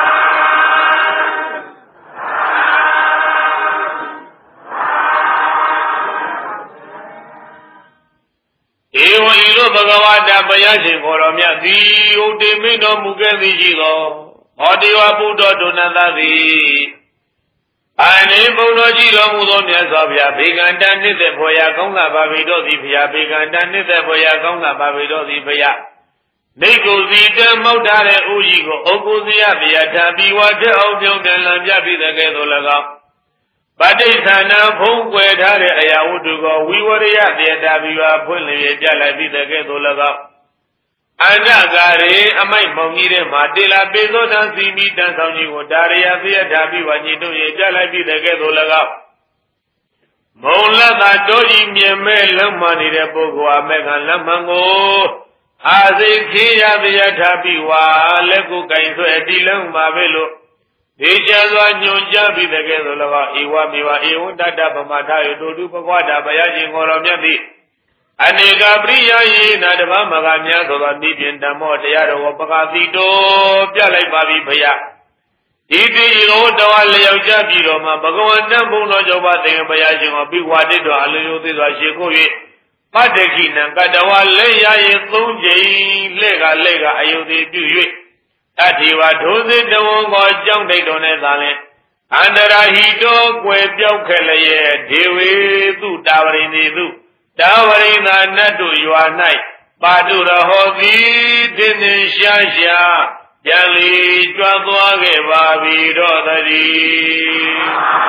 ဧဝံဤသို့ဘဂဝတာဘုရားရှင်ကိုယ်တော်မြတ်သည်ဥတ္တိမိတော်မူခဲ့သည်ရှိသောဟောဒေဝဗုဒ္ဓဒုနတသည်အာနိဘုံတော်ကြီးတော်မူသောမြတ်စွာဘုရားဘေကံတန်နှစ်သက်ဖွယ်ရာကောင်းလာပါပေတော်သည်ဘုရားဘေကံတန်နှစ်သက်ဖွယ်ရာကောင်းလာပါပေတော်သည်ဘုရားနေကိုစီတံမောက်ထားတဲ့ဥကြီးကိုဩကုစီယဘုရားထာပြီးဝတ်တဲ့အောင်ပြုံးပြန်လံပြပြီးတဲ့ကဲ့သို့၎င်းပဋိသန္ဓဖုံးကွယ်ထားတဲ့အရာဝတ္ထုကိုဝိဝရိယတေတာပြီးဝဖွင့်လျက်ပြလိုက်ပြီးတဲ့ကဲ့သို့၎င်းအန္တကာရေအမိုက်မုံကြီးတဲ့မှာတေလာပေသောတံစီမီတန်ဆောင်ကြီးကိုဒါရယသေယထာပြီးဝညိတို့ရဲ့ပြလိုက်ပြီးတဲ့ကဲ့သို့၎င်းမုံလတ်သာတိုးကြီးမြင်မဲ့လုံမှနေတဲ့ပုဂ္ဂိုလ်အမေကလက်မှန်ကိုအာစိခေယသေယထာပြီးဝလက်ကိုကင်ဆွဲတီလုံးမှာပဲလို့ဒေချာစွာညွန်ကြားပြီးတဲ့ကဲ့သို့၎င်းဧဝမေဝဧဝံတတ္တပမထာယတုတုပကွာတာဘုရားရှင်ကိုယ်တော်မြတ်သည်အနေကပရိယာယေနာတမမကများသောသောနိပြင်ဓမ္မောတရားတော်ပကတိတောပြလိုက်ပါပြီဘုရားဒီတိရောတော်လျောက်ကြပြီတော်မှာဘဂဝန္တဘုံတော်ကြောင့်ပါသင်္ကဘုရားရှင်ကိုပြီးဝါတိတော်အလိုယိုသေးစွာရှေခိုး၍ပတ္တခိနံကတဝလက်ရရင်သုံးကြိမ်လှဲ့ကလှဲ့ကအယုသေးပြု၍တတိဝဒုစေတဝံကိုကြောင့်တိတ်တော်နဲ့သာလင်အန္တရာဟိတောကွယ်ပြောက်ခဲ့လျက်ဒေဝေသူတာဝရိနေသူတာဝရိနာနတ်တို့ရွာ၌ပါတုရဟောသည်တင်းတင်းရှားရှားပြန်လီကြွားသွားခဲ့ပါပြီတော့တည်း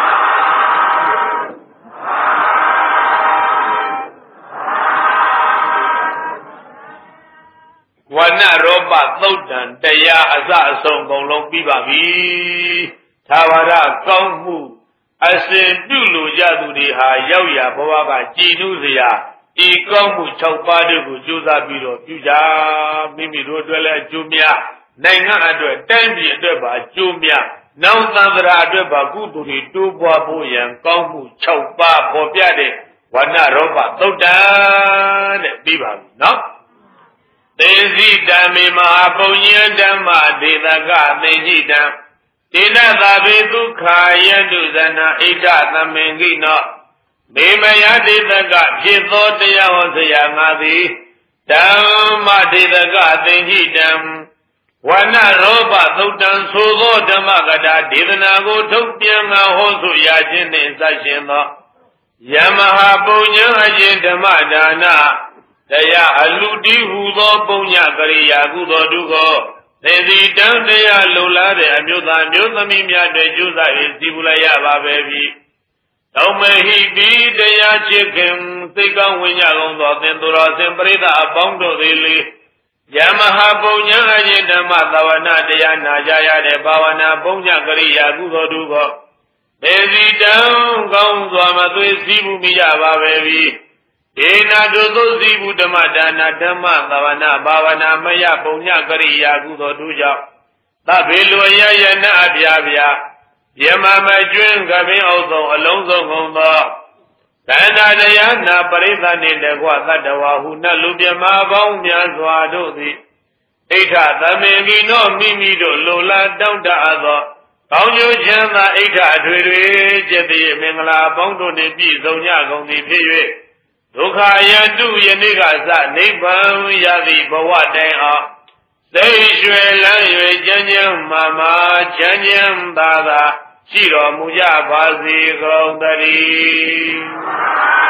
ဝဏ္ဏရောပသုတ်တံတရားအစအဆုံးကုန်လုံးပြီးပါပြီသာဝရကောင်းမှုအစဉ်ပြုလိုကြသူတွေဟာရောက်ရဘဝကကြည်နူးစရာဤကောင်းမှု၆ပါးတို့ကိုကြိုးစားပြီးတော့ပြုကြမိမိတို့အတွက်လည်းအကျိုးများနိုင်ငံအတွက်တိုင်းပြည်အတွက်ပါအကျိုးများနောင်သံဃာအတွက်ပါကုသိုလ်တွေတိုးပွားဖို့ရန်ကောင်းမှု၆ပါးပေါ်ပြတဲ့ဝဏ္ဏရောပသုတ်တံတဲ့ပြီးပါပြီနော်သေစီတံမေမဟာပုညံဓမ္မဒေသကသေစီတံဒေနသာဘေဒုက္ခယန္တုဇနာဣဒ္ဓသမင်ကိနောမေမယဒေသကဖြစ်သောတရားဟောစရာငါသည်ဓမ္မဒေသကသေစီတံဝဏ္ဏရောပသုတ်တံဆိုသောဓမ္မကတာဒေသနာကိုထုတ်ပြန်ငါဟောဆိုရခြင်းနှင့်စရှင်သောယမဟာပုညံအရှင်ဓမ္မဒါနတရားအလူတိဟူသောပုညကရိယာကုသိုလ်တုကိုသေစီတံတရားလုံလားတဲ့အမျိုးသားမျိုးသမီးများတွေကျူးစာ၍စီပူလိုက်ရပါပဲပြီ။တောမဟိတိတရားချစ်ခင်သိကောင်းဝင်ကြကုန်သောသင်သူတော်စင်ပရိသတ်အပေါင်းတို့သည်လေယမဟာပုညံအရှင်ဓမ္မသဝနာတရားနာကြရတဲ့ဘာဝနာပုညကရိယာကုသိုလ်တုကိုသေစီတံကောင်းစွာမသွေးစီးပူမိကြပါပဲပြီ။ဒေနာတုသုစီဘုဓမ္မဒါနဓမ္မသဝနာဘာဝနာမယပုံညကရိယာကုသိုလ်တို့ကြောင့်သဗ္ဗေလိုယယနာအပြာပြာယမမကျွင်းကပင်အောင်ဆုံးအလုံးစုံကုန်သောသန္တာတရားနာပရိသတ်နှင့်တကွသတ္တဝါဟုနတ်လူမြမပေါင်းများစွာတို့သည်ဣဋ္ဌသမင်ကိနောမိမိတို့လိုလားတောင်းတအပ်သောကောင်းကျိုးချမ်းသာဣဋ္ဌအထွေထွေကျက်သည်မင်္ဂလာပေါင်းတို့နှင့်ပြည့်စုံကြကုန်သည်ဖြစ်၍ဒုက္ခယတုယနေ့ကစနိဗ္ဗာန်ရသည့်ဘဝတိုင်အောင်သိရွှေလန်း၍ကျမ်းကျမ်းမာမာချမ်းချမ်းသာသာရှိတော်မူကြပါစေကုန်သတည်း